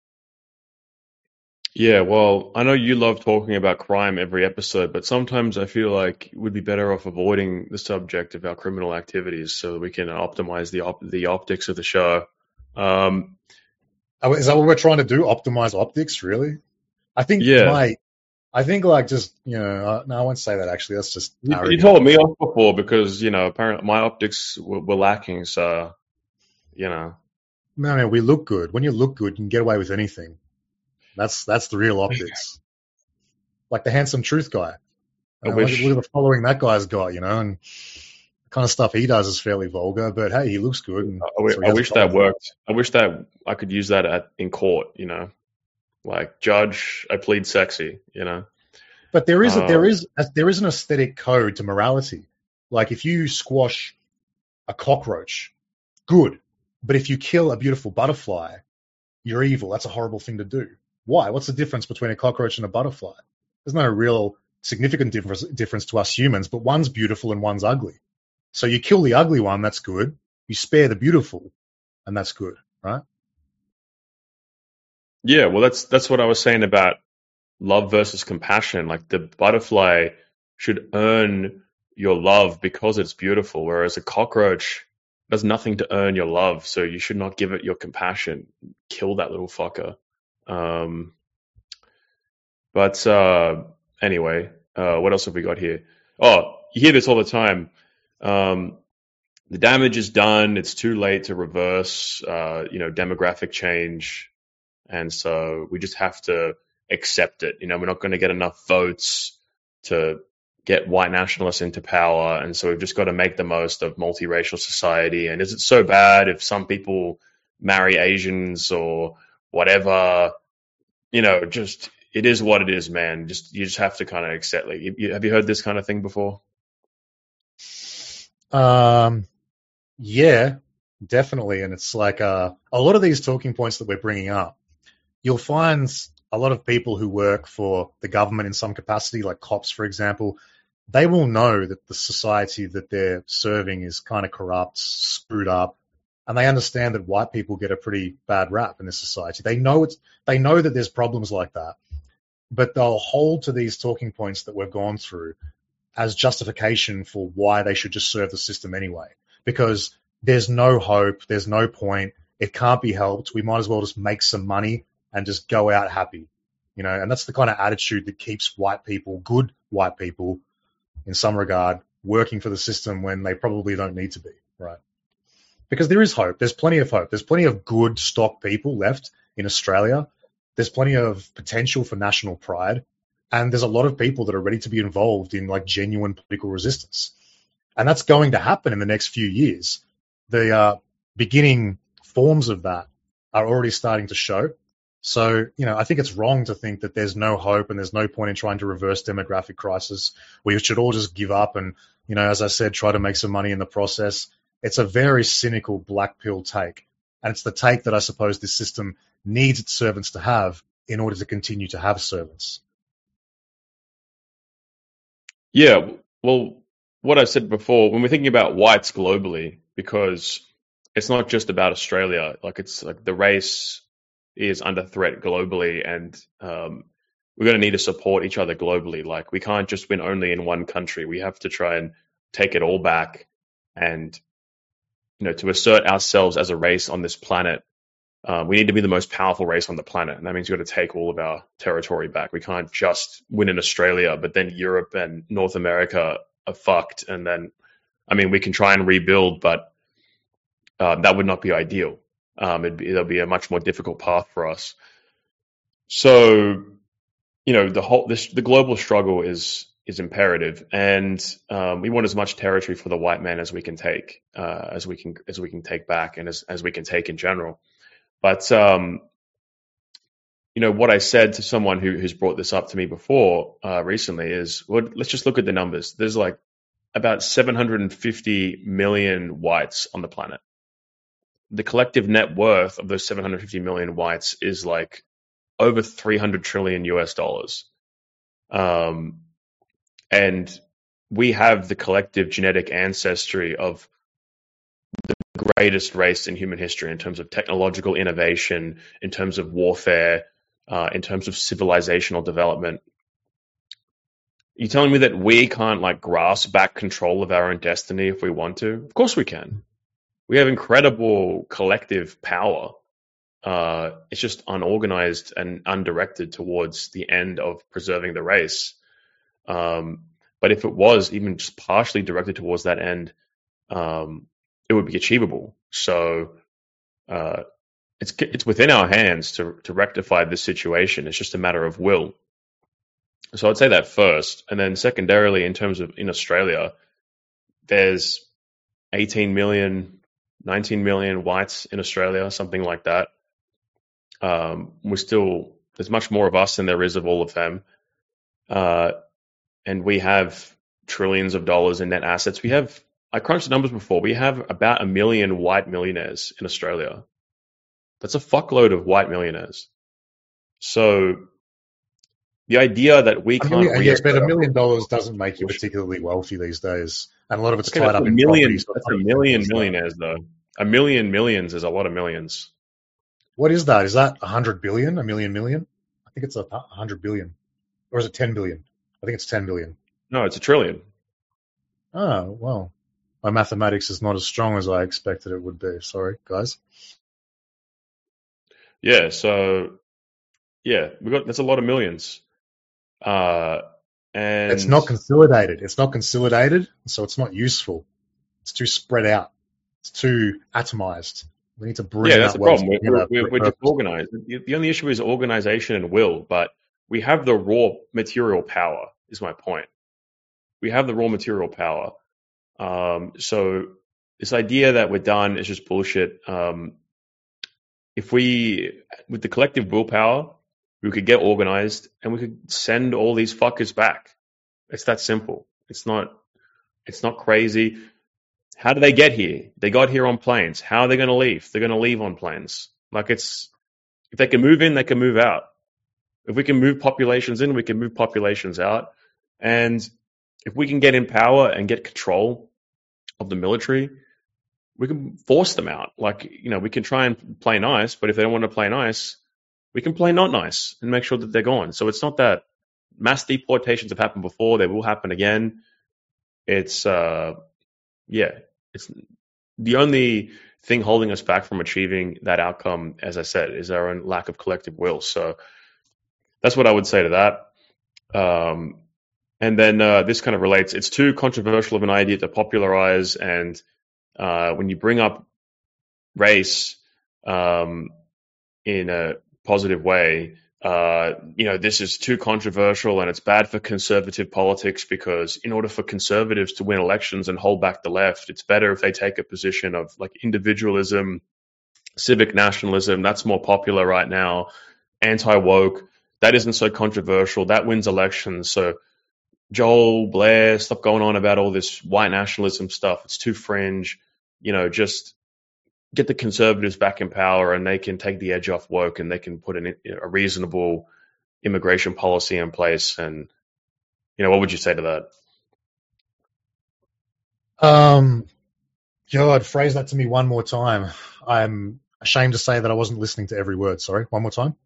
Yeah, well, I know you love talking about crime every episode, but sometimes I feel like we'd be better off avoiding the subject of our criminal activities so that we can optimize the op the optics of the show. Um, Oh, is that what we're trying to do? Optimize optics, really? I think yeah, my, I think like just you know, uh, no, I won't say that actually. That's just you, you arrogant. told me off before because, you know, apparently my optics were, were lacking, so, you know. No, no, we look good. When you look good, you can get away with anything. That's that's the real optics. Like the handsome truth guy. I Uh, look, at, wish, look at the following that guy's got, you know, and the kind of stuff he does is fairly vulgar. But hey, he looks good, and I, wi- so he I has a wish that following. worked. I wish that I could use that at in court, you know, like judge, I plead sexy, you know. But there is a, there Um, is a, there is an aesthetic code to morality. Like if you squash a cockroach, good. But if you kill a beautiful butterfly, you're evil. That's a horrible thing to do. Why? What's the difference between a cockroach and a butterfly? There's no real significant difference, difference to us humans, but one's beautiful and one's ugly. So you kill the ugly one, that's good. You spare the beautiful, and that's good, right? yeah, well, that's that's what I was saying about love versus compassion. Like the butterfly should earn your love because it's beautiful, whereas a cockroach does nothing to earn your love. So you should not give it your compassion. Kill that little fucker. Um, but uh, anyway, uh, what else have we got here? Oh, you hear this all the time. Um, the damage is done. It's too late to reverse, uh, you know, demographic change. And so we just have to accept it. You know, we're not going to get enough votes to get white nationalists into power. And so we've just got to make the most of multiracial society. And is it so bad if some people marry Asians or whatever? You know, just it is what it is, man. Just you just have to kind of accept. Like, you, have you heard this kind of thing before? Um, yeah, definitely. And it's like uh, a lot of these talking points that we're bringing up, you'll find a lot of people who work for the government in some capacity, like cops, for example, they will know that the society that they're serving is kind of corrupt, screwed up, and they understand that white people get a pretty bad rap in this society. They know it's, they know that there's problems like that, but they'll hold to these talking points that we've gone through as justification for why they should just serve the system anyway, because there's no hope, there's no point, it can't be helped. We might as well just make some money and just go out happy, you know. And that's the kind of attitude that keeps white people, good white people, in some regard, working for the system when they probably don't need to be, right? Because there is hope. There's plenty of hope. There's plenty of good stock people left in Australia. There's plenty of potential for national pride. And there's a lot of people that are ready to be involved in like genuine political resistance. And that's going to happen in the next few years. The uh, beginning forms of that are already starting to show. So, you know, I think it's wrong to think that there's no hope and there's no point in trying to reverse demographic crisis. We should all just give up and, you know, as I said, try to make some money in the process. It's a very cynical black pill take. And it's the take that I suppose this system needs its servants to have in order to continue to have servants. Yeah, well, what I said before, when we're thinking about whites globally, because it's not just about Australia, like it's like the race is under threat globally, and um, we're going to need to support each other globally. Like we can't just win only in one country. We have to try and take it all back, and you know, to assert ourselves as a race on this planet. Uh, we need to be the most powerful race on the planet, and that means we've got to take all of our territory back. We can't just win in Australia, but then Europe and North America are fucked. And then, I mean, we can try and rebuild, but uh, that would not be ideal. Um, it'd be, it'll be a much more difficult path for us. So, you know, the whole this, the global struggle is is imperative, and um, we want as much territory for the white man as we can take, uh, as we can as we can take back, and as as we can take in general. But, um, you know, what I said to someone who, who's brought this up to me before uh, recently is, well, let's just look at the numbers. There's like about seven hundred fifty million whites on the planet. The collective net worth of those seven hundred fifty million whites is like over three hundred trillion U S dollars. Um, and we have the collective genetic ancestry of greatest race in human history in terms of technological innovation, in terms of warfare, uh, in terms of civilizational development. You telling me that we can't like grasp back control of our own destiny if we want to? Of course we can. We have incredible collective power. Uh, it's just unorganized and undirected towards the end of preserving the race. Um, but if it was even just partially directed towards that end, um, it would be achievable. So uh, it's it's within our hands to to rectify this situation. It's just a matter of will. So I'd say that first, and then secondarily, in terms of in Australia, there's eighteen million, nineteen million whites in Australia, something like that. Um, we're still there's much more of us than there is of all of them, uh, and we have trillions of dollars in net assets. We have I crunched the numbers before. We have about a million white millionaires in Australia. That's a fuckload of white millionaires. So the idea that we A can't million, yes, but a reassert- million dollars doesn't make you particularly wealthy these days, and a lot of it's Okay, tied that's up a in million. property. So it's That's a not as million simple as that. millionaires, though. A million millions is a lot of millions. What is that? Is that a hundred billion? A million million? I think it's a hundred billion, or is it ten billion? I think it's ten billion. No, it's a trillion. Oh well, my mathematics is not as strong as I expected it would be. Sorry, guys. Yeah. So yeah, we got that's a lot of millions. Uh, and It's not consolidated. It's not consolidated, so it's not useful. It's too spread out. It's too atomized. We need to bring yeah, that that's the wealth problem. We're, together we're, for a we're just purpose. organized. The the only issue is organization and will, but we have the raw material power. Is my point. We have the raw material power. Um, so this idea that we're done is just bullshit. Um, if we, with the collective willpower, we could get organized and we could send all these fuckers back. It's that simple. It's not. It's not crazy. How do they get here? They got here on planes. How are they going to leave? They're going to leave on planes. Like it's, if they can move in, they can move out. If we can move populations in, we can move populations out. And if we can get in power and get control of the military, we can force them out. Like, you know, we can try and play nice, but if they don't want to play nice, we can play not nice and make sure that they're gone. So it's not that mass deportations have happened before. They will happen again. It's, uh, yeah, it's the only thing holding us back from achieving that outcome, as I said, is our own lack of collective will. So that's what I would say to that. Um, and then uh, this kind of relates. It's too controversial of an idea to popularize. And uh, when you bring up race um, in a positive way, uh, you know, this is too controversial and it's bad for conservative politics because in order for conservatives to win elections and hold back the left, it's better if they take a position of like individualism, civic nationalism. That's more popular right now. Anti-woke. That isn't so controversial. That wins elections. So Joel, Blair, stop going on about all this white nationalism stuff. It's too fringe. You know, just get the conservatives back in power and they can take the edge off woke and they can put an, a reasonable immigration policy in place. And, you know, what would you say to that? Um, God, phrase that to me one more time. I'm ashamed to say that I wasn't listening to every word. Sorry, one more time.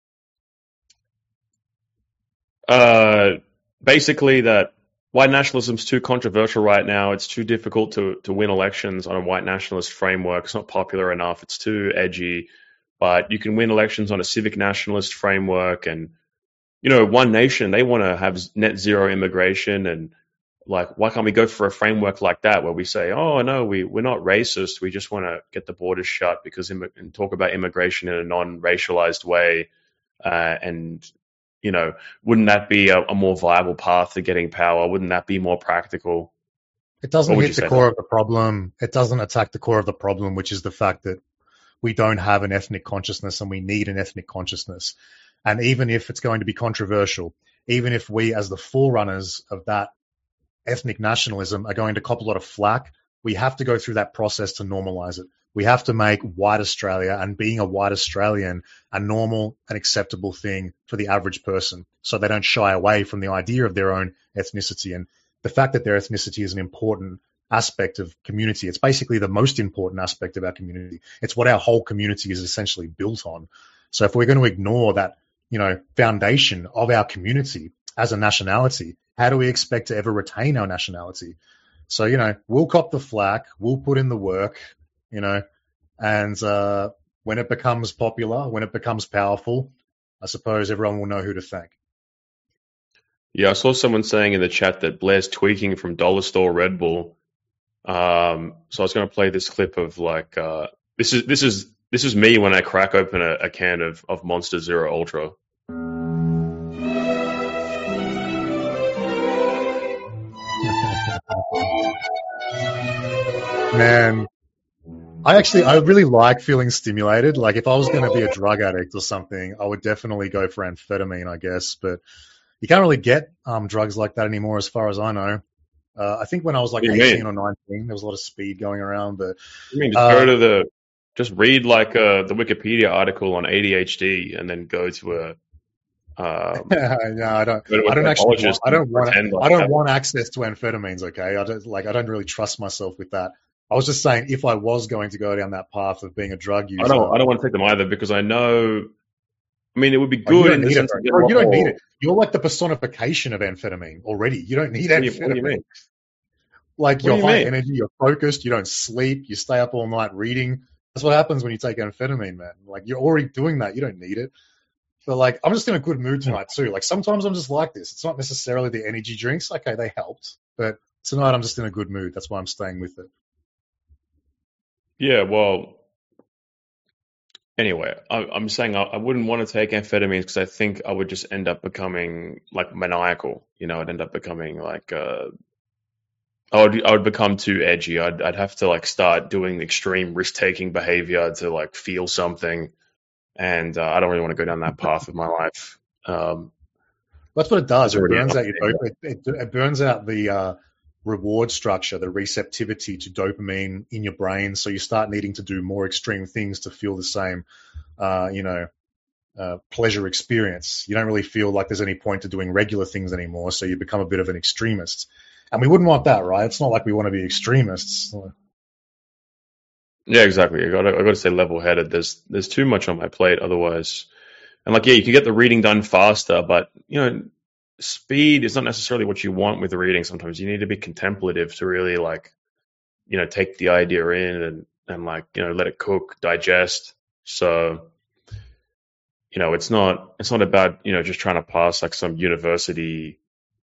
Uh, basically that white nationalism is too controversial right now. It's too difficult to, to win elections on a white nationalist framework. It's not popular enough. It's too edgy. But you can win elections on a civic nationalist framework. And, you know, One Nation, they want to have net zero immigration. And, like, why can't we go for a framework like that where we say, oh, no, we, we're not racist. We just want to get the borders shut because Im- and talk about immigration in a non-racialized way. Uh, and, you know, wouldn't that be a, a more viable path to getting power? Wouldn't that be more practical? It doesn't What would hit you the say core to of the problem. It doesn't attack the core of the problem, which is the fact that we don't have an ethnic consciousness and we need an ethnic consciousness. And even if it's going to be controversial, even if we as the forerunners of that ethnic nationalism are going to cop a lot of flack, we have to go through that process to normalize it. We have to make white Australia and being a white Australian a normal and acceptable thing for the average person so they don't shy away from the idea of their own ethnicity. And the fact that their ethnicity is an important aspect of community, it's basically the most important aspect of our community. It's what our whole community is essentially built on. So if we're going to ignore that you know, foundation of our community as a nationality, how do we expect to ever retain our nationality? So, you know, we'll cop the flack, we'll put in the work, you know, and uh, when it becomes popular, when it becomes powerful, I suppose everyone will know who to thank. Yeah, I saw someone saying in the chat that Blair's tweaking from Dollar Store Red Bull. Um, so I was going to play this clip of like uh, this is this is this is me when I crack open a, a can of, of Monster Zero Ultra. Man, I actually, I really like feeling stimulated. Like if I was going to be a drug addict or something, I would definitely go for amphetamine, I guess. But you can't really get um, drugs like that anymore, as far as I know. Uh, I think when I was like What do you eighteen mean? or nineteen, there was a lot of speed going around. But I mean, just uh, go to the, just read like uh, the Wikipedia article on A D H D, and then go to a, um, no, I don't. go to a I don't actually. Want, psychologist I and don't want. pretend like I don't that. want access to amphetamines. Okay, I don't like. I don't really trust myself with that. I was just saying, if I was going to go down that path of being a drug user, I don't. I don't want to take them either because I know. I mean, it would be oh, you good don't in the need it, sense bro. of getting Bro, you don't need more- it. You're like the personification of amphetamine already. You don't need What do you, amphetamine. what do you mean? Like What you're do you high mean? energy, you're focused, you don't sleep, you stay up all night reading. That's what happens when you take amphetamine, man. Like you're already doing that. You don't need it. But like, I'm just in a good mood tonight too. Like sometimes I'm just like this. It's not necessarily the energy drinks. Okay, they helped, but tonight I'm just in a good mood. That's why I'm staying with it. Yeah. Well. Anyway, I, I'm saying I, I wouldn't want to take amphetamines because I think I would just end up becoming like maniacal. You know, I'd end up becoming like uh, I would I would become too edgy. I'd I'd have to like start doing extreme risk taking behavior to like feel something, and uh, I don't really want to go down that path of my life. Um, That's what it does. there's It already burns enough out your there. dop- it, it, it burns out the uh, reward structure, the receptivity to dopamine in your brain. So you start needing to do more extreme things to feel the same, uh, you know, uh, pleasure experience. You don't really feel like there's any point to doing regular things anymore. So you become a bit of an extremist. And we wouldn't want that, right? It's not like we want to be extremists. Yeah, exactly. I got I got to stay level headed. There's there's too much on my plate otherwise. And like, yeah, you can get the reading done faster, but you know, speed is not necessarily what you want with reading. Sometimes you need to be contemplative to really like, you know, take the idea in and and like, you know, let it cook, digest. So, you know, it's not it's not about, you know, just trying to pass like some university,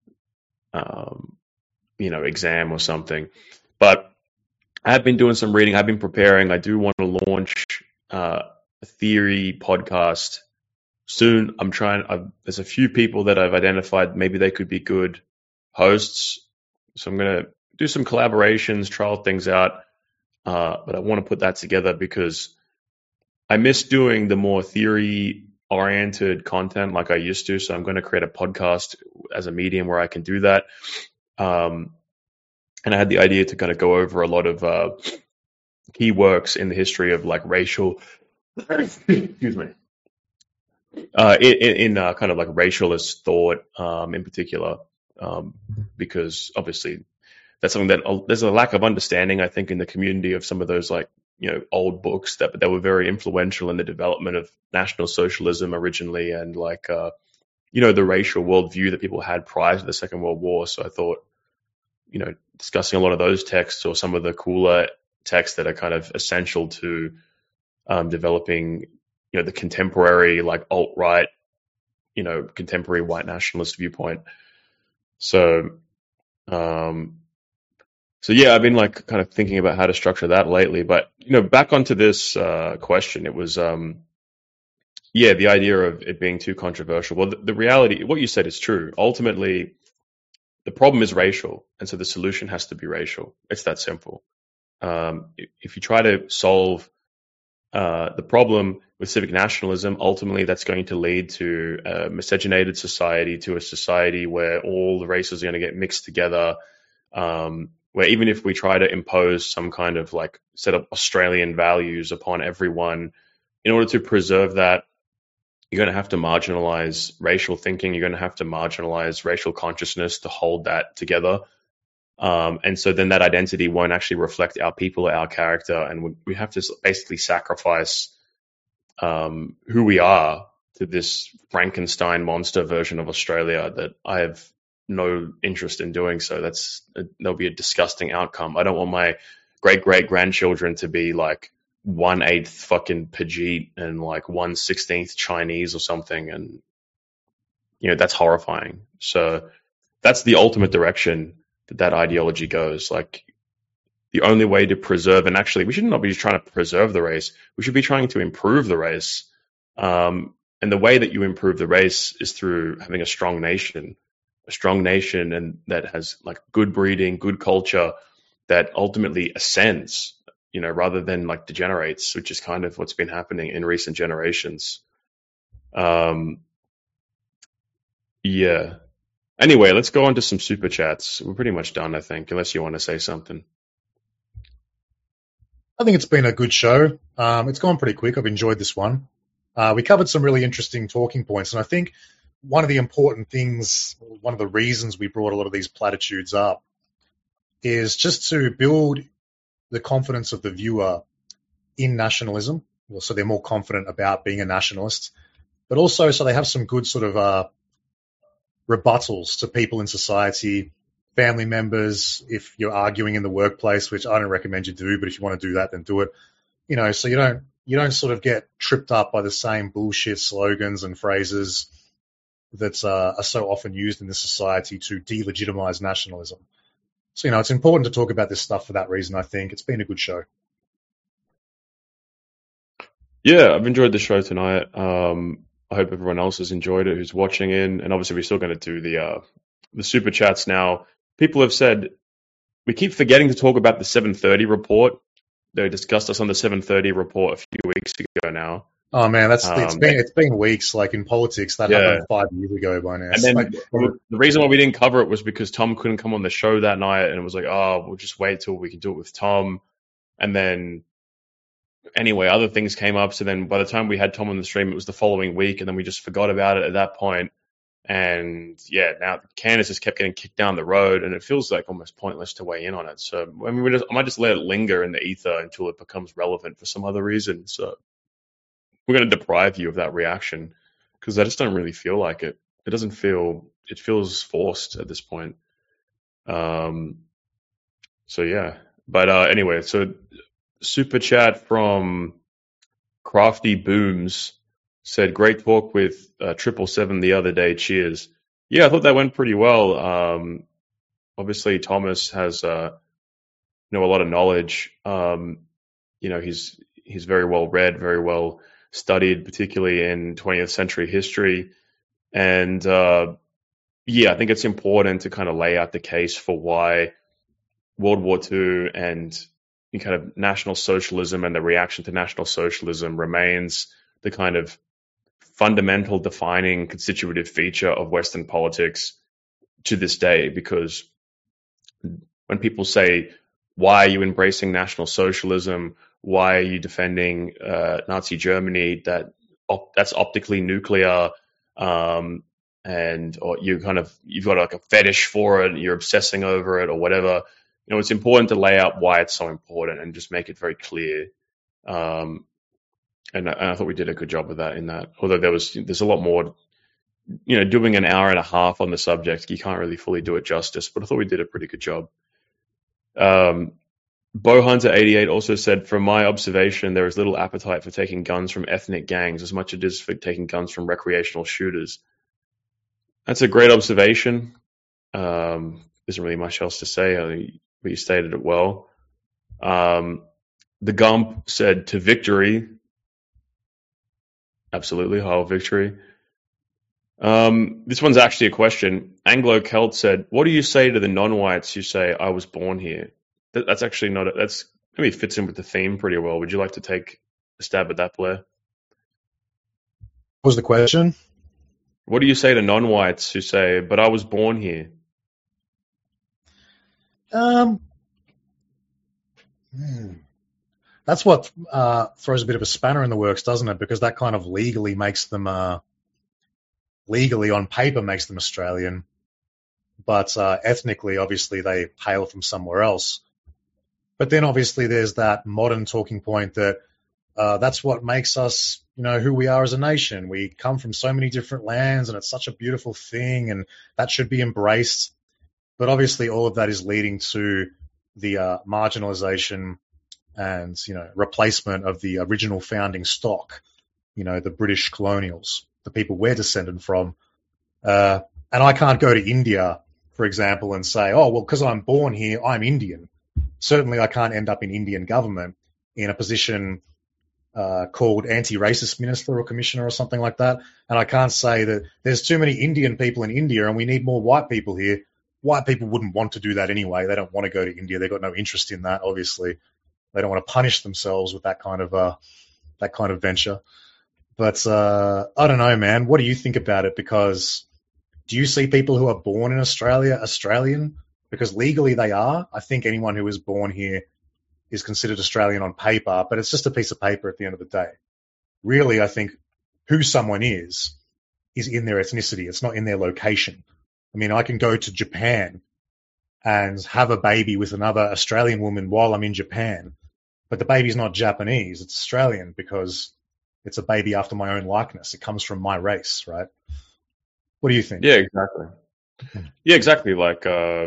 um, you know, exam or something. But I have been doing some reading. I've been preparing. I do want to launch uh, a theory podcast soon. I'm trying. I've, there's a few people that I've identified. Maybe they could be good hosts. So I'm going to do some collaborations, trial things out. Uh, but I want to put that together because I miss doing the more theory-oriented content like I used to. So I'm going to create a podcast as a medium where I can do that. Um, and I had the idea to kind of go over a lot of uh, key works in the history of like racial, excuse me, uh, in, in uh, kind of like racialist thought um, in particular, um, because obviously that's something that uh, there's a lack of understanding, I think, in the community of some of those like, you know, old books that that were very influential in the development of National Socialism originally, and like, uh, you know, the racial worldview that people had prior to the Second World War. So I thought, you know, discussing a lot of those texts or some of the cooler texts that are kind of essential to um, developing, you know, the contemporary like alt-right, you know, contemporary white nationalist viewpoint. So, um, so yeah, I've been like kind of thinking about how to structure that lately. But you know, back onto this uh, question, it was, um, yeah, the idea of it being too controversial. Well, the, the reality, what you said is true. Ultimately, the problem is racial, and so the solution has to be racial. It's that simple. Um, if you try to solve uh, the problem with civic nationalism, ultimately that's going to lead to a miscegenated society, to a society where all the races are going to get mixed together, um, where even if we try to impose some kind of like set of Australian values upon everyone, in order to preserve that, you're going to have to marginalize racial thinking. You're going to have to marginalize racial consciousness to hold that together. Um, and so then that identity won't actually reflect our people or our character. And we, we have to basically sacrifice um, who we are to this Frankenstein monster version of Australia that I have no interest in doing so. That's a, that'll be a disgusting outcome. I don't want my great great grandchildren to be like one eighth fucking Pajit and like one sixteenth Chinese or something, and you know that's horrifying. So that's the ultimate direction that that ideology goes. Like the only way to preserve, and actually we should not be trying to preserve the race. We should be trying to improve the race. Um, and the way that you improve the race is through having a strong nation, a strong nation, and that has like good breeding, good culture that ultimately ascends, you know, rather than like degenerates, which is kind of what's been happening in recent generations. Um, yeah. Anyway, let's go on to some super chats. We're pretty much done, I think, unless you want to say something. I think it's been a good show. Um, it's gone pretty quick. I've enjoyed this one. Uh, we covered some really interesting talking points, and I think one of the important things, one of the reasons we brought a lot of these platitudes up is just to build the confidence of the viewer in nationalism, well, so they're more confident about being a nationalist, but also so they have some good sort of uh, rebuttals to people in society, family members, if you're arguing in the workplace, which I don't recommend you do, but if you want to do that, then do it. You know, so you don't you don't sort of get tripped up by the same bullshit slogans and phrases that uh, are so often used in this society to delegitimize nationalism. So, you know, it's important to talk about this stuff for that reason, I think. It's been a good show. Yeah, I've enjoyed the show tonight. Um, I hope everyone else has enjoyed it who's watching in. And obviously, we're still going to do the uh, the super chats now. People have said we keep forgetting to talk about the seven thirty report. They discussed us on the seven thirty report a few weeks ago now. Oh man, that's um, it's been it's been weeks. Like in politics, that yeah. happened five years ago by now. And then like, the reason why we didn't cover it was because Tom couldn't come on the show that night, and it was like, oh, we'll just wait till we can do it with Tom. And then anyway, other things came up. So then by the time we had Tom on the stream, it was the following week, and then we just forgot about it at that point. And yeah, now Candace just kept getting kicked down the road, and it feels like almost pointless to weigh in on it. So I mean, we just, I might just let it linger in the ether until it becomes relevant for some other reason. So we're going to deprive you of that reaction because I just don't really feel like it. It doesn't feel, it feels forced at this point. Um, so yeah, but uh, anyway, so super chat from Crafty Booms said, great talk with uh, Triple Seven the other day. Cheers. Yeah, I thought that went pretty well. Um, obviously, Thomas has uh, you know a lot of knowledge. Um, you know, he's he's very well read, very well studied, particularly in twentieth century history. And uh, yeah, I think it's important to kind of lay out the case for why World War Two and kind of National Socialism and the reaction to National Socialism remains the kind of fundamental defining constitutive feature of Western politics to this day. Because when people say, why are you embracing National Socialism? Why are you defending uh, Nazi Germany? That op- that's optically nuclear, um, and or you kind of you've got like a fetish for it, you're obsessing over it, or whatever. You know, it's important to lay out why it's so important and just make it very clear. Um, and, and I thought we did a good job of that in that. Although there was there's a lot more. You know, doing an hour and a half on the subject, you can't really fully do it justice. But I thought we did a pretty good job. Um, Bowhunter eighty-eight also said, from my observation, there is little appetite for taking guns from ethnic gangs as much as it is for taking guns from recreational shooters. That's a great observation. Um, there's not really much else to say. I mean, you stated it well. Um, the Gump said, to victory. Absolutely, Heil victory. Um, this one's actually a question. Anglo Celt said, what do you say to the non-whites who say, I was born here? That, that's actually not, a, that's maybe fits in with the theme pretty well. Would you like to take a stab at that, Blair? What was the question? What do you say to non-whites who say, but I was born here? Um, hmm. That's what uh, throws a bit of a spanner in the works, doesn't it? Because that kind of legally makes them, uh, legally on paper makes them Australian, but uh, ethnically, obviously, they hail from somewhere else. But then obviously there's that modern talking point that Uh, that's what makes us, you know, who we are as a nation. We come from so many different lands, and it's such a beautiful thing, and that should be embraced. But obviously, all of that is leading to the uh, marginalization and, you know, replacement of the original founding stock, you know, the British colonials, the people we're descended from. Uh, and I can't go to India, for example, and say, oh, well, because I'm born here, I'm Indian. Certainly, I can't end up in Indian government in a position uh, called anti-racist minister or commissioner or something like that. And I can't say that there's too many Indian people in India and we need more white people here. White people wouldn't want to do that anyway. They don't want to go to India. They've got no interest in that, obviously. They don't want to punish themselves with that kind of uh, that kind of venture. But uh, I don't know, man. What do you think about it? Because do you see people who are born in Australia Australian? Because legally they are. I think anyone who is born here is considered Australian on paper, but it's just a piece of paper at the end of the day. Really, I think who someone is is in their ethnicity. It's not in their location. I mean, I can go to Japan and have a baby with another Australian woman while I'm in Japan, but the baby's not Japanese. It's Australian because it's a baby after my own likeness. It comes from my race, right? What do you think? Yeah, exactly. Yeah, exactly. Like, uh,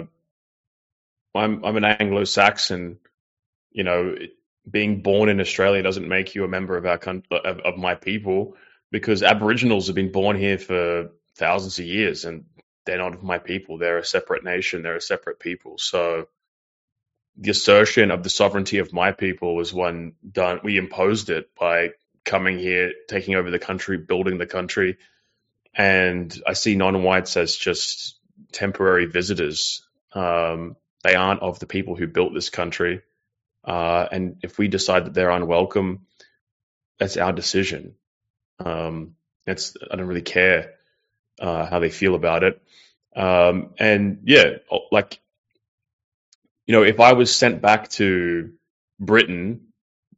I'm I'm an Anglo-Saxon. You know, being born in Australia doesn't make you a member of our country, of, of my people, because Aboriginals have been born here for thousands of years, and they're not of my people. They're a separate nation. They're a separate people. So the assertion of the sovereignty of my people was one done. We imposed it by coming here, taking over the country, building the country. And I see non-whites as just temporary visitors. Um, they aren't of the people who built this country. Uh, and if we decide that they're unwelcome, that's our decision. Um, it's, I don't really care uh, how they feel about it. Um, and yeah, like, you know, if I was sent back to Britain,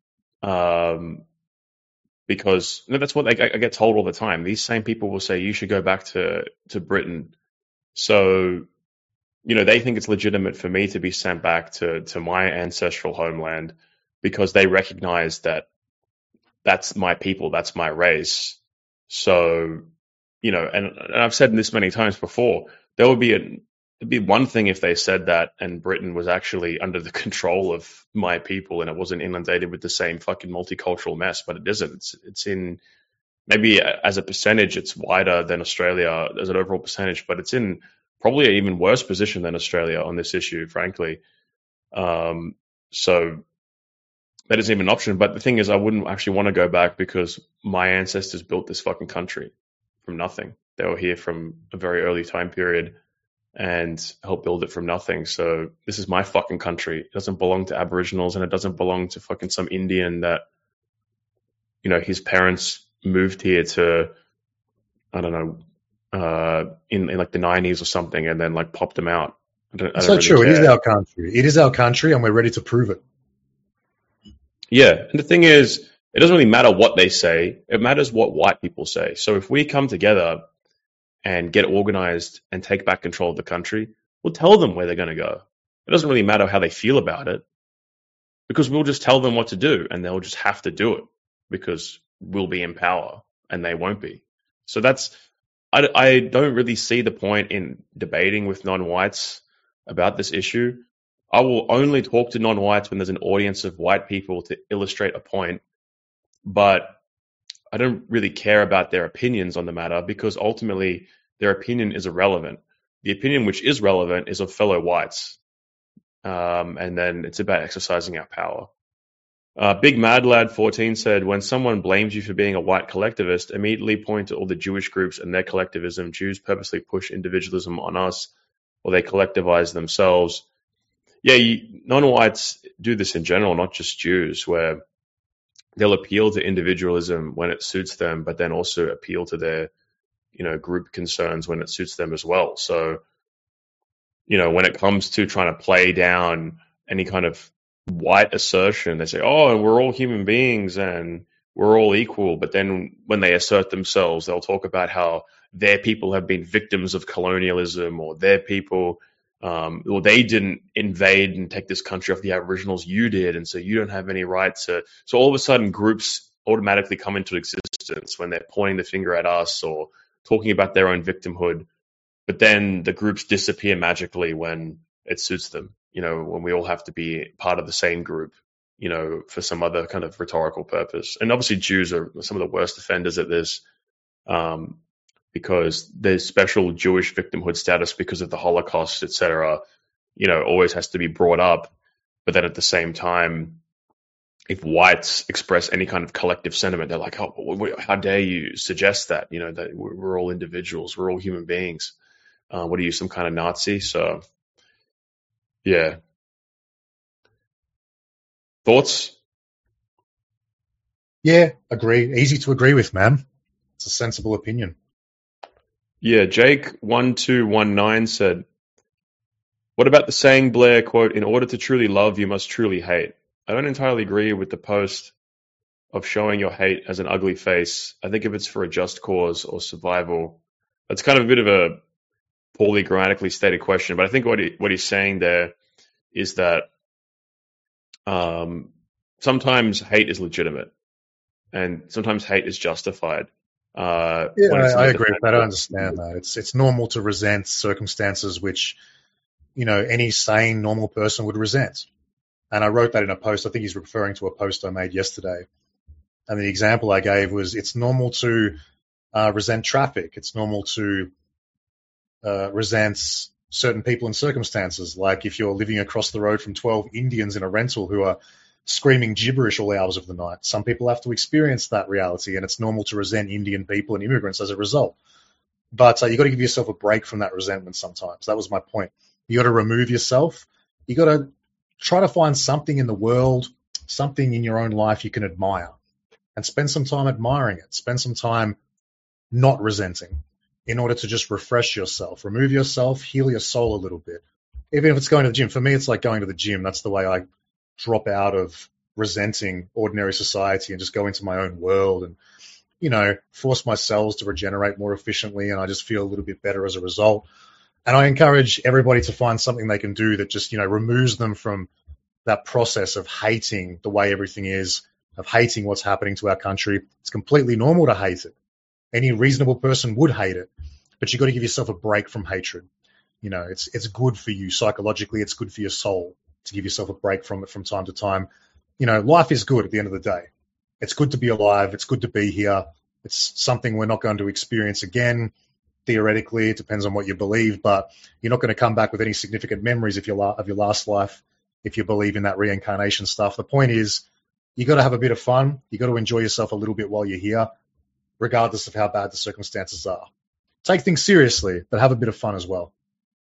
um, because you know, that's what they, I get told all the time. These same people will say, you should go back to, to Britain. So, you know, they think it's legitimate for me to be sent back to, to my ancestral homeland because they recognize that that's my people, that's my race. So, you know, and, and I've said this many times before, there would be a, it'd be one thing if they said that and Britain was actually under the control of my people and it wasn't inundated with the same fucking multicultural mess, but it isn't. It's, it's in, maybe as a percentage, it's wider than Australia as an overall percentage, but it's in probably an even worse position than Australia on this issue, frankly. Um, so that isn't even an option. But the thing is, I wouldn't actually want to go back because my ancestors built this fucking country from nothing. They were here from a very early time period and helped build it from nothing. So this is my fucking country. It doesn't belong to Aboriginals and it doesn't belong to fucking some Indian that, you know, his parents moved here to, I don't know, uh, in, in like the nineties or something and then like popped them out. I don't, I It's don't not really true. care. It is our country. It is our country and we're ready to prove it. Yeah. And the thing is, it doesn't really matter what they say. It matters what white people say. So if we come together and get organized and take back control of the country, we'll tell them where they're going to go. It doesn't really matter how they feel about it because we'll just tell them what to do and they'll just have to do it because we'll be in power and they won't be. So that's, I, I don't really see the point in debating with non-whites about this issue. I will only talk to non-whites when there's an audience of white people to illustrate a point, but I don't really care about their opinions on the matter because ultimately their opinion is irrelevant. The opinion which is relevant is of fellow whites. Um, and then it's about exercising our power. Uh, Big Mad Lad fourteen said, when someone blames you for being a white collectivist, immediately point to all the Jewish groups and their collectivism. Jews purposely push individualism on us or they collectivize themselves. Yeah, you, non-whites do this in general, not just Jews, where they'll appeal to individualism when it suits them, but then also appeal to their, you know, group concerns when it suits them as well. So, you know, when it comes to trying to play down any kind of white assertion, they say, oh, and we're all human beings and we're all equal. But then when they assert themselves, they'll talk about how their people have been victims of colonialism or their people Um, well, they didn't invade and take this country off the Aboriginals, you did, and so you don't have any rights to. So all of a sudden, groups automatically come into existence when they're pointing the finger at us or talking about their own victimhood. But then the groups disappear magically when it suits them, you know, when we all have to be part of the same group, you know, for some other kind of rhetorical purpose. And obviously Jews are some of the worst offenders at this, um, because there's special Jewish victimhood status because of the Holocaust, et cetera, you know, always has to be brought up. But then at the same time, if whites express any kind of collective sentiment, they're like, oh, how dare you suggest that, you know, that we're all individuals, we're all human beings. Uh, what are you, some kind of Nazi? So, yeah. Thoughts? Yeah, agree. Easy to agree with, man. It's a sensible opinion. Yeah, Jake one two one nine said, what about the saying, Blair, quote, in order to truly love, you must truly hate? I don't entirely agree with the post of showing your hate as an ugly face. I think if it's for a just cause or survival, that's kind of a bit of a poorly grammatically stated question. But I think what he, what he's saying there is that um, sometimes hate is legitimate and sometimes hate is justified. Uh, yeah, when it's I, I agree with that. I understand that. It's it's normal to resent circumstances which, you know, any sane, normal person would resent. And I wrote that in a post. I think he's referring to a post I made yesterday. And the example I gave was it's normal to uh, resent traffic. It's normal to uh, resent certain people and circumstances. Like if you're living across the road from twelve Indians in a rental who are screaming gibberish all hours of the night. Some people have to experience that reality, and it's normal to resent Indian people and immigrants as a result. But uh, you got to give yourself a break from that resentment sometimes. That was my point. You got to remove yourself. You got to try to find something in the world, something in your own life you can admire, and spend some time admiring it. Spend some time not resenting in order to just refresh yourself, remove yourself, heal your soul a little bit. Even if it's going to the gym. For me, it's like going to the gym. That's the way I drop out of resenting ordinary society and just go into my own world and, you know, force my cells to regenerate more efficiently. And I just feel a little bit better as a result. And I encourage everybody to find something they can do that just, you know, removes them from that process of hating the way everything is, of hating what's happening to our country. It's completely normal to hate it. Any reasonable person would hate it, but you've got to give yourself a break from hatred. You know, it's it's good for you psychologically. It's good for your soul to give yourself a break from it from time to time. You know, life is good at the end of the day. It's good to be alive. It's good to be here. It's something we're not going to experience again. Theoretically, it depends on what you believe, but you're not going to come back with any significant memories of your, la- of your last life if you believe in that reincarnation stuff. The point is, you got to have a bit of fun. You got to enjoy yourself a little bit while you're here, regardless of how bad the circumstances are. Take things seriously, but have a bit of fun as well.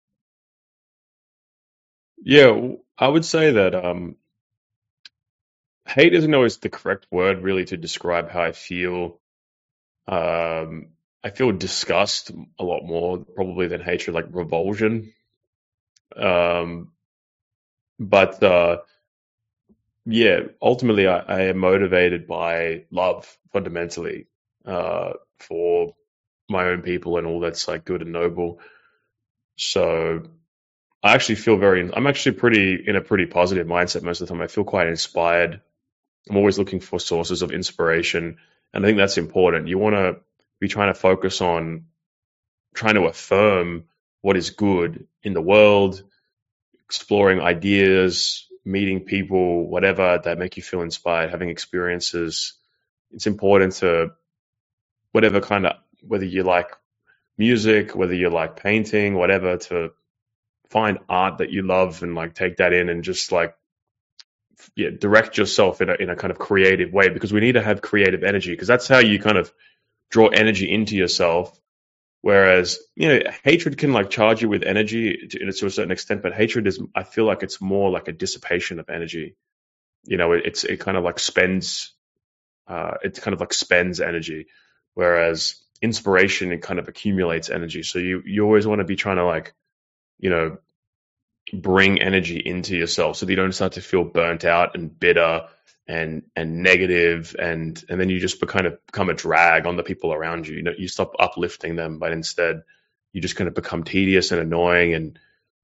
Yeah, I would say that um, hate isn't always the correct word, really, to describe how I feel. Um, I feel disgust a lot more, probably, than hatred, like revulsion. Um, but uh, yeah, ultimately, I, I am motivated by love fundamentally uh, for my own people and all that's like good and noble. So I actually feel very, I'm actually pretty in a pretty positive mindset most of the time. I feel quite inspired. I'm always looking for sources of inspiration. And I think that's important. You want to be trying to focus on trying to affirm what is good in the world, exploring ideas, meeting people, whatever that make you feel inspired, having experiences. It's important to whatever kind of, whether you like music, whether you like painting, whatever, to find art that you love and like take that in and just like yeah, direct yourself in a in a kind of creative way, because we need to have creative energy, because that's how you kind of draw energy into yourself. Whereas, you know, hatred can like charge you with energy to, to a certain extent, but hatred is, I feel like it's more like a dissipation of energy. You know, it, it's it kind of like spends, uh, it kind of like spends energy, whereas inspiration, it kind of accumulates energy. So you you always want to be trying to like, you know, bring energy into yourself so that you don't start to feel burnt out and bitter and and negative, and and then you just be, kind of become a drag on the people around you. You know, you stop uplifting them, but instead you just kind of become tedious and annoying, and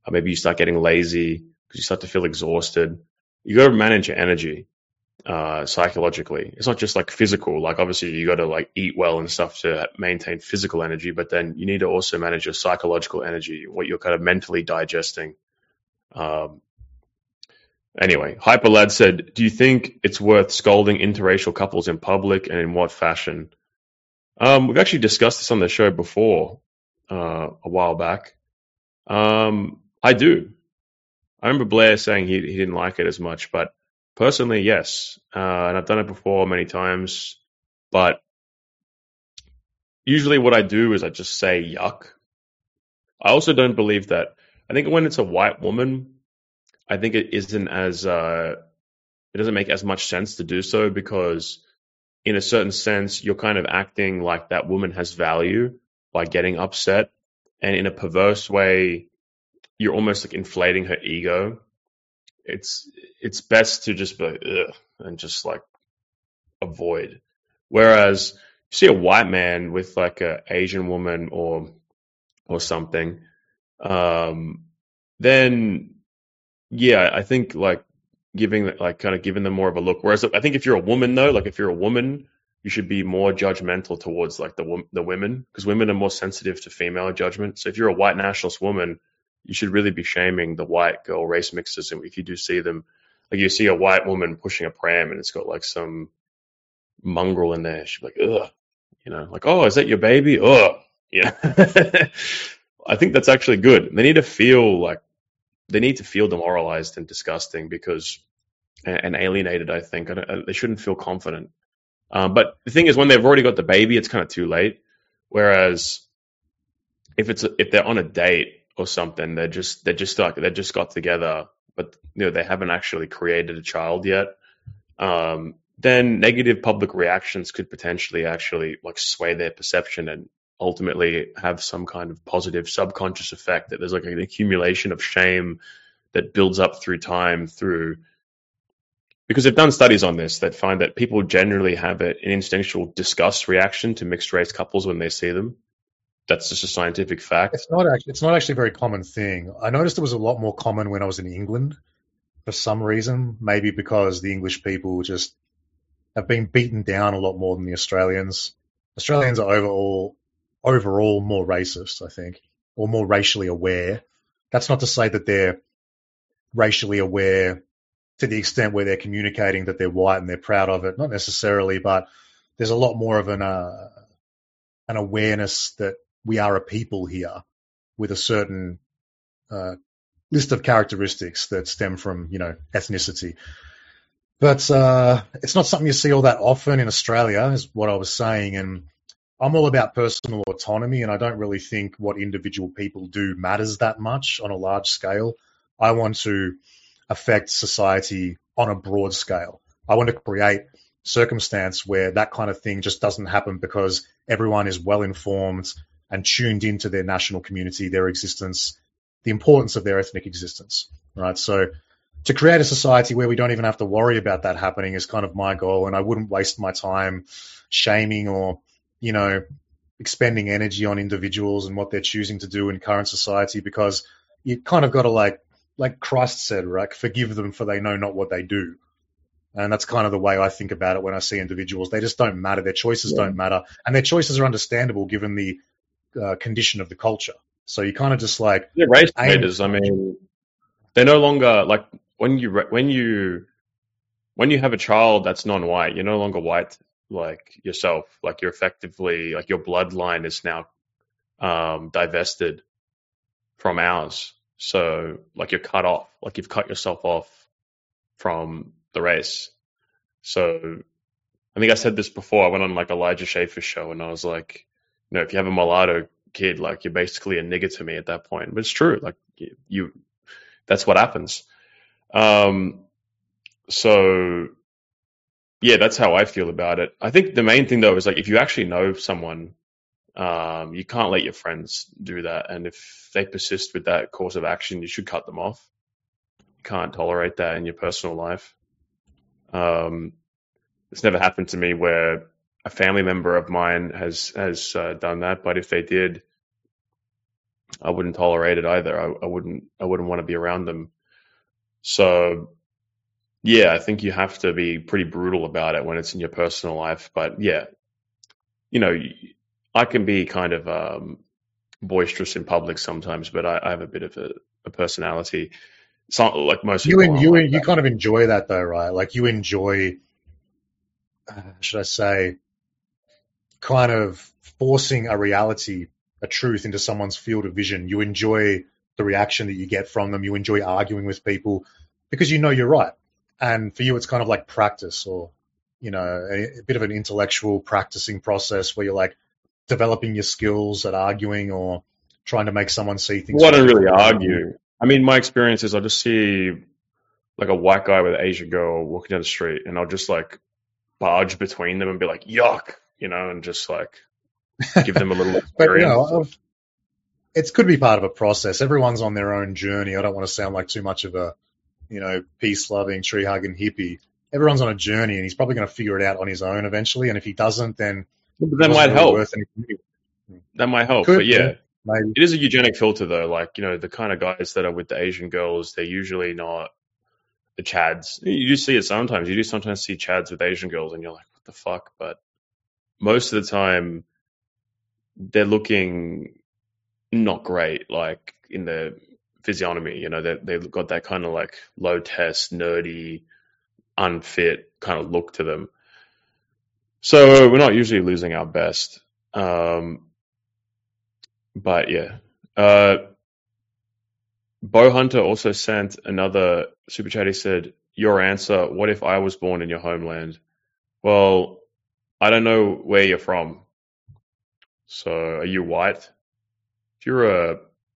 Uh, maybe you start getting lazy because you start to feel exhausted. You got to manage your energy uh, psychologically. It's not just like physical. Like obviously you got to like eat well and stuff to maintain physical energy, but then you need to also manage your psychological energy, what you're kind of mentally digesting. Um, anyway, Hyperlad said, do you think it's worth scolding interracial couples in public, and in what fashion? Um, we've actually discussed this on the show before, uh, a while back. Um, I do. I remember Blair saying he, he didn't like it as much, but personally, yes. Uh, and I've done it before many times, but usually what I do is I just say yuck. I also don't believe that. I think when it's a white woman, I think it isn't as, uh, it doesn't make as much sense to do so, because in a certain sense, you're kind of acting like that woman has value by getting upset. And in a perverse way, you're almost like inflating her ego. It's it's best to just be like, ugh, and just like avoid. Whereas you see a white man with like a Asian woman or or something, um, then yeah, I think like giving like kind of giving them more of a look. Whereas I think if you're a woman though, like if you're a woman, you should be more judgmental towards like the the women, because women are more sensitive to female judgment. So if you're a white nationalist woman, you should really be shaming the white girl race mixers. And if you do see them, like you see a white woman pushing a pram and it's got like some mongrel in there, she'd be like, ugh, you know, like, oh, is that your baby? Ugh, yeah. I think that's actually good. They need to feel like they need to feel demoralized and disgusting because and alienated. I think they shouldn't feel confident. Um, but the thing is, when they've already got the baby, it's kind of too late. Whereas if it's a, if they're on a date or something, they're just they're just like they just got together, but you know they haven't actually created a child yet. Um, then negative public reactions could potentially actually like sway their perception and ultimately have some kind of positive subconscious effect that there's like an accumulation of shame that builds up through time through. Because they've done studies on this that find that people generally have an instinctual disgust reaction to mixed race couples when they see them. That's just a scientific fact. It's not actually, it's not actually a very common thing. I noticed it was a lot more common when I was in England for some reason, maybe because the English people just have been beaten down a lot more than the Australians. Australians are overall, overall more racist, I think, or more racially aware. That's not to say that they're racially aware to the extent where they're communicating that they're white and they're proud of it. Not necessarily, but there's a lot more of an uh, an awareness that we are a people here with a certain uh, list of characteristics that stem from, you know, ethnicity. But uh, it's not something you see all that often in Australia, is what I was saying. And I'm all about personal autonomy, and I don't really think what individual people do matters that much on a large scale. I want to affect society on a broad scale. I want to create circumstance where that kind of thing just doesn't happen because everyone is well informed and tuned into their national community, their existence, the importance of their ethnic existence, right? So to create a society where we don't even have to worry about that happening is kind of my goal, and I wouldn't waste my time shaming or, you know, expending energy on individuals and what they're choosing to do in current society, because you kind of got to like, like Christ said, right? Forgive them for they know not what they do. And that's kind of the way I think about it when I see individuals. They just don't matter. Their choices yeah. don't matter. And their choices are understandable given the uh, condition of the culture. So you kind of just like... Yeah, race haters, I mean, they're no longer like when you, when you, when you have a child that's non-white, you're no longer white like yourself. Like you're effectively, like your bloodline is now um, divested from ours. So like you're cut off, like you've cut yourself off from the race. So I think I said this before. I went on like Elijah Schaffer's show and I was like, you know, if you have a mulatto kid, like you're basically a nigger to me at that point. But it's true. Like you, you that's what happens. Um, so yeah, that's how I feel about it. I think the main thing though is like if you actually know someone, um, you can't let your friends do that. And if they persist with that course of action, you should cut them off. You can't tolerate that in your personal life. Um, it's never happened to me where a family member of mine has has uh, done that, but if they did, I wouldn't tolerate it either. I, I wouldn't I wouldn't want to be around them. So yeah, I think you have to be pretty brutal about it when it's in your personal life. But yeah, you know, I can be kind of um, boisterous in public sometimes, but I, I have a bit of a, a personality. So, like most You people and aren't you like and you that. kind of enjoy that though, right? Like you enjoy, uh, should I say, kind of forcing a reality, a truth into someone's field of vision. You enjoy the reaction that you get from them. You enjoy arguing with people because you know you're right. And for you, it's kind of like practice, or, you know, a, a bit of an intellectual practicing process where you're like developing your skills at arguing or trying to make someone see things Well, I from a don't really different point of view. argue. I mean, my experience is I'll just see like a white guy with an Asian girl walking down the street, and I'll just like barge between them and be like, yuck, you know, and just like give them a little But, you experience. know, it could be part of a process. Everyone's on their own journey. I don't want to sound like too much of a, you know, peace-loving, tree-hugging hippie. Everyone's on a journey, and he's probably going to figure it out on his own eventually. And if he doesn't, then But it that wasn't might really help. worth anything. That might help. Could, But yeah, yeah, maybe. it is a eugenic filter though. Like, you know, the kind of guys that are with the Asian girls, they're usually not the Chads. You do see it sometimes. You do sometimes see Chads with Asian girls, and you're like, what the fuck? But most of the time, they're looking not great, like in their physiognomy. You know, they they've got that kind of like low test, nerdy, unfit kind of look to them. So we're not usually losing our best. Um, but yeah. Uh, Bo Hunter also sent another super chat. He said, your answer, what if I was born in your homeland? Well, I don't know where you're from. So are you white? If you're a...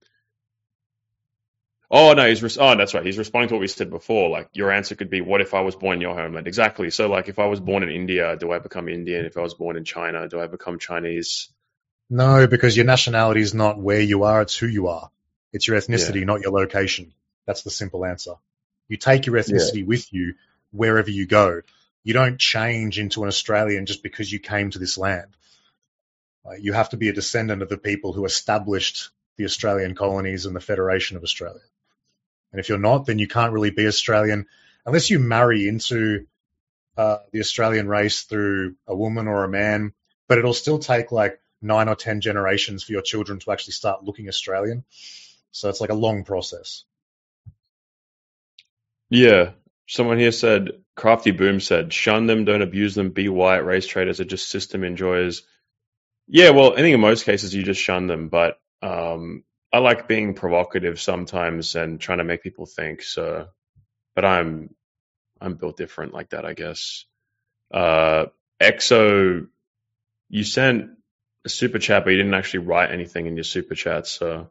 Oh, no, he's... Res- oh, that's right. He's responding to what we said before. Like, your answer could be, what if I was born in your homeland? Exactly. So, like, if I was born in India, do I become Indian? If I was born in China, do I become Chinese? No, because your nationality is not where you are, it's who you are. It's your ethnicity, Yeah. not your location. That's the simple answer. You take your Yeah. ethnicity with you wherever you go. You don't change into an Australian just because you came to this land. Uh, you have to be a descendant of the people who established the Australian colonies and the Federation of Australia. And if you're not, then you can't really be Australian unless you marry into uh, the Australian race through a woman or a man. But it'll still take like nine or ten generations for your children to actually start looking Australian. So it's like a long process. Yeah. Someone here said, Crafty Boom said, shun them, don't abuse them, be white, race traders are just system enjoyers. Yeah, well, I think in most cases you just shun them, but um, I like being provocative sometimes and trying to make people think. So, but I'm I'm built different like that, I guess. Uh, Exo, you sent a super chat, but you didn't actually write anything in your super chat. So,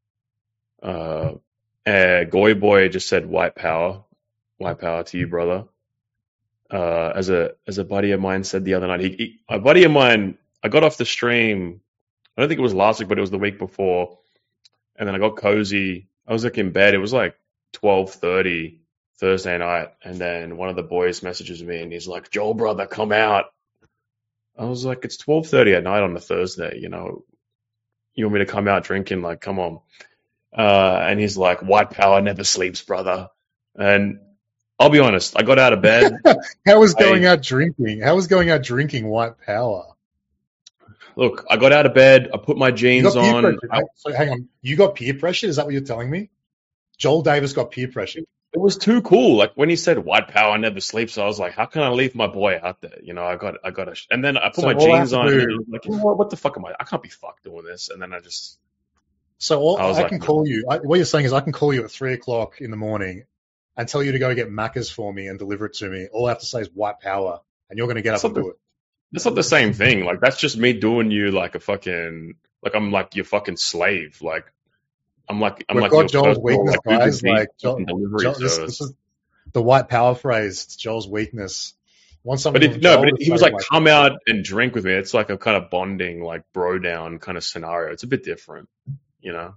uh, uh, Goy Boy just said white power, white power to you, brother. Uh, as a as a buddy of mine said the other night, he, he, a buddy of mine, I got off the stream. I don't think it was last week, but it was the week before. And then I got cozy. I was like in bed. It was like twelve thirty Thursday night. And then one of the boys messages me and he's like, Joel, brother, come out. I was like, it's twelve thirty at night on a Thursday. You know, you want me to come out drinking? Like, come on. Uh, and he's like, white power never sleeps, brother. And I'll be honest, I got out of bed. How was going I, out drinking? How was going out drinking white power? Look, I got out of bed. I put my You jeans got peer on. pressure. I, So hang on. You got peer pressure? Is that what you're telling me? Joel Davis got peer pressure. it was too cool. Like when he said white power never sleeps, I was like, how can I leave my boy out there? You know, I got, I got to, and then I put So my all I have jeans to on and do, I was like, you know what, what the fuck am I? I can't be fucked doing this. And then I just, so all, I was I like, can no. call you. I, what you're saying is I can call you at three o'clock in the morning and tell you to go get Macca's for me and deliver it to me. All I have to say is white power, and you're going to get That's up and not do the, it. that's not the same thing. Like that's just me doing you like a fucking, like I'm like your fucking slave. Like I'm like, I'm We've like got your Joel's personal weakness, like Uber guys. Eats Like fucking Joel, delivery Joel, this, service. this is the white power phrase. It's Joel's weakness. Want something But it, from no, Joel? but it, to he was say like, like, come out and drink with me. It's like a kind of bonding, like bro down kind of scenario. It's a bit different, you know?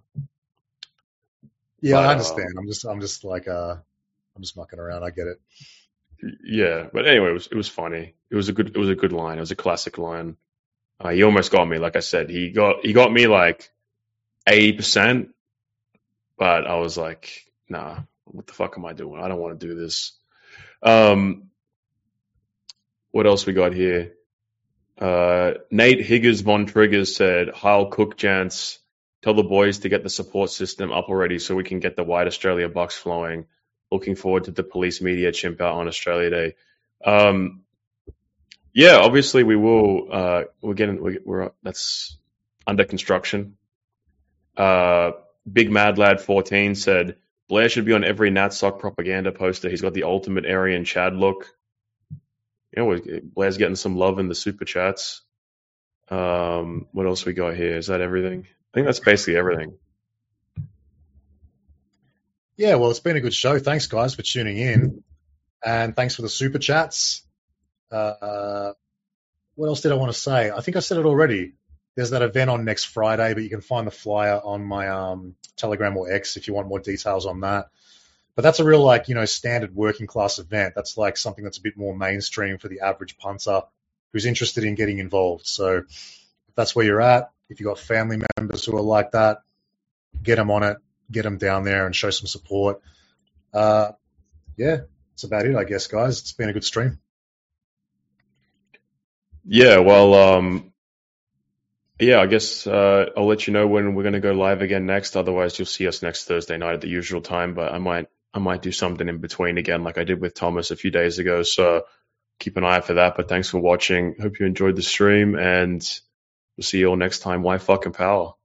yeah, But, I um, understand. I'm just, I'm just like, uh, I'm just mucking around. I get it. yeah, but anyway, it was, it was funny. It was a good, it was a good line. It was a classic line. Uh, he almost got me. Like I said, he got, he got me like eighty percent, but I was like, nah, what the fuck am I doing? I don't want to do this. Um, what else we got here? Uh, Nate Higgers Von Triggers said, Heil Cook Jants, tell the boys to get the support system up already so we can get the White Australia bucks flowing. Looking forward to the police media chimp out on Australia Day. Um, yeah, obviously we will. Uh, we're getting. We're, we're that's under construction. Uh, Big Mad Lad fourteen said Blair should be on every NatSoc propaganda poster. He's got the ultimate Aryan Chad look. You know, Blair's getting some love in the super chats. Um, what else we got here? Is that everything? I think that's basically everything. Yeah, well, it's been a good show. Thanks, guys, for tuning in. And thanks for the super chats. Uh, what else did I want to say? I think I said it already. There's that event on next Friday, but you can find the flyer on my um, Telegram or X if you want more details on that. But that's a real, like, you know, standard working class event. That's like something that's a bit more mainstream for the average punter who's interested in getting involved. So if that's where you're at, if you've got family members who are like that, get them on it, get them down there and show some support. Uh, yeah, that's about it, I guess, guys. It's been a good stream. Yeah, well, um, yeah, I guess uh, I'll let you know when we're going to go live again next. Otherwise, you'll see us next Thursday night at the usual time. But I might, I might do something in between again, like I did with Thomas a few days ago. So keep an eye out for that. But thanks for watching. Hope you enjoyed the stream, and we'll see you all next time. Why fucking power?